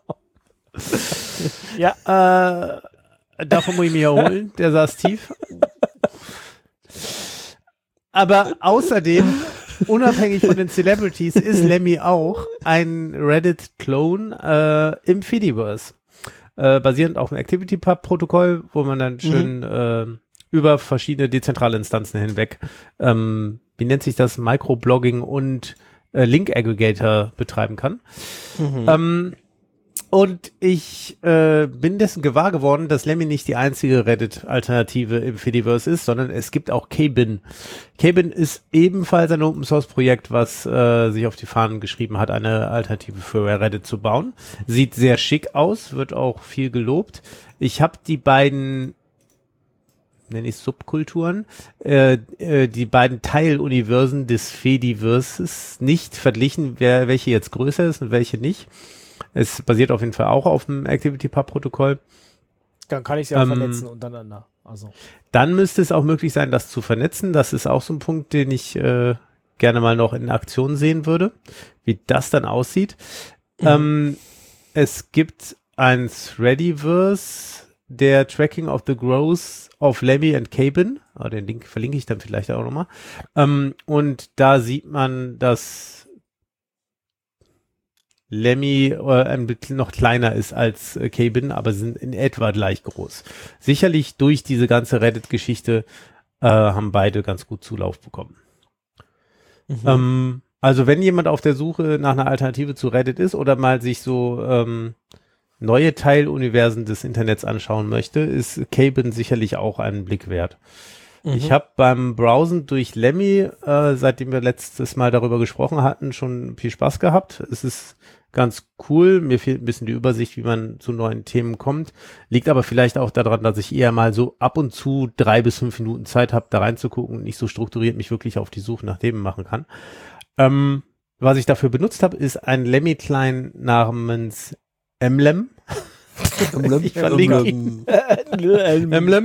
Ja, äh, davon muss ich mich erholen. Der saß tief. Aber außerdem, unabhängig von den Celebrities, ist Lemmy auch ein Reddit-Clone äh, im Fediverse. Äh, basierend auf dem ActivityPub-Protokoll, wo man dann schön mhm. äh, über verschiedene dezentrale Instanzen hinweg, ähm, wie nennt sich das, Microblogging und äh, Link-Aggregator betreiben kann. Mhm. Ähm, und ich äh, bin dessen gewahr geworden, dass Lemmy nicht die einzige Reddit-Alternative im Fediverse ist, sondern es gibt auch Kbin. Kbin ist ebenfalls ein Open-Source-Projekt, was äh, sich auf die Fahnen geschrieben hat, eine Alternative für Reddit zu bauen. Sieht sehr schick aus, wird auch viel gelobt. Ich habe die beiden, nenne ich Subkulturen, äh, äh, die beiden Teiluniversen des Fediverses nicht verglichen, wer welche jetzt größer ist und welche nicht. Es basiert auf jeden Fall auch auf dem ActivityPub-Protokoll. Dann kann ich sie ja ähm, vernetzen untereinander. Also. Dann müsste es auch möglich sein, das zu vernetzen. Das ist auch so ein Punkt, den ich äh, gerne mal noch in Aktion sehen würde, wie das dann aussieht. Mhm. Ähm, es gibt ein Threadiverse, der Tracking of the Growth of Lemmy and Kbin. Oh, den Link verlinke ich dann vielleicht auch nochmal. Ähm, und da sieht man, dass Lemmy äh, ein bisschen noch kleiner ist als äh, Kbin, aber sind in etwa gleich groß. Sicherlich durch diese ganze Reddit-Geschichte äh, haben beide ganz gut Zulauf bekommen. Mhm. Ähm, also wenn jemand auf der Suche nach einer Alternative zu Reddit ist oder mal sich so ähm, neue Teiluniversen des Internets anschauen möchte, ist Kbin sicherlich auch einen Blick wert. Mhm. Ich habe beim Browsen durch Lemmy, äh, seitdem wir letztes Mal darüber gesprochen hatten, schon viel Spaß gehabt. Es ist ganz cool. Mir fehlt ein bisschen die Übersicht, wie man zu neuen Themen kommt. Liegt aber vielleicht auch daran, dass ich eher mal so ab und zu drei bis fünf Minuten Zeit habe, da reinzugucken und nicht so strukturiert mich wirklich auf die Suche nach Themen machen kann. Ähm, was ich dafür benutzt habe, ist ein Lemmy-Client namens Emblem. Ich verlinke ihn. Emblem.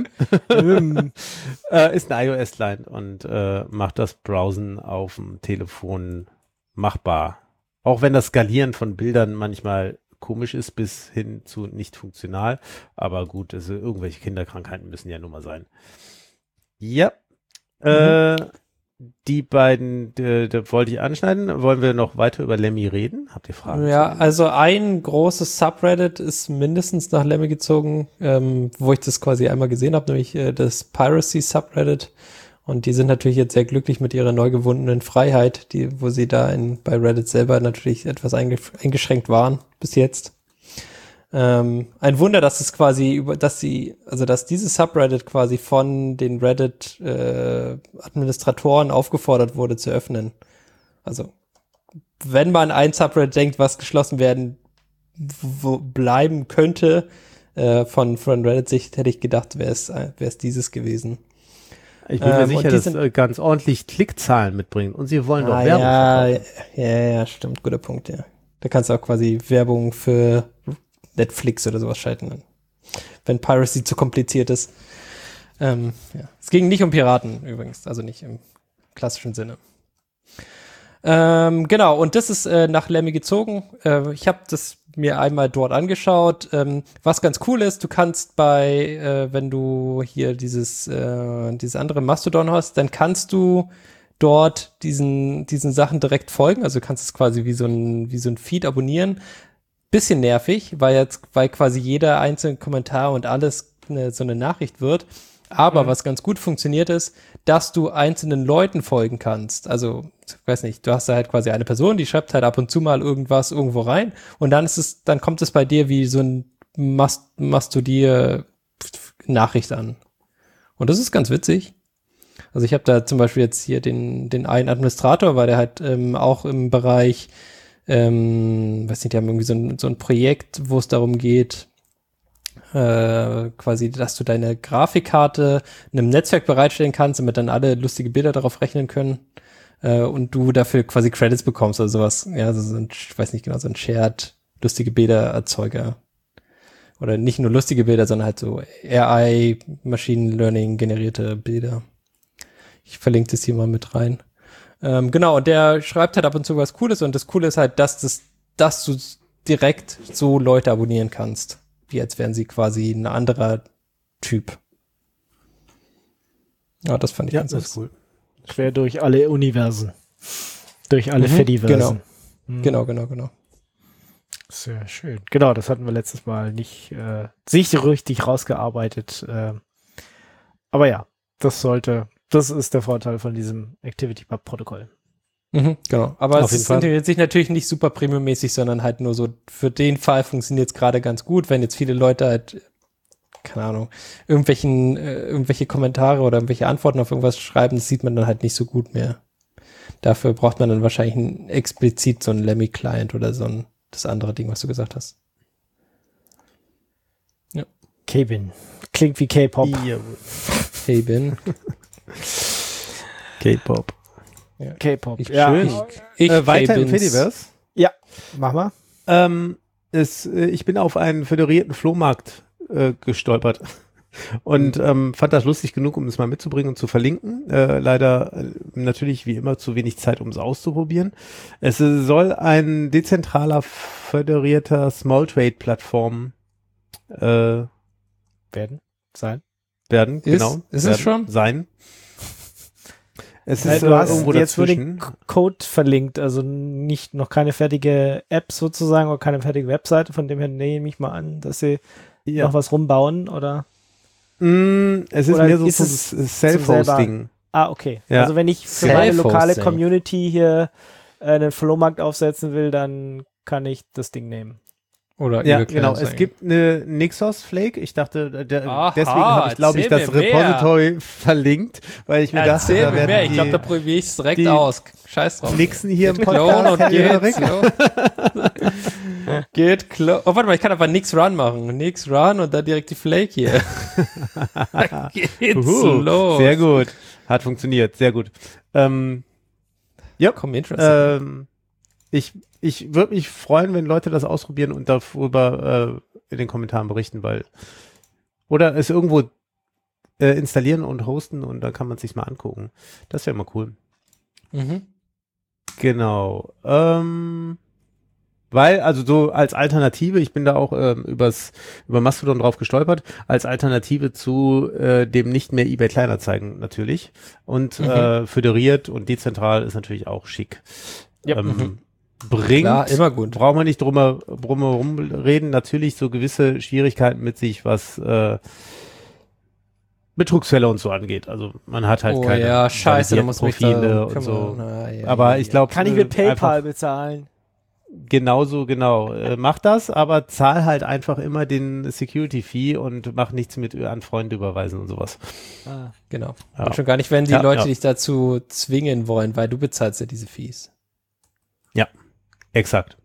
äh, ist ein iOS-Client und äh, macht das Browsen auf dem Telefon machbar. Auch wenn das Skalieren von Bildern manchmal komisch ist, bis hin zu nicht funktional. Aber gut, also irgendwelche Kinderkrankheiten müssen ja nun mal sein. Ja. Mhm. Äh, die beiden, da wollte ich anschneiden. Wollen wir noch weiter über Lemmy reden? Habt ihr Fragen? Ja, also ein großes Subreddit ist mindestens nach Lemmy gezogen, ähm, wo ich das quasi einmal gesehen habe, nämlich äh, das Piracy Subreddit. Und die sind natürlich jetzt sehr glücklich mit ihrer neu gewonnenen Freiheit, die, wo sie da in, bei Reddit selber natürlich etwas eingeschränkt waren bis jetzt. Ähm, ein Wunder, dass es quasi über, dass sie, also dass dieses Subreddit quasi von den Reddit äh, Administratoren aufgefordert wurde zu öffnen. Also wenn man ein Subreddit denkt, was geschlossen werden wo bleiben könnte, äh, von von Reddit-Sicht hätte ich gedacht, wäre es wäre es dieses gewesen. Ich bin mir ähm, sicher, dass es ganz ordentlich Klickzahlen mitbringen. Und sie wollen ah, doch Werbung ja, verkaufen. Ja, ja, stimmt. Guter Punkt, ja. Da kannst du auch quasi Werbung für Netflix oder sowas schalten, wenn Piracy zu kompliziert ist. Ähm, ja. Es ging nicht um Piraten übrigens, also nicht im klassischen Sinne. Ähm, genau, und das ist äh, nach Lemmy gezogen. Äh, ich habe das mir einmal dort angeschaut. Ähm, was ganz cool ist, du kannst bei, äh, wenn du hier dieses, äh, dieses andere Mastodon hast, dann kannst du dort diesen, diesen Sachen direkt folgen. Also du kannst es quasi wie so ein, wie so ein Feed abonnieren. Bisschen nervig, weil jetzt, weil quasi jeder einzelne Kommentar und alles eine, so eine Nachricht wird. Aber mhm. was ganz gut funktioniert ist, dass du einzelnen Leuten folgen kannst. Also, ich weiß nicht, du hast da halt quasi eine Person, die schreibt halt ab und zu mal irgendwas irgendwo rein und dann ist es, dann kommt es bei dir wie so ein Mast- Mastodier-Nachricht an. Und das ist ganz witzig. Also ich habe da zum Beispiel jetzt hier den, den einen Administrator, weil der halt ähm, auch im Bereich, ähm, weiß nicht, die haben irgendwie so ein, so ein Projekt, wo es darum geht, Äh, quasi, dass du deine Grafikkarte in einem Netzwerk bereitstellen kannst, damit dann alle lustige Bilder darauf rechnen können äh, und du dafür quasi Credits bekommst oder sowas. Ja, so ein, ich weiß nicht genau, so ein Shared lustige Bildererzeuger. Oder nicht nur lustige Bilder, sondern halt so A I, Machine Learning generierte Bilder. Ich verlinke das hier mal mit rein. Ähm, genau, und der schreibt halt ab und zu was Cooles und das Coole ist halt, dass, das, dass du direkt so Leute abonnieren kannst. Wie als wären sie quasi ein anderer Typ. Ja, das fand ich ja, ganz das ist cool. Quer durch alle Universen. Durch alle Mhm, Fediversen. genau. Mhm. Genau, genau, genau. Sehr schön. Genau, das hatten wir letztes Mal nicht äh, sich richtig rausgearbeitet. Äh, aber ja, das sollte, das ist der Vorteil von diesem ActivityPub-Protokoll. Mhm, genau. Aber Auf es jeden ist Fall. integriert sich natürlich nicht super premiummäßig, sondern halt nur so, für den Fall funktioniert es gerade ganz gut, wenn jetzt viele Leute halt, keine Ahnung, irgendwelchen, äh, irgendwelche Kommentare oder irgendwelche Antworten auf irgendwas schreiben, das sieht man dann halt nicht so gut mehr. Dafür braucht man dann wahrscheinlich ein, explizit so einen Lemmy-Client oder so ein, das andere Ding, was du gesagt hast. K-Bin. Klingt wie K-Pop. Ja. Hey, Ben. K-Pop. K-Pop. Ich, Ja, schön. ich, Ich, Äh, weiter im K-Bins. Fediverse. mach mal. Ähm, es, äh, ich bin auf einen föderierten Flohmarkt äh, gestolpert und ähm, fand das lustig genug, um es mal mitzubringen und zu verlinken. Äh, leider äh, natürlich wie immer zu wenig Zeit, um es auszuprobieren. Es äh, soll ein dezentraler, föderierter Small Trade Plattform äh, Werden. Sein. werden. Ist- genau. ist es werden, schon? Sein. Es Nein, ist du äh, hast irgendwo jetzt nur dazwischen. den K- Code verlinkt, also nicht noch keine fertige App sozusagen oder keine fertige Webseite, von dem her nehme ich mal an, dass sie Ja. noch was rumbauen oder Mm, es ist Oder mehr so ist zum es S- Self-Hosting. ah, okay. Ja. Also wenn ich für meine lokale Self-Hosting. Community hier äh, einen Flohmarkt aufsetzen will, dann kann ich das Ding nehmen. Oder Ja, Eagle genau. Client Es sein. gibt eine Nixos Flake. Ich dachte, der, Aha, deswegen habe ich, glaube ich, das erzähl mir mehr. Repository verlinkt, weil ich mir dachte, Erzähl da mir werden mehr. Ich glaube, da die probiere ich es direkt die- aus. Scheiß drauf. Nixen hier im Geht Clone und Podcast. Herr geht's. Erik. Ja. Geht Clone. Oh, warte mal, ich kann aber nix Run machen. Nix Run und dann direkt die Flake hier. Geht's Uhu, los. Sehr gut. Hat funktioniert. Sehr gut. Ähm, ja, Komm, interesting. ähm, ich, ich würde mich freuen, wenn Leute das ausprobieren und darüber äh, in den Kommentaren berichten, weil oder es irgendwo äh, installieren und hosten und dann kann man es sich mal angucken. Das wäre mal cool. Mhm. Genau. Ähm, weil, also so als Alternative, ich bin da auch ähm, übers, über Mastodon drauf gestolpert, als Alternative zu äh, dem nicht mehr eBay Kleinanzeigen natürlich. Und Mhm. äh, föderiert und dezentral ist natürlich auch schick. Ja. Ähm, Mhm. Bringt, Klar, immer gut. braucht man nicht drum, drum herum reden, natürlich so gewisse Schwierigkeiten mit sich, was äh, Betrugsfälle und so angeht. Also man hat halt oh keine ja, scheiße, da muss mich da Profile kümmern. und so. Na, ja, Aber ja, ich ja. glaube, Kann ich mit PayPal bezahlen? Genauso, genau. Äh, mach das, aber zahl halt einfach immer den Security-Fee und mach nichts mit an Freunde überweisen und sowas. Ah. Genau. Ja. Und schon gar nicht, wenn die Ja, Leute ja. dich dazu zwingen wollen, weil du bezahlst ja diese Fees. Exakt.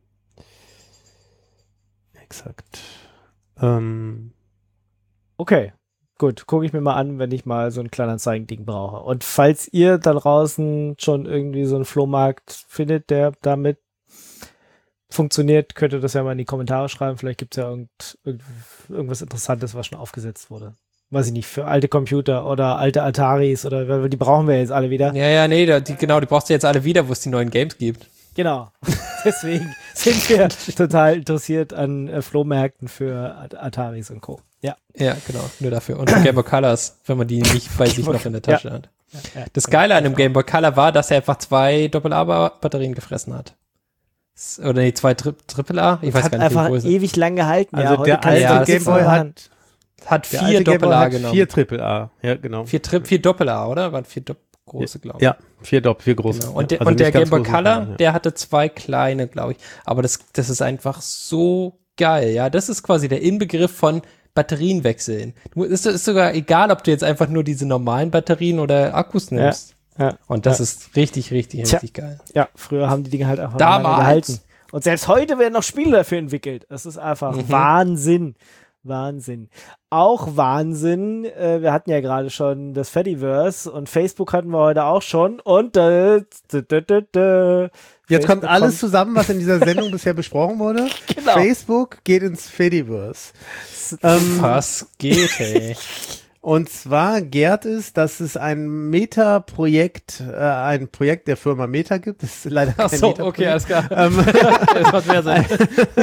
Exakt. Ähm, Okay, gut, gucke ich mir mal an, wenn ich mal so ein Kleinanzeigen-Ding brauche. Und falls ihr da draußen schon irgendwie so einen Flohmarkt findet, der damit funktioniert, könnt ihr das ja mal in die Kommentare schreiben. Vielleicht gibt es ja irgend, irgend, irgendwas Interessantes, was schon aufgesetzt wurde. Weiß ich nicht, für alte Computer oder alte Ataris oder weil die brauchen wir jetzt alle wieder. Ja, ja, nee, da, die, genau, die brauchst du jetzt alle wieder, wo es die neuen Games gibt. Genau. Deswegen sind wir total interessiert an äh, Flohmärkten für At- Ataris und Co. Ja. Ja, genau, nur dafür. Und Game Boy Colors, wenn man die nicht bei sich noch in der Tasche hat. ja, ja. Das Geile an dem Game Boy Color war, dass er einfach zwei Doppel-A-Batterien gefressen hat. S- Oder nee, zwei Tri Triple-A? Ich weiß hat gar nicht, einfach wie groß. ewig lang gehalten. also ja, heute der kannst du ja, alte das das Gameboy jetzt hat, machen. Hat der vier alte Gameboy Doppel-A hat genommen. vier Triple A. Ja, genau. Vier, Tri vier Doppel-A, oder? Waren vier Dopp große, glaube ich. Ja, vier Doppel, vier große. Genau. Und, der, Also und der nicht ganz Game Boy große, Color, ja. der hatte zwei kleine, glaube ich. Aber das, das ist einfach so geil, ja. Das ist quasi der Inbegriff von Batterien wechseln. Du, ist, ist sogar egal, ob du jetzt einfach nur diese normalen Batterien oder Akkus nimmst. Ja, Und das ja. ist richtig, richtig, Tja. richtig geil. Ja, früher haben die Dinge halt einfach Damals. lange gehalten. Und selbst heute werden noch Spiele dafür entwickelt. Das ist einfach Mhm. Wahnsinn. Wahnsinn. Auch Wahnsinn, äh, wir hatten ja gerade schon das Fediverse und Facebook hatten wir heute auch schon und äh, d -d -d -d Jetzt kommt Facebook alles zusammen, was in dieser Sendung bisher besprochen wurde. Genau. Facebook geht ins Fediverse. Ähm, Was geht, ey? Und zwar gärt es, dass es ein Meta-Projekt, äh, ein Projekt der Firma Meta gibt. Das ist leider kein Ach so, Meta-Projekt. okay, alles klar. Ähm, Das macht mehr Sinn.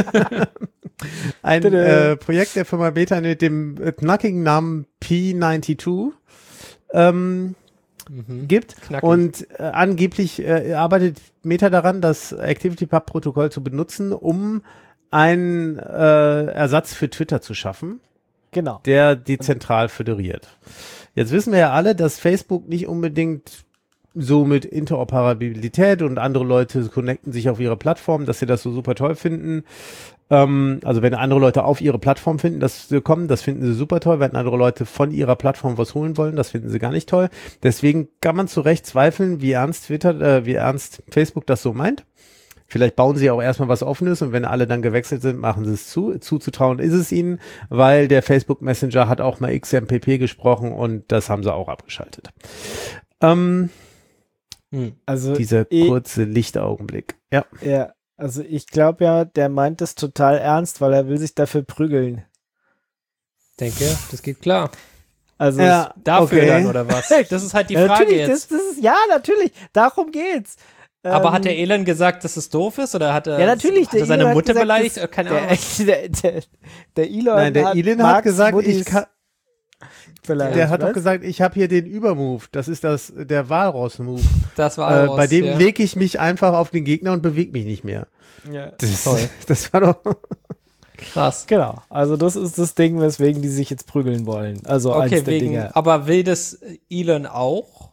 ein Tada. äh, Projekt der Firma Meta mit dem äh, knackigen Namen P zweiundneunzig. Ähm, Mhm. gibt. Knackig. Und äh, angeblich äh, arbeitet Meta daran, das ActivityPub-Protokoll zu benutzen, um einen äh, Ersatz für Twitter zu schaffen, Genau. der dezentral föderiert. Jetzt wissen wir ja alle, dass Facebook nicht unbedingt so mit Interoperabilität und andere Leute connecten sich auf ihre Plattform, dass sie das so super toll finden. Ähm, also wenn andere Leute auf ihre Plattform finden, dass sie kommen, das finden sie super toll. Wenn andere Leute von ihrer Plattform was holen wollen, das finden sie gar nicht toll. Deswegen kann man zu Recht zweifeln, wie ernst Twitter, äh, wie ernst Facebook das so meint. Vielleicht bauen sie auch erstmal was Offenes und wenn alle dann gewechselt sind, machen sie es zu. Zuzutrauen ist es ihnen, weil der Facebook Messenger hat auch mal X M P P gesprochen und das haben sie auch abgeschaltet. Ähm, Hm. Also dieser ich, kurze Lichtaugenblick. Ja. ja, also ich glaube ja, der meint es total ernst, weil er will sich dafür prügeln. Denke, das geht klar. Also Ja, Dafür okay. dann, oder was? Das ist halt die ja, Frage natürlich, jetzt. Das, das ist, ja, natürlich, darum geht's. Aber Ähm, hat der Elon gesagt, dass es doof ist? Oder hat er, Ja, natürlich, hat der er seine Elon hat Mutter gesagt, beleidigt? das- Keine der, Ahnung. der, der, der Elon Nein, der hat, Elon hat Marks gesagt, ich Muttis kann, beleidigt, der hat doch was? gesagt, ich habe hier den Übermove. Das ist das, der Walross-Move. Das war Äh, bei dem ja. lege ich mich einfach auf den Gegner und bewege mich nicht mehr. Ja. Das, Toll. das war doch. krass. Genau, also das ist das Ding, weswegen die sich jetzt prügeln wollen. Also eins Okay, der wegen, Dinge. aber will das Elon auch?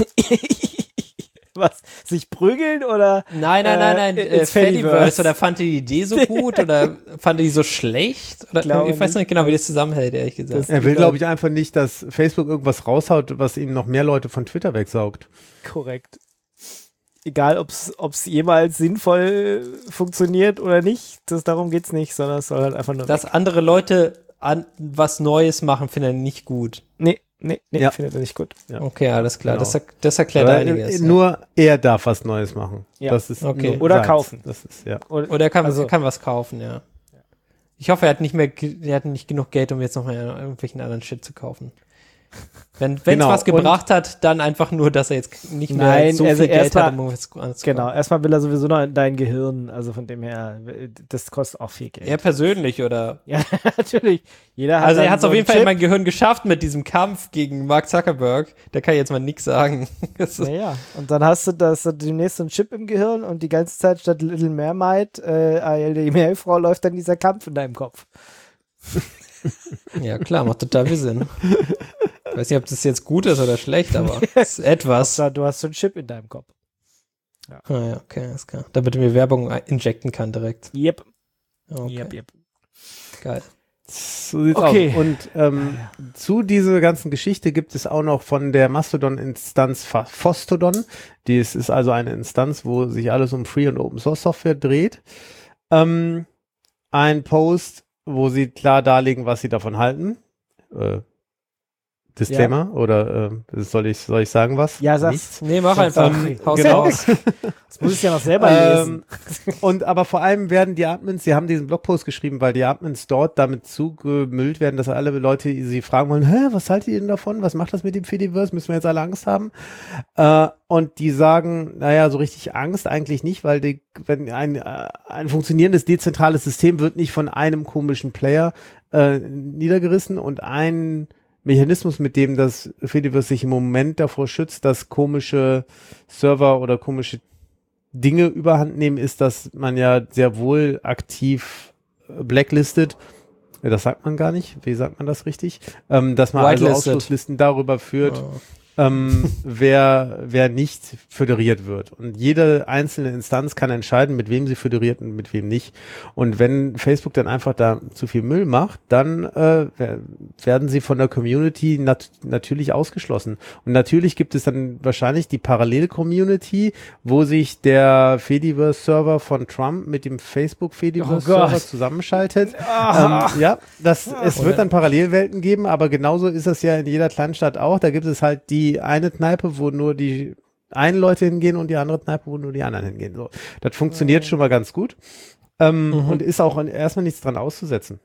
Was? Sich prügeln oder? Nein, nein, nein, nein, Äh, äh, ins Fediverse. Fediverse. Oder fand er die Idee so gut oder fand er die so schlecht? Oder, Glaube ich weiß nicht. nicht genau, wie das zusammenhält, ehrlich gesagt. Das- Er will, glaube ich, einfach nicht, dass Facebook irgendwas raushaut, was ihm noch mehr Leute von Twitter wegsaugt. Korrekt. Egal, ob es jemals sinnvoll funktioniert oder nicht, das, darum geht's nicht, sondern es soll halt einfach nur. Dass andere Leute an, was Neues machen, finde er nicht gut. Nee, nee, nee, Ja. findet er nicht gut. Ja. Okay, alles klar. Genau. Das, er- das erklärt Aber, einiges. äh, ja. nur er darf was Neues machen. Ja. Das ist Okay. nur Oder seins. kaufen. Das ist, ja. Oder, Oder er kann, also- er kann was kaufen, ja. Ich hoffe, er hat nicht mehr, ge- er hat nicht genug Geld, um jetzt noch mal irgendwelchen anderen Shit zu kaufen. Wenn es Genau, was gebracht hat, dann einfach nur, dass er jetzt nicht mehr Nein, so also viel Geld erstmal- hat, um was anderes zu genau, kaufen. erstmal will er sowieso noch in dein Gehirn, also von dem her, das kostet auch viel Geld. Er persönlich, oder? Ja, natürlich. Jeder hat Also er dann hat es so auf jeden einen Fall in Chip. mein Gehirn geschafft mit diesem Kampf gegen Mark Zuckerberg. Da kann ich jetzt mal nichts sagen. Das ist- Naja, und dann hast du das demnächst so einen Chip im Gehirn und die ganze Zeit statt Little Mermaid, äh, die Meerjungfrau, läuft dann dieser Kampf in deinem Kopf. Ja, klar, macht total viel Sinn. Ich weiß nicht, ob das jetzt gut ist oder schlecht, aber es ist etwas. Da, du hast so einen Chip in deinem Kopf. Ah ja, okay, alles klar. Damit er mir Werbung injecten kann direkt. Yep. Okay, Yep, yep. geil. So sieht's Okay. aus. Und ähm, zu dieser ganzen Geschichte gibt es auch noch von der Mastodon-Instanz Fa- Fostodon. Dies ist also eine Instanz, wo sich alles um Free- und Open-Source-Software dreht. Ähm, ein Post, wo sie klar darlegen, was sie davon halten. Äh, Disclaimer oder äh, soll ich soll ich sagen was? Ja, sag's. Nichts. Nee, mach einfach. Ähm, Haus genau. raus. Das muss ich ja noch selber lesen. Ähm, und aber vor allem werden die Admins, sie haben diesen Blogpost geschrieben, weil die Admins dort damit zugemüllt werden, dass alle Leute sie fragen wollen, hä, was haltet ihr denn davon? Was macht das mit dem Fediverse? Müssen wir jetzt alle Angst haben? Äh, und die sagen, naja, so richtig Angst eigentlich nicht, weil die, wenn ein, äh, ein funktionierendes dezentrales System wird nicht von einem komischen Player äh, niedergerissen und ein Mechanismus, mit dem das Fediverse sich im Moment davor schützt, dass komische Server oder komische Dinge überhand nehmen, ist, dass man ja sehr wohl aktiv äh, blacklistet. Ja, das sagt man gar nicht. Wie sagt man das richtig? Ähm, dass man also Whitelisted. Ausschlusslisten darüber führt, Oh. ähm, wer, wer nicht föderiert wird. Und jede einzelne Instanz kann entscheiden, mit wem sie föderiert und mit wem nicht. Und wenn Facebook dann einfach da zu viel Müll macht, dann äh, werden sie von der Community nat natürlich ausgeschlossen. Und natürlich gibt es dann wahrscheinlich die Parallel-Community, wo sich der Fediverse-Server von Trump mit dem Facebook-Fediverse-Server Oh Gott. zusammenschaltet. ähm, ja, das, es Oder- wird dann Parallelwelten geben, aber genauso ist es ja in jeder Kleinstadt auch. Da gibt es halt die eine Kneipe, wo nur die einen Leute hingehen und die andere Kneipe, wo nur die anderen hingehen. So, das funktioniert schon mal ganz gut ähm, Mhm. und ist auch erstmal nichts dran auszusetzen.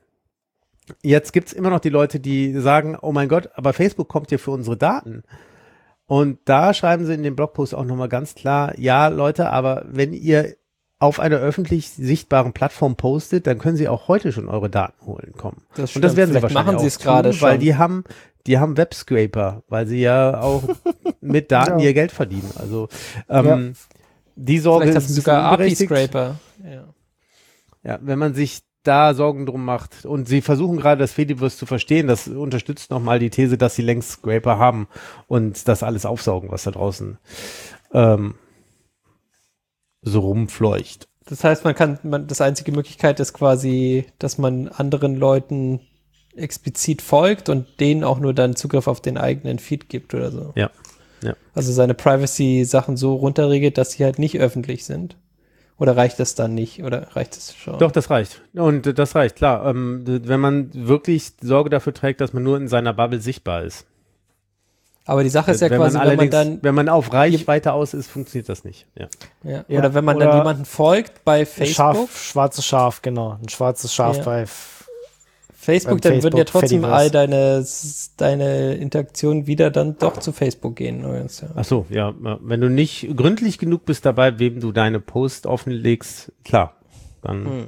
Jetzt gibt's immer noch die Leute, die sagen, oh mein Gott, aber Facebook kommt hier für unsere Daten. Und da schreiben sie in dem Blogpost auch nochmal ganz klar, ja Leute, aber wenn ihr auf einer öffentlich sichtbaren Plattform postet, dann können sie auch heute schon eure Daten holen kommen. Das und das werden sie Vielleicht wahrscheinlich machen sie auch es gerade tun, weil schon. die haben, die haben Webscraper, weil sie ja auch mit Daten Ja. ihr Geld verdienen. Also ähm, die Sorge Vielleicht ist hast ein du bisschen sogar A P unberechtigt. I-Scraper. Ja. Ja, wenn man sich da Sorgen drum macht und sie versuchen gerade das Fediverse zu verstehen, das unterstützt nochmal die These, dass sie längst Scraper haben und das alles aufsaugen, was da draußen ähm, so rumfleucht. Das heißt, man kann, man, das einzige Möglichkeit ist quasi, dass man anderen Leuten explizit folgt und denen auch nur dann Zugriff auf den eigenen Feed gibt oder so. Ja, ja. Also seine Privacy-Sachen so runterregelt, dass sie halt nicht öffentlich sind. Oder reicht das dann nicht? Oder reicht es schon? Doch, das reicht. Und äh, das reicht, klar. Ähm, d- wenn man wirklich Sorge dafür trägt, dass man nur in seiner Bubble sichtbar ist. Aber die Sache ist ja wenn quasi, man wenn man allerdings, dann, wenn man auf Reichweite aus ist, funktioniert das nicht. Ja. ja, Ja, oder wenn man oder dann jemanden folgt bei Facebook, Schaf, schwarzes Schaf, genau. Ein schwarzes Schaf Ja. bei F- Facebook, beim dann würden ja Facebook trotzdem Fediverse. all deine, deine Interaktionen wieder dann doch zu Facebook gehen. Übrigens, ja. Ach so, ja. äh, Wenn du nicht gründlich genug bist dabei, wem du deine Post offenlegst, klar, dann. Hm.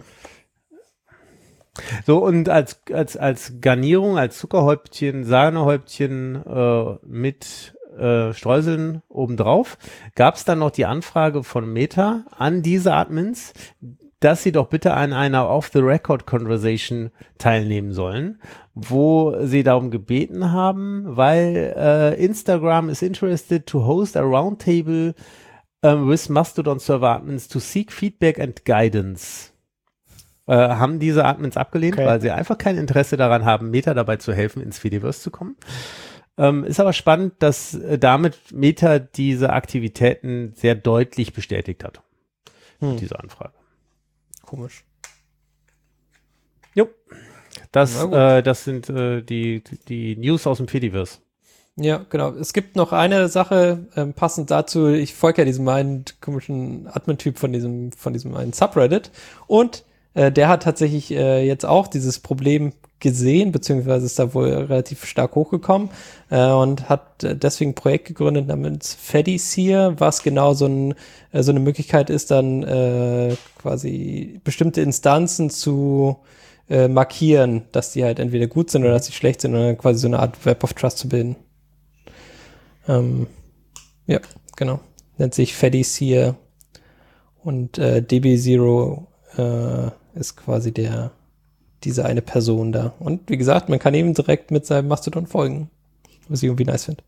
So, und als, als, als Garnierung, als Zuckerhäubchen, Sahnehäubchen äh, mit äh, Streuseln obendrauf, gab es dann noch die Anfrage von Meta an diese Admins, dass sie doch bitte an einer Off-the-Record-Conversation teilnehmen sollen, wo sie darum gebeten haben, weil äh, Instagram is interested to host a roundtable uh, with Mastodon Server Admins to seek feedback and guidance. Äh, haben diese Admins abgelehnt, Okay. weil sie einfach kein Interesse daran haben, Meta dabei zu helfen, ins Fediverse zu kommen. Ähm, ist aber spannend, dass äh, damit Meta diese Aktivitäten sehr deutlich bestätigt hat. Hm. Diese Anfrage. Komisch. Jo. Das, Na gut. äh, das sind äh, die, die News aus dem Fediverse. Ja, genau. Es gibt noch eine Sache, ähm, passend dazu, ich folge ja diesem einen komischen Admin-Typ von diesem, von diesem einen Subreddit und äh, der hat tatsächlich äh, jetzt auch dieses Problem gesehen, beziehungsweise ist da wohl relativ stark hochgekommen äh, und hat äh, deswegen ein Projekt gegründet namens Fediseer, was genau so, ein, äh, so eine Möglichkeit ist, dann äh, quasi bestimmte Instanzen zu äh, markieren, dass die halt entweder gut sind oder dass sie schlecht sind und dann quasi so eine Art Web of Trust zu bilden. Ähm, ja, genau. Nennt sich Fediseer und äh, D B Zero äh, ist quasi der diese eine Person da. Und wie gesagt, man kann eben direkt mit seinem Mastodon folgen, was ich irgendwie nice finde.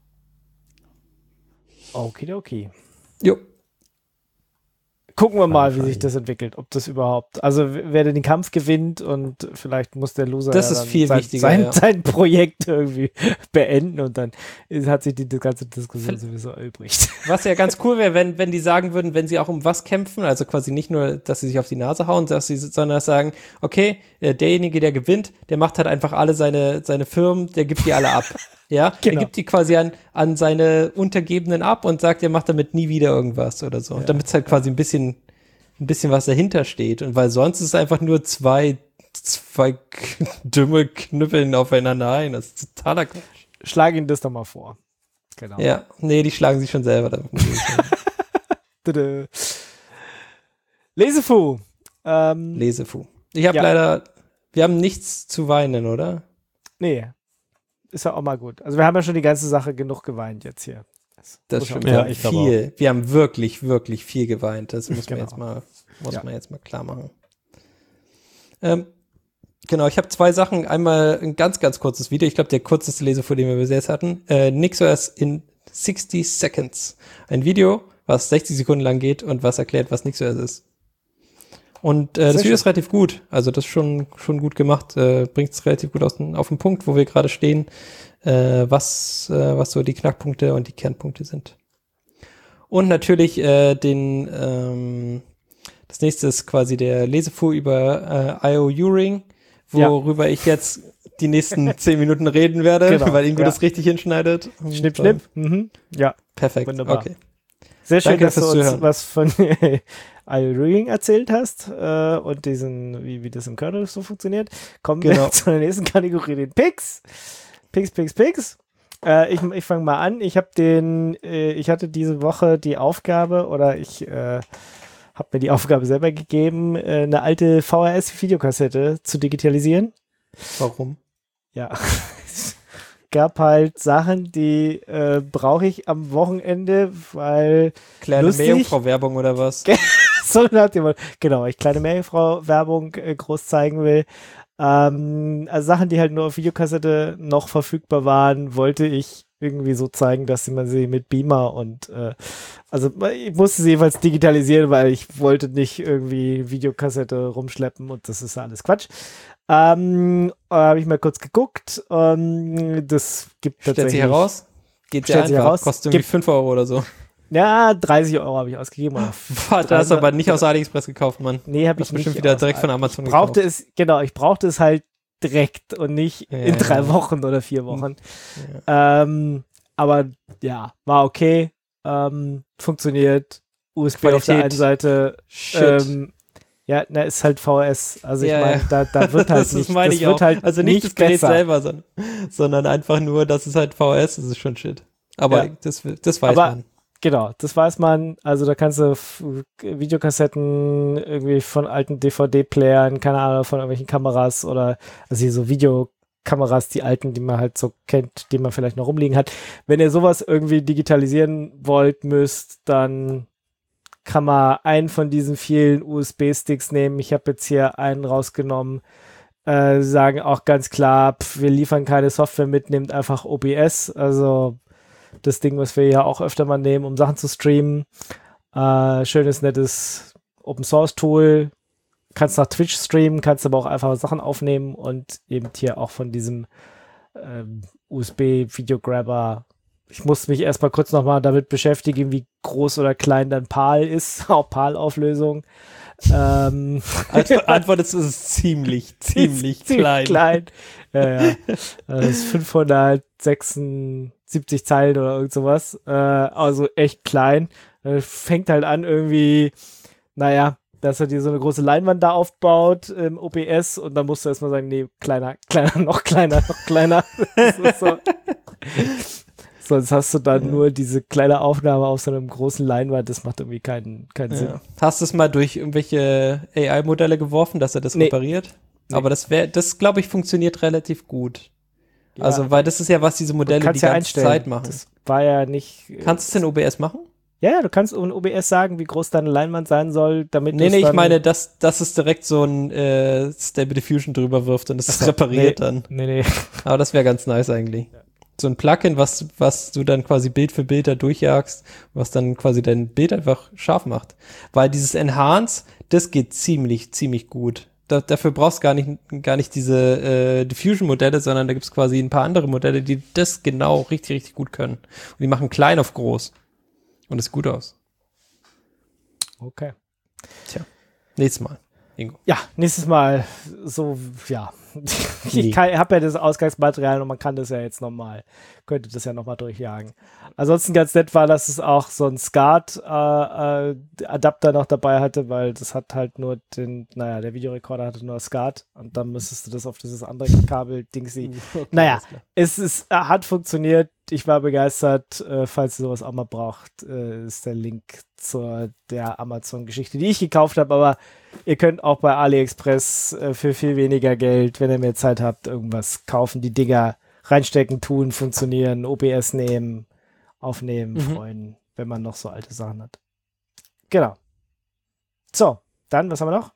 Okidoki. Jo. Gucken wir mal, wie Fein. sich das entwickelt, ob das überhaupt, also w- wer den Kampf gewinnt und vielleicht muss der Loser Das ja ist dann viel sein, wichtiger, sein, ja. sein Projekt irgendwie beenden und dann ist, hat sich die, die ganze Diskussion sowieso erübrigt. Was ja ganz cool wäre, wenn, wenn die sagen würden, wenn sie auch um was kämpfen, also quasi nicht nur, dass sie sich auf die Nase hauen, dass sie, sondern dass sagen, okay, äh, derjenige, der gewinnt, der macht halt einfach alle seine, seine Firmen, der gibt die alle ab. Ja, Genau. er gibt die quasi an, an seine Untergebenen ab und sagt, er macht damit nie wieder irgendwas oder so. Ja. Damit es halt quasi ein bisschen, ein bisschen was dahinter steht. Und weil sonst ist es einfach nur zwei, zwei dumme Knüppeln aufeinander ein. Das ist totaler Quatsch. Schlag ihnen das doch mal vor. Genau. Ja, nee, die schlagen sich schon selber. Da. Tada. Lesefu. Ähm, Lesefu. Ich habe Ja. leider, wir haben nichts zu weinen, oder? nee. Ist ja auch mal gut. Also wir haben ja schon die ganze Sache genug geweint jetzt hier. Das muss stimmt. man- Wir Ja, haben ich glaube viel. Wir haben wirklich, wirklich viel geweint. Das muss man Genau. jetzt mal, muss Ja. man jetzt mal klar machen. Ähm, genau, ich habe zwei Sachen. Einmal ein ganz, ganz kurzes Video. Ich glaube, der kürzeste Lesefu, den wir bis jetzt hatten. Äh, NixOS in sixty seconds. Ein Video, was sechzig Sekunden lang geht und was erklärt, was NixOS ist. Und äh, das Sehr Video ist schön. relativ gut. Also das ist schon, schon gut gemacht. Äh, Bringt es relativ gut aus, auf den Punkt, wo wir gerade stehen, äh, was, äh, was so die Knackpunkte und die Kernpunkte sind. Und natürlich äh, den, ähm, das nächste ist quasi der Lesefu über äh, I O U-Ring, worüber ich jetzt die nächsten zehn Minuten reden werde, Genau, weil Ingo ja. das richtig hinschneidet. Und, Schnipp, äh, schnipp. Mhm. Ja, Perfekt. Wunderbar. Okay. sehr schön, Danke dass du fürs uns Zuhören. was von iRigging erzählt hast äh, und diesen, wie, wie das im Kernel so funktioniert. Kommen Genau. wir zu der nächsten Kategorie, den Picks. Picks, Picks, Picks. Äh, ich ich fange mal an. Ich habe den, äh, ich hatte diese Woche die Aufgabe oder ich äh, habe mir die Aufgabe selber gegeben, äh, eine alte V H S-Videokassette zu digitalisieren. Warum? Ja, es gab halt Sachen, die äh, brauche ich am Wochenende, weil Kleine lustig, Meerjungfrau-Werbung oder was? so nach dem Motto, genau, ich kleine Meerjungfrau-Werbung äh, groß zeigen will. Ähm, also Sachen, die halt nur auf Videokassette noch verfügbar waren, wollte ich irgendwie so zeigen, dass man sie mit Beamer und äh, also ich musste sie jedenfalls digitalisieren, weil ich wollte nicht irgendwie Videokassette rumschleppen und das ist ja alles Quatsch. Ähm, habe ich mal kurz geguckt. Ähm, das gibt Stellt tatsächlich. sich heraus? Geht Stellt sehr sich einfach. heraus. Kostet irgendwie Gibt- fünf Euro oder so. Ja, dreißig Euro habe ich ausgegeben. Oder Warte, hast du aber nicht aus AliExpress gekauft, Mann. Nee, habe ich Hast nicht. bestimmt wieder aus- direkt von Amazon ich brauchte gekauft. es, genau, ich brauchte es halt direkt und nicht Ja, in drei ja. Wochen oder vier Wochen. Ähm, aber ja, war okay. Ähm, funktioniert. U S B auf der Qualität. einen Seite. Shit. Ähm, ja, na, ist halt V S. Also ich Ja, meine, ja. da, da wird halt das nicht, meine das ich wird auch. halt also nicht, nicht das Gerät besser. selber, sondern, sondern einfach nur, das ist halt V H S, das ist schon shit. Aber Ja. das, das weiß Aber- man. Genau, das weiß man. Also da kannst du f- Videokassetten irgendwie von alten D V D-Playern, keine Ahnung, von irgendwelchen Kameras oder also hier so Videokameras, die alten, die man halt so kennt, die man vielleicht noch rumliegen hat. Wenn ihr sowas irgendwie digitalisieren wollt, müsst, dann kann man einen von diesen vielen U S B-Sticks nehmen. Ich habe jetzt hier einen rausgenommen. Äh, sagen auch ganz klar, pf, wir liefern keine Software mit, nehmt einfach O B S. Also das Ding, was wir ja auch öfter mal nehmen, um Sachen zu streamen. Äh, schönes, nettes Open-Source-Tool. Kannst nach Twitch streamen, kannst aber auch einfach Sachen aufnehmen und eben hier auch von diesem ähm, U S B-Videograbber. Ich musste mich erstmal kurz nochmal damit beschäftigen, wie groß oder klein dann PAL ist. Auch PAL-Auflösung. Ähm, Als Antwort ist es ziemlich, ziemlich Ziemlich klein. klein. Ja, ja. Das ist fünfhundertsechsundsiebzig Zeilen oder irgend sowas. Äh, also echt klein. Äh, fängt halt an irgendwie, naja, dass er dir so eine große Leinwand da aufbaut im O B S und dann musst du erstmal sagen, nee, kleiner, kleiner, noch kleiner, noch kleiner. Das ist so. Sonst hast du dann Ja. nur diese kleine Aufnahme auf so einem großen Leinwand. Das macht irgendwie keinen, keinen Sinn. Ja. Hast du es mal durch irgendwelche A I-Modelle geworfen, dass er das Nee. repariert? Nee. Aber das wäre, das glaube ich, funktioniert relativ gut. Ja. Also, weil das ist ja, was diese Modelle die kannst ja ganze einstellen. Zeit machen. Das war ja nicht. Kannst du es in O B S machen? Ja, ja, du kannst in O B S sagen, wie groß deine Leinwand sein soll, damit Nee, du's nee, ich dann, meine, dass, dass es direkt so ein äh, Stable Diffusion drüber wirft und es Ach so, repariert dann. Nee, nee. Aber das wäre ganz nice eigentlich. So ein Plugin, was, was du dann quasi Bild für Bild da durchjagst, was dann quasi dein Bild einfach scharf macht. Weil dieses Enhance, das geht ziemlich, ziemlich gut. Da, dafür brauchst du gar nicht, gar nicht diese äh, Diffusion-Modelle, sondern da gibt es quasi ein paar andere Modelle, die das genau richtig, richtig gut können. Und die machen klein auf groß. Und es sieht gut aus. Okay. Nächstes Mal. Ingo. Ja, nächstes Mal so, ja. Nee. Ich habe ja das Ausgangsmaterial und man kann das ja jetzt nochmal, könnte das ja nochmal durchjagen. Ansonsten ganz nett war, dass es auch so ein SCART-Adapter äh, noch dabei hatte, weil das hat halt nur den, naja, der Videorekorder hatte nur SCART und dann müsstest du das auf dieses andere Kabel-Dingsy. Okay, Naja, alles klar. es ist, äh, hat funktioniert. Ich war begeistert. Äh, falls ihr sowas auch mal braucht, äh, ist der Link zur der Amazon-Geschichte, die ich gekauft habe. Aber ihr könnt auch bei AliExpress äh, für viel weniger Geld, wenn ihr mehr Zeit habt, irgendwas kaufen. Die Dinger reinstecken, tun, funktionieren, O B S nehmen, aufnehmen, Mhm. freuen, wenn man noch so alte Sachen hat. Genau. So, dann, was haben wir noch?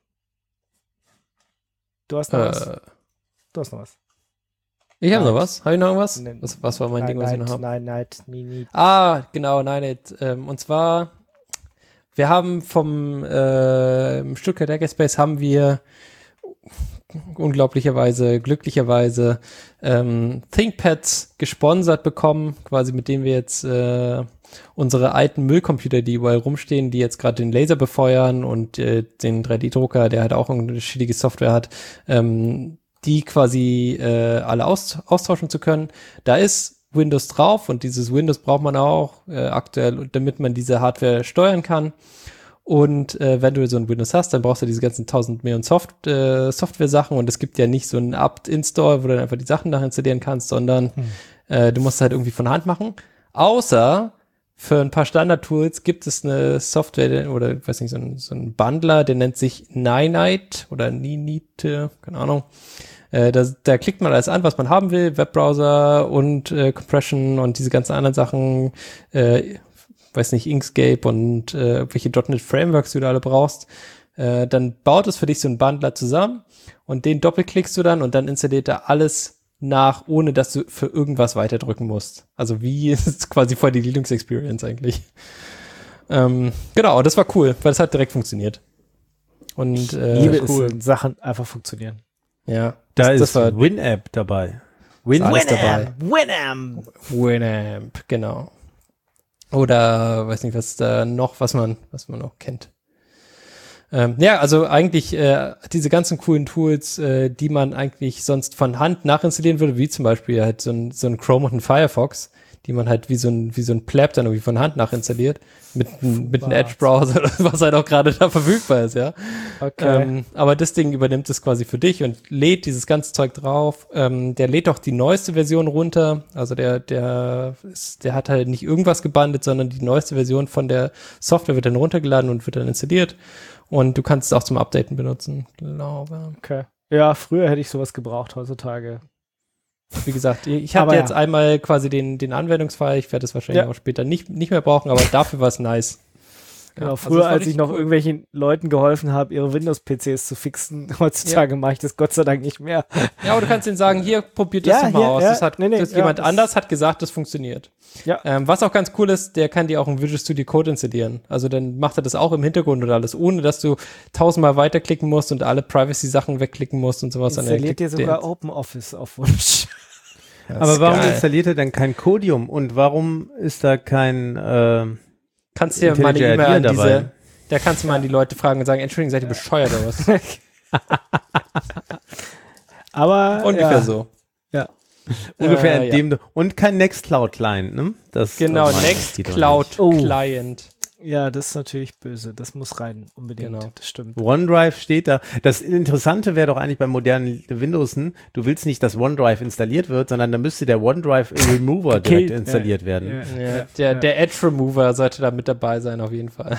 Du hast noch was? Äh, Du hast noch was. ich habe noch Nein. was. Habe ich noch was? Nein. was? Was war mein nein, Ding, was ich nein, noch habe? nein, nein, nie, nie. Ah, genau, nein, nicht. Ähm, und zwar, wir haben vom äh, Stuttgart Hackerspace haben wir unglaublicherweise, glücklicherweise ähm, ThinkPads gesponsert bekommen, quasi mit denen wir jetzt äh, unsere alten Müllcomputer, die überall rumstehen, die jetzt gerade den Laser befeuern und äh, den drei D Drucker, der halt auch eine schädige Software hat, ähm, die quasi äh, alle aus, austauschen zu können. Da ist Windows drauf und dieses Windows braucht man auch äh, aktuell, damit man diese Hardware steuern kann. Und äh, wenn du so ein Windows hast, dann brauchst du diese ganzen tausend Millionen Soft, äh, Software-Sachen und es gibt ja nicht so einen apt-install, wo du dann einfach die Sachen nachinstallieren kannst, sondern Hm. äh, du musst es halt irgendwie von Hand machen. Außer für ein paar Standard-Tools gibt es eine Software oder ich weiß nicht, so ein, so ein Bundler, der nennt sich Ninite oder Ninite, keine Ahnung. Äh, da, da klickt man alles an, was man haben will, Webbrowser und äh, Compression und diese ganzen anderen Sachen, äh, weiß nicht, Inkscape und äh, welche .N E T Frameworks du da alle brauchst. Äh, dann baut es für dich so einen Bundler zusammen und den doppelklickst du dann und dann installiert er alles nach, ohne dass du für irgendwas weiterdrücken musst. Also wie ist quasi voll die Linux-Experience eigentlich. Ähm, genau, das war cool, weil es hat direkt funktioniert. Und äh, Ich liebe cool. es, wenn Sachen einfach funktionieren. Ja, Da das, ist das war Winamp dabei. Win alles dabei. Winamp! Winamp, genau. Oder weiß nicht, was da noch, was man, was man noch kennt. Ähm, ja, also eigentlich äh, diese ganzen coolen Tools, äh, die man eigentlich sonst von Hand nachinstallieren würde, wie zum Beispiel halt so ein, so ein Chrome und ein Firefox, die man halt wie so ein, wie so ein Plab dann irgendwie von Hand nachinstalliert, mit, mit einem Edge-Browser oder was halt auch gerade da verfügbar ist, ja. Okay. Ähm, aber das Ding übernimmt es quasi für dich und lädt dieses ganze Zeug drauf. Ähm, der lädt auch die neueste Version runter. Also der, der ist, der hat halt nicht irgendwas gebandet, sondern die neueste Version von der Software wird dann runtergeladen und wird dann installiert. Und du kannst es auch zum Updaten benutzen, glaube. Okay. Ja, früher hätte ich sowas gebraucht, heutzutage. Wie gesagt, ich hatte Aber jetzt ja. einmal quasi den, den Anwendungsfall. Ich werde es wahrscheinlich Ja. auch später nicht, nicht mehr brauchen, aber dafür war es nice. Genau, Ja, früher, also es war als ich richtig noch cool. irgendwelchen Leuten geholfen habe, ihre Windows-P Cs zu fixen, heutzutage mache ich das Gott sei Dank nicht mehr. Ja, aber du kannst denen sagen, hier, probiert das Ja, doch mal hier, aus. ja, Das hat, nee, nee, das ja, jemand das- anders hat gesagt, das funktioniert. Ja. Ähm, was auch ganz cool ist, der kann dir auch ein Visual Studio Code installieren. Also dann macht er das auch im Hintergrund oder alles, ohne dass du tausendmal weiterklicken musst und alle Privacy-Sachen wegklicken musst und sowas. Installiert dir sogar OpenOffice auf Wunsch. Aber warum geil. installiert er denn kein Codium und warum ist da kein äh, Kannst dir mal eine IntelliJ E-Mail an dabei? diese, da kannst du mal an die Leute fragen und sagen, Entschuldigung, seid ihr bescheuert oder was? Aber Ungefähr ja, so. ungefähr Äh, in dem und kein Nextcloud-Client, ne? Das Genau, äh, meint die doch Nextcloud Oh. Client. ja, das ist natürlich böse. Das muss rein, unbedingt. Genau. Das stimmt. nicht. OneDrive steht da. Das Interessante wäre doch eigentlich beim modernen Windows, du willst nicht, dass OneDrive installiert wird, sondern da müsste der OneDrive Remover direkt Gekillt, installiert ja, werden. ja, Ja, ja, der, ja. der Edge Remover sollte da mit dabei sein, auf jeden Fall.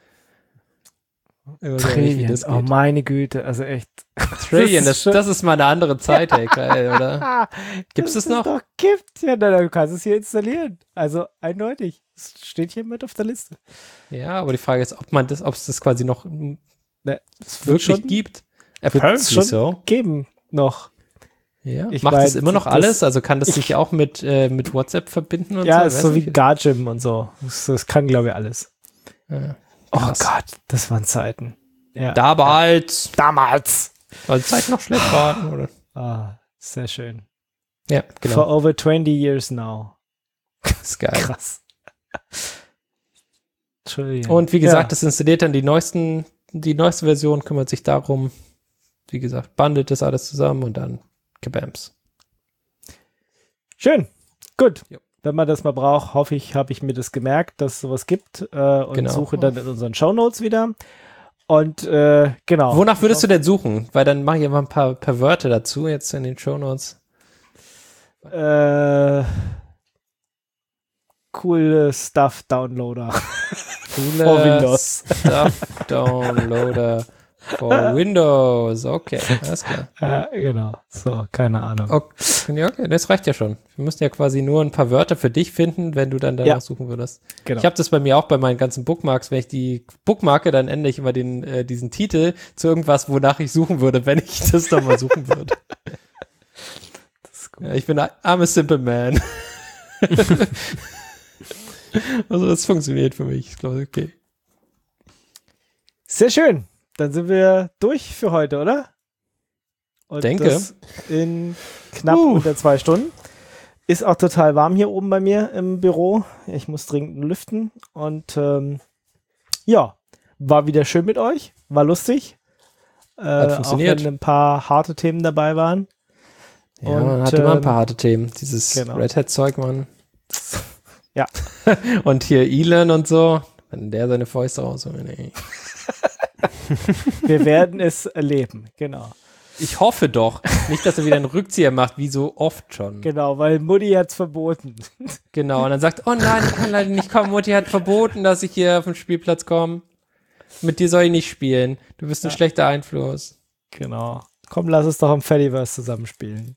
Ich weiß auch nicht, wie Trillion. das Oh, geht. meine Güte. Also echt. Trillion, das das, ist schon- das ist mal eine andere Zeit, ey, geil, oder? Ah, Gibt's das es noch? doch gibt. Ja, na, du kannst es hier installieren. Also eindeutig. Es steht hier mit auf der Liste. Ja, aber die Frage ist, ob man das, ob es das quasi noch mm, Ne, es wird wirklich schon gibt. wird's Apparently schon so. geben noch. Ja. Ich Macht mein, das immer noch das- alles? Also kann das sich auch mit, äh, mit WhatsApp verbinden und Ja, so? ist Weiß so wie nicht. Gargym und so. Das, das kann, glaube ich, alles. Ja. Oh Krass. Gott, das waren Zeiten. Ja. Damals. Damals. Weil die Zeit noch schlecht waren, oder? Ah, sehr schön. Ja, For genau. over twenty years now. ist geil. Krass. Trillion. Und wie gesagt, ja. das installiert dann die neuesten, die neueste Version kümmert sich darum, wie gesagt, bandelt das alles zusammen und dann kabams. Schön. Gut. Jo. Wenn man das mal braucht, hoffe ich, habe ich mir das gemerkt, dass es sowas gibt äh, und Genau. suche dann in unseren Shownotes wieder. Und äh, genau. Wonach würdest du denn suchen? Weil dann mache ich einfach ein paar, paar Wörter dazu jetzt in den Shownotes. Äh, coole Stuff Downloader. Coole For Windows. Stuff Downloader for Windows. Okay, alles klar. Ja, genau. So, keine Ahnung. Okay, ja, okay, das reicht ja schon. Wir müssen ja quasi nur ein paar Wörter für dich finden, wenn du dann danach Ja. suchen würdest. Genau. Ich habe das bei mir auch bei meinen ganzen Bookmarks. Wenn ich die bookmarke, dann ändere ich immer den, äh, diesen Titel zu irgendwas, wonach ich suchen würde, wenn ich das dann mal suchen würde. Das ist gut. Ja, ich bin ein- I'm a simple man. Also das funktioniert für mich. Ich glaube, okay. Sehr schön. Dann sind wir durch für heute, oder? Und Denke. das in knapp Uh. unter zwei Stunden. Ist auch total warm hier oben bei mir im Büro. Ich muss dringend lüften. Und ähm, ja, war wieder schön mit euch. War lustig. Äh, Hat auch funktioniert. wenn ein paar harte Themen dabei waren. Ja, Und, man hatte immer ein ähm, paar harte Themen. Dieses genau. Red Hat-Zeug, Mann. Ja. Und hier Elon und so. Wenn der seine Fäuste raus. Nee. Wir werden es erleben. Genau. Ich hoffe doch. Nicht, dass er wieder einen Rückzieher macht, wie so oft schon. Genau, weil Mutti hat's verboten. Genau, und dann sagt, oh nein, ich kann leider nicht kommen. Mutti hat verboten, dass ich hier auf den Spielplatz komme. Mit dir soll ich nicht spielen. Du bist ein ja. schlechter Einfluss. Genau. Komm, lass uns doch am Fediverse zusammenspielen.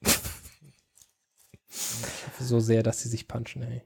Ich hoffe so sehr, dass sie sich punchen, ey.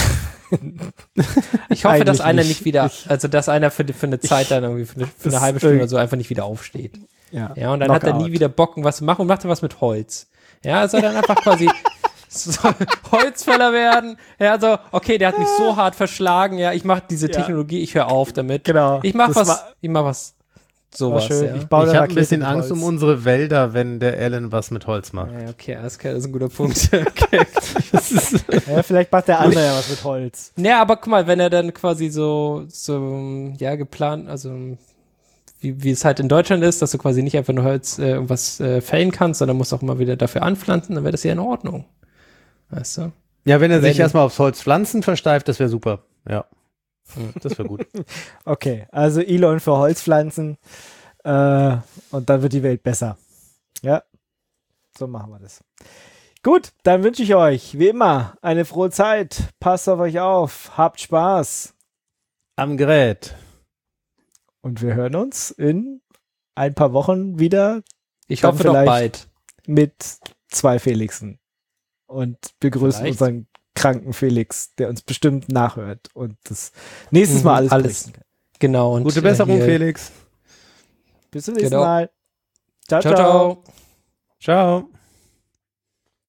Ich hoffe, dass einer nicht, nicht wieder, also dass einer für, für eine Zeit dann irgendwie, für eine, für eine halbe Stunde oder so einfach nicht wieder aufsteht. Ja, ja und dann Knockout. Hat er nie wieder Bock, was zu machen und macht er was mit Holz. Ja, er soll dann einfach quasi so Holzfäller werden. Ja, also, okay, der hat mich so hart verschlagen, ja, ich mache diese Technologie, ich höre auf damit. Genau. Ich mach was, war, ich mach was, sowas, ja. Ich, ich habe ein bisschen Angst um unsere Wälder, wenn der Alan was mit Holz macht. Ja, okay, alles klar, das ist ein guter Punkt. Okay. Das ist, ja, vielleicht macht der andere ja was mit Holz. Ja, aber guck mal, wenn er dann quasi so, so, ja, geplant, also, wie, wie es halt in Deutschland ist, dass du quasi nicht einfach nur Holz äh, irgendwas äh, fällen kannst, sondern musst auch immer wieder dafür anpflanzen, dann wäre das ja in Ordnung. Weißt du? Ja, wenn er wenn sich erstmal aufs Holz pflanzen versteift, das wäre super. Ja. Das wäre gut. Okay, also Elon für Holzpflanzen äh, und dann wird die Welt besser. Ja, so machen wir das. Gut, dann wünsche ich euch, wie immer, eine frohe Zeit. Passt auf euch auf, habt Spaß. Am Gerät. Und wir hören uns in ein paar Wochen wieder. Ich hoffe doch bald. Mit zwei Felixen. Und begrüßen Vielleicht. unseren kranken Felix, der uns bestimmt nachhört und das nächstes Mal alles, alles. Kann. Genau. Und gute Besserung, äh, Felix. Bis zum nächsten genau. Mal. Ciao, ciao. Ciao. Ciao.